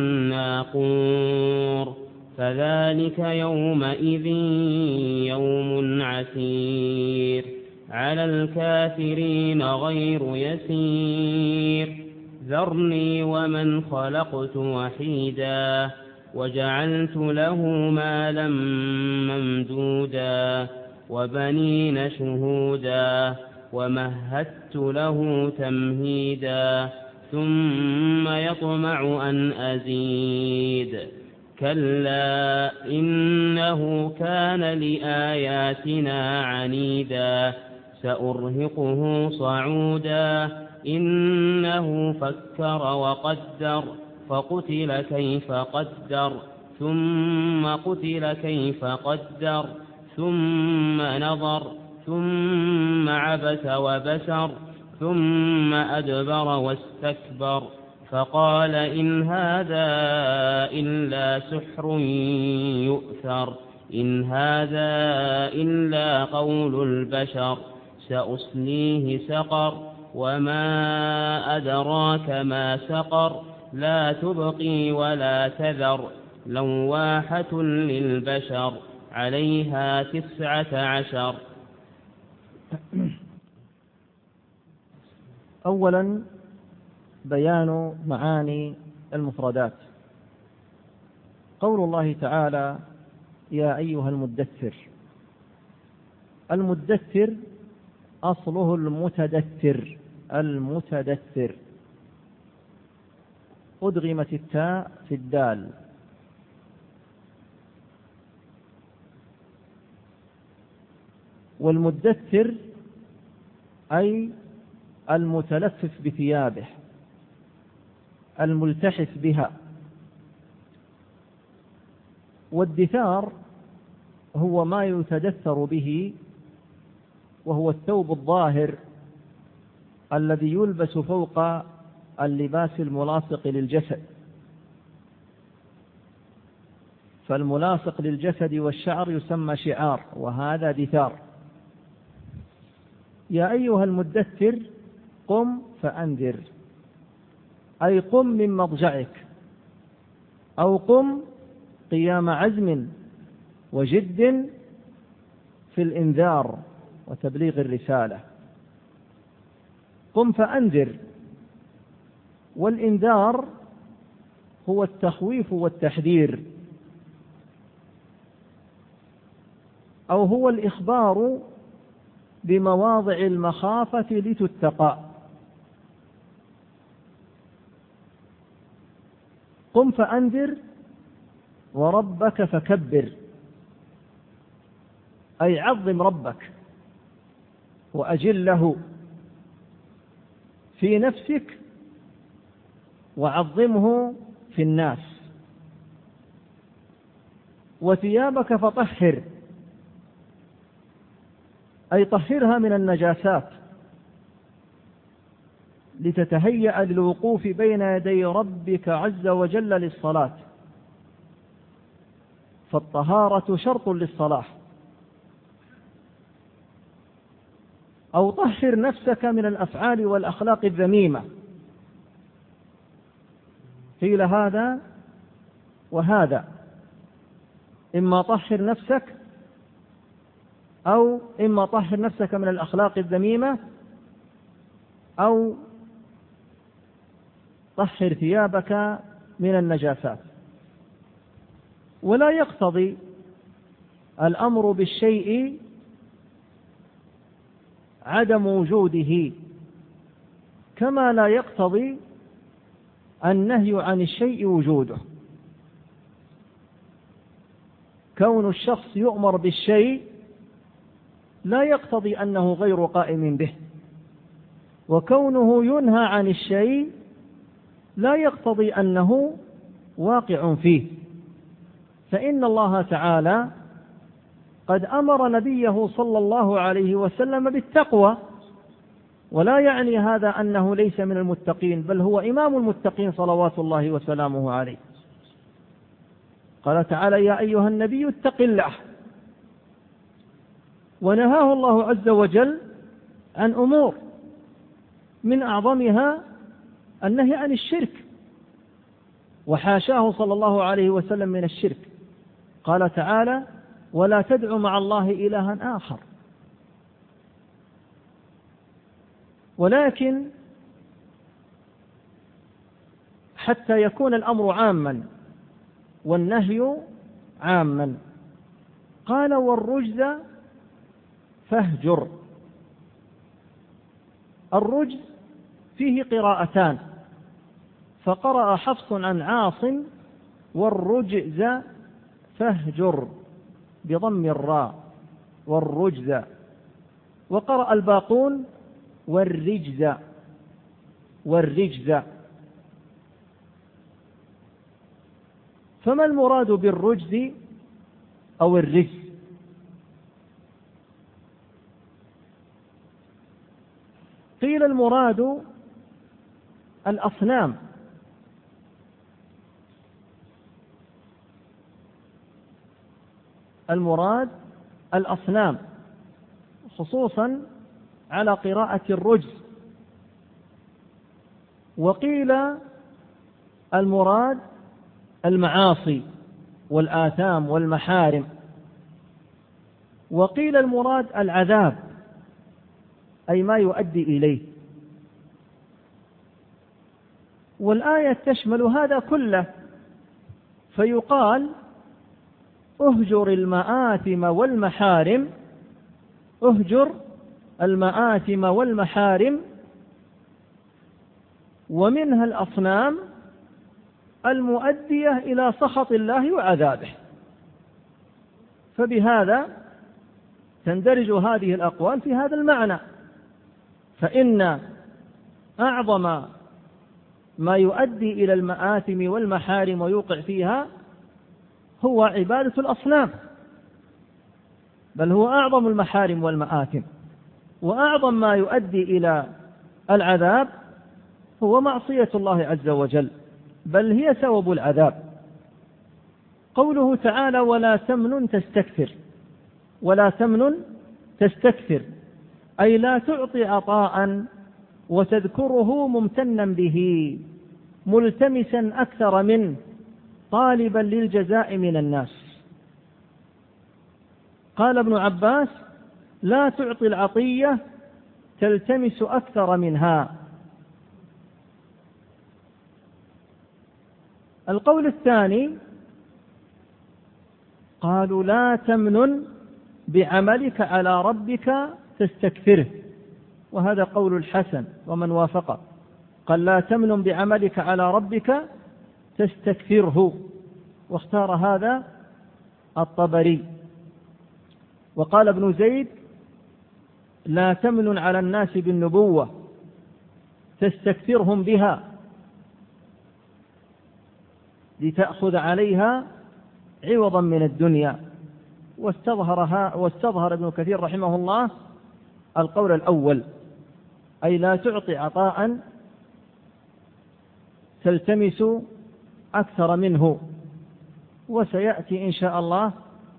الناقور فذلك يومئذ يوم عسير على الكافرين غير يسير. ذرني ومن خلقت وحيدا وجعلت له مالا ممدودا وبنين شهودا ومهدت له تمهيدا ثم يطمع أن أزيد. كلا إنه كان لآياتنا عنيدا سأرهقه صعودا. إنه فكر وقدر فقتل كيف قدر ثم قتل كيف قدر ثم نظر ثم عبس وبسر ثم أدبر واستكبر فقال إن هذا إلا سحر يؤثر إن هذا إلا قول البشر سأصليه سقر وما أدراك ما سقر لا تبقي ولا تذر لواحة للبشر عليها 19. أولا بيان معاني المفردات. قول الله تعالى: يا أيها المدثر. المدثر أصله المتدثر، المتدثر، أدغمت التاء في الدال. والمدثر أي المتلفف بثيابه، الملتحف بها. والدثار هو ما يتدثر به، وهو الثوب الظاهر الذي يلبس فوق اللباس الملاصق للجسد. فالملاصق للجسد والشعر يسمى شعار، وهذا دثار. يا أيها المدثر قم فأنذر، أي قم من مضجعك، أو قم قيام عزم وجد في الإنذار وتبليغ الرسالة. قم فأنذر، والإنذار هو التخويف والتحذير. أو هو الإخبار بمواضع المخافة لتتقى. قم فأنذر وربك فكبر، أي عظم ربك وأجله في نفسك وعظمه في الناس. وثيابك فطهر، أي طهرها من النجاسات لتتهيأ للوقوف بين يدي ربك عز وجل للصلاة، فالطهارة شرط للصلاة. أو طهر نفسك من الأفعال والأخلاق الذميمة. قيل هذا وهذا، إما طهر نفسك أو إما طهر نفسك من الأخلاق الذميمة أو طهر ثيابك من النجاسات. ولا يقتضي الأمر بالشيء عدم وجوده، كما لا يقتضي النهي عن الشيء وجوده. كون الشخص يؤمر بالشيء لا يقتضي أنه غير قائم به، وكونه ينهى عن الشيء لا يقتضي أنه واقع فيه. فإن الله تعالى قد أمر نبيه صلى الله عليه وسلم بالتقوى، ولا يعني هذا أنه ليس من المتقين، بل هو إمام المتقين صلوات الله وسلامه عليه. قال تعالى: يا أيها النبي اتق الله. ونهاه الله عز وجل عن أمور من أعظمها النهي عن الشرك، وحاشاه صلى الله عليه وسلم من الشرك. قال تعالى: ولا تدع مع الله إلها آخر. ولكن حتى يكون الأمر عاما والنهي عاما، قال: والرجز فاهجر. الرجز فيه قراءتان، فقرأ حفص عن عاصم: والرجز فاهجر بضم الراء، والرجز. وقرأ الباقون: والرجز والرجز. فما المراد بالرجز أو الرجز؟ قيل المراد الأصنام، المراد الأصنام، خصوصا على قراءة الرجز. وقيل المراد المعاصي والآثام والمحارم. وقيل المراد العذاب، أي ما يؤدي إليه. والآية تشمل هذا كله، فيقال: اهجر المآثم والمحارم، اهجر المآثم والمحارم، ومنها الأصنام المؤدية إلى سخط الله وعذابه. فبهذا تندرج هذه الأقوال في هذا المعنى. فإن أعظم ما يؤدي إلى المآثم والمحارم ويوقع فيها هو عبادة الأصنام، بل هو أعظم المحارم والمآثم. وأعظم ما يؤدي إلى العذاب هو معصية الله عز وجل، بل هي سبب العذاب. قوله تعالى: ولا تمنن تستكثر. ولا تمنن تستكثر، أي لا تعطي عطاء وتذكره ممتنا به، ملتمسا أكثر منه، طالبا للجزاء من الناس. قال ابن عباس: لا تعطي العطية تلتمس أكثر منها. القول الثاني قالوا: لا تمنن بعملك على ربك تستكثره، وهذا قول الحسن ومن وافقه، قال لا تمنن بعملك على ربك تستكثره، واختار هذا الطبري. وقال ابن زيد لا تمنن على الناس بالنبوة تستكثرهم بها لتأخذ عليها عوضا من الدنيا. واستظهر ابن كثير رحمه الله القول الأول، أي لا تعطي عطاء تلتمس أكثر منه. وسيأتي إن شاء الله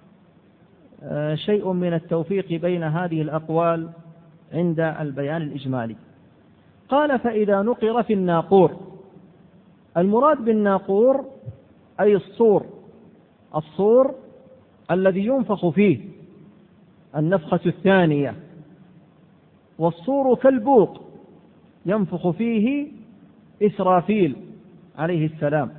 شيء من التوفيق بين هذه الأقوال عند البيان الإجمالي. قال فإذا نقر في الناقور، المراد بالناقور أي الصور الذي ينفخ فيه النفخة الثانية، والصور كالبوق ينفخ فيه إسرافيل عليه السلام،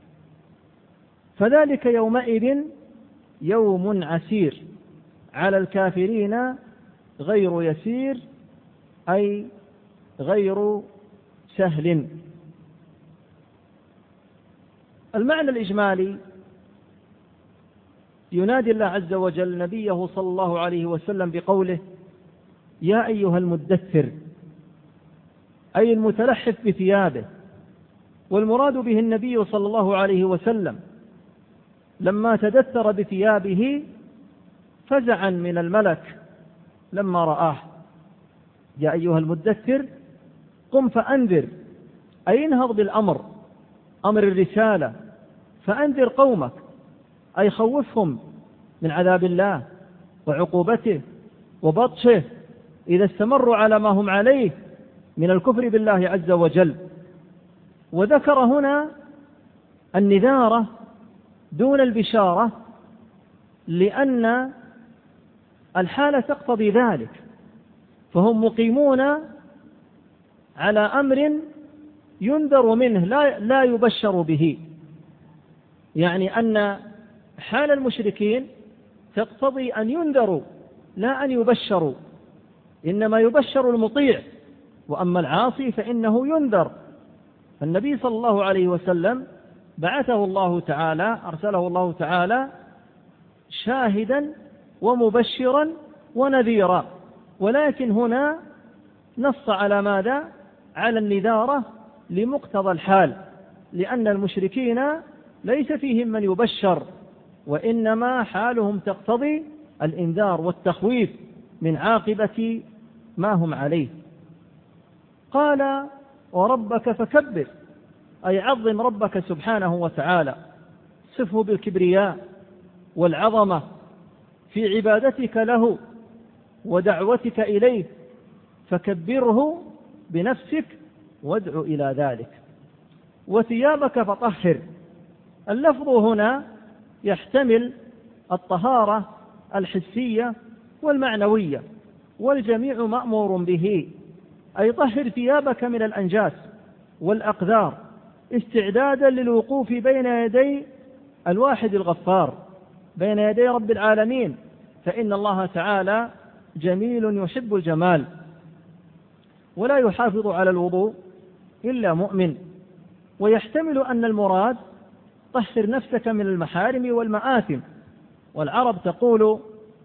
فذلك يومئذ يوم عسير على الكافرين غير يسير، أي غير سهل. المعنى الإجمالي ينادي الله عز وجل نبيه صلى الله عليه وسلم بقوله يا أيها المدثر، أي المتلحف بثيابه. والمراد به النبي صلى الله عليه وسلم لما تدثر بثيابه فزعا من الملك لما رآه. يا أيها المدثر قم فأنذر، أي انهض بالأمر، أمر الرسالة، فأنذر قومك، أي خوفهم من عذاب الله وعقوبته وبطشه إذا استمروا على ما هم عليه من الكفر بالله عز وجل. وذكر هنا النذارة دون البشارة لأن الحالة تقتضي ذلك، فهم مقيمون على أمر ينذر منه لا يبشر به، يعني أن حال المشركين تقتضي أن ينذروا لا أن يبشروا، إنما يبشر المطيع، وأما العاصي فإنه ينذر. فالنبي صلى الله عليه وسلم أرسله الله تعالى شاهدا ومبشرا ونذيرا، ولكن هنا نص على ماذا؟ على النذارة لمقتضى الحال، لأن المشركين ليس فيهم من يبشر، وإنما حالهم تقتضي الإنذار والتخويف من عاقبة ما هم عليه. قال وربك فكبر، أي عظم ربك سبحانه وتعالى، صفه بالكبرياء والعظمة في عبادتك له ودعوتك إليه، فكبره بنفسك وادع إلى ذلك. وثيابك فطهر، اللفظ هنا يحتمل الطهارة الحسية والمعنوية، والجميع مأمور به، أي طهر ثيابك من الأنجاس والأقذار استعدادا للوقوف بين يدي الواحد الغفار، بين يدي رب العالمين، فإن الله تعالى جميل يحب الجمال. ولا يحافظ على الوضوء إلا مؤمن. ويحتمل أن المراد طهر نفسك من المحارم والمآثم، والعرب تقول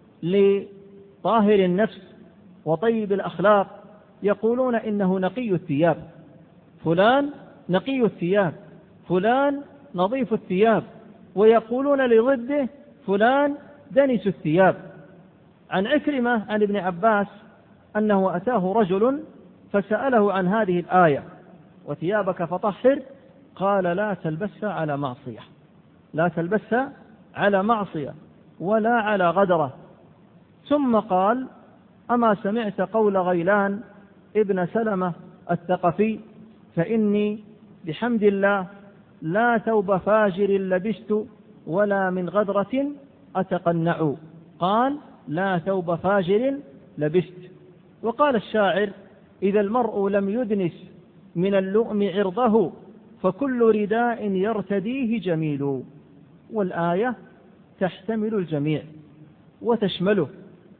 لطاهر النفس وطيب الأخلاق يقولون إنه نقي الثياب، فلان نقي الثياب، فلان نظيف الثياب، ويقولون لضده فلان دنس الثياب. عن عكرمة عن ابن عباس أنه أتاه رجل فسأله عن هذه الآية وثيابك فطهر، قال لا تلبسها على معصية، لا تلبسها على معصية ولا على غدرة. ثم قال أما سمعت قول غيلان ابن سلمة الثقفي فإني بحمد الله لا ثوب فاجر لبست ولا من غدرة أتقنع، قال لا ثوب فاجر لبست. وقال الشاعر إذا المرء لم يدنس من اللؤم عرضه فكل رداء يرتديه جميل. والآية تحتمل الجميع وتشمله،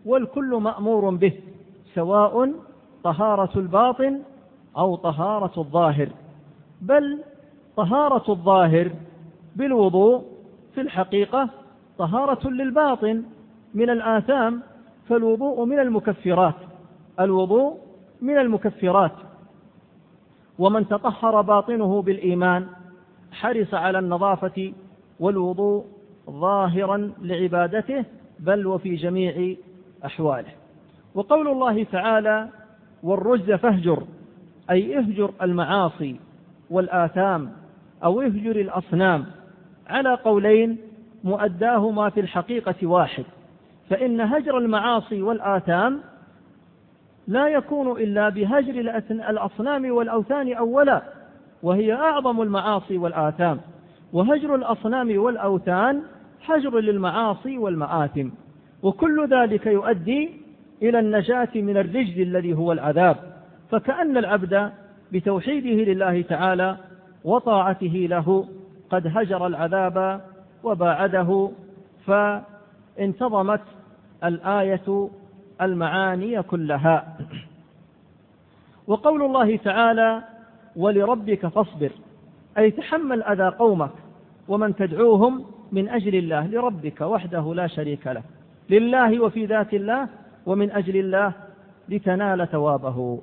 والكل مأمور به، سواء طهارة الباطن أو طهارة الظاهر. بل طهارة الظاهر بالوضوء في الحقيقة طهارة للباطن من الآثام، فالوضوء من المكفرات، الوضوء من المكفرات. ومن تطهر باطنه بالإيمان حرص على النظافة والوضوء ظاهرا لعبادته بل وفي جميع أحواله. وقول الله تعالى والرجز فاهجر، أي اهجر المعاصي والآثام أو اهجر الأصنام، على قولين مؤداهما في الحقيقة واحد، فإن هجر المعاصي والآثام لا يكون إلا بهجر الأصنام والأوثان أولا، وهي أعظم المعاصي والآثام، وهجر الأصنام والأوثان هجر للمعاصي والمآثم، وكل ذلك يؤدي إلى النجاة من الرجز الذي هو العذاب. فكأن العبد بتوحيده لله تعالى وطاعته له قد هجر العذاب وباعده، فانتظمت الآية المعاني كلها. وقول الله تعالى ولربك فاصبر، أي تحمل أذى قومك ومن تدعوهم من أجل الله، لربك وحده لا شريك له، لله وفي ذات الله ومن أجل الله لتنال ثوابه.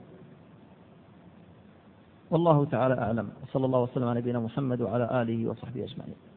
والله تعالى أعلم، وصلى الله وسلم على نبينا محمد وعلى آله وصحبه أجمعين.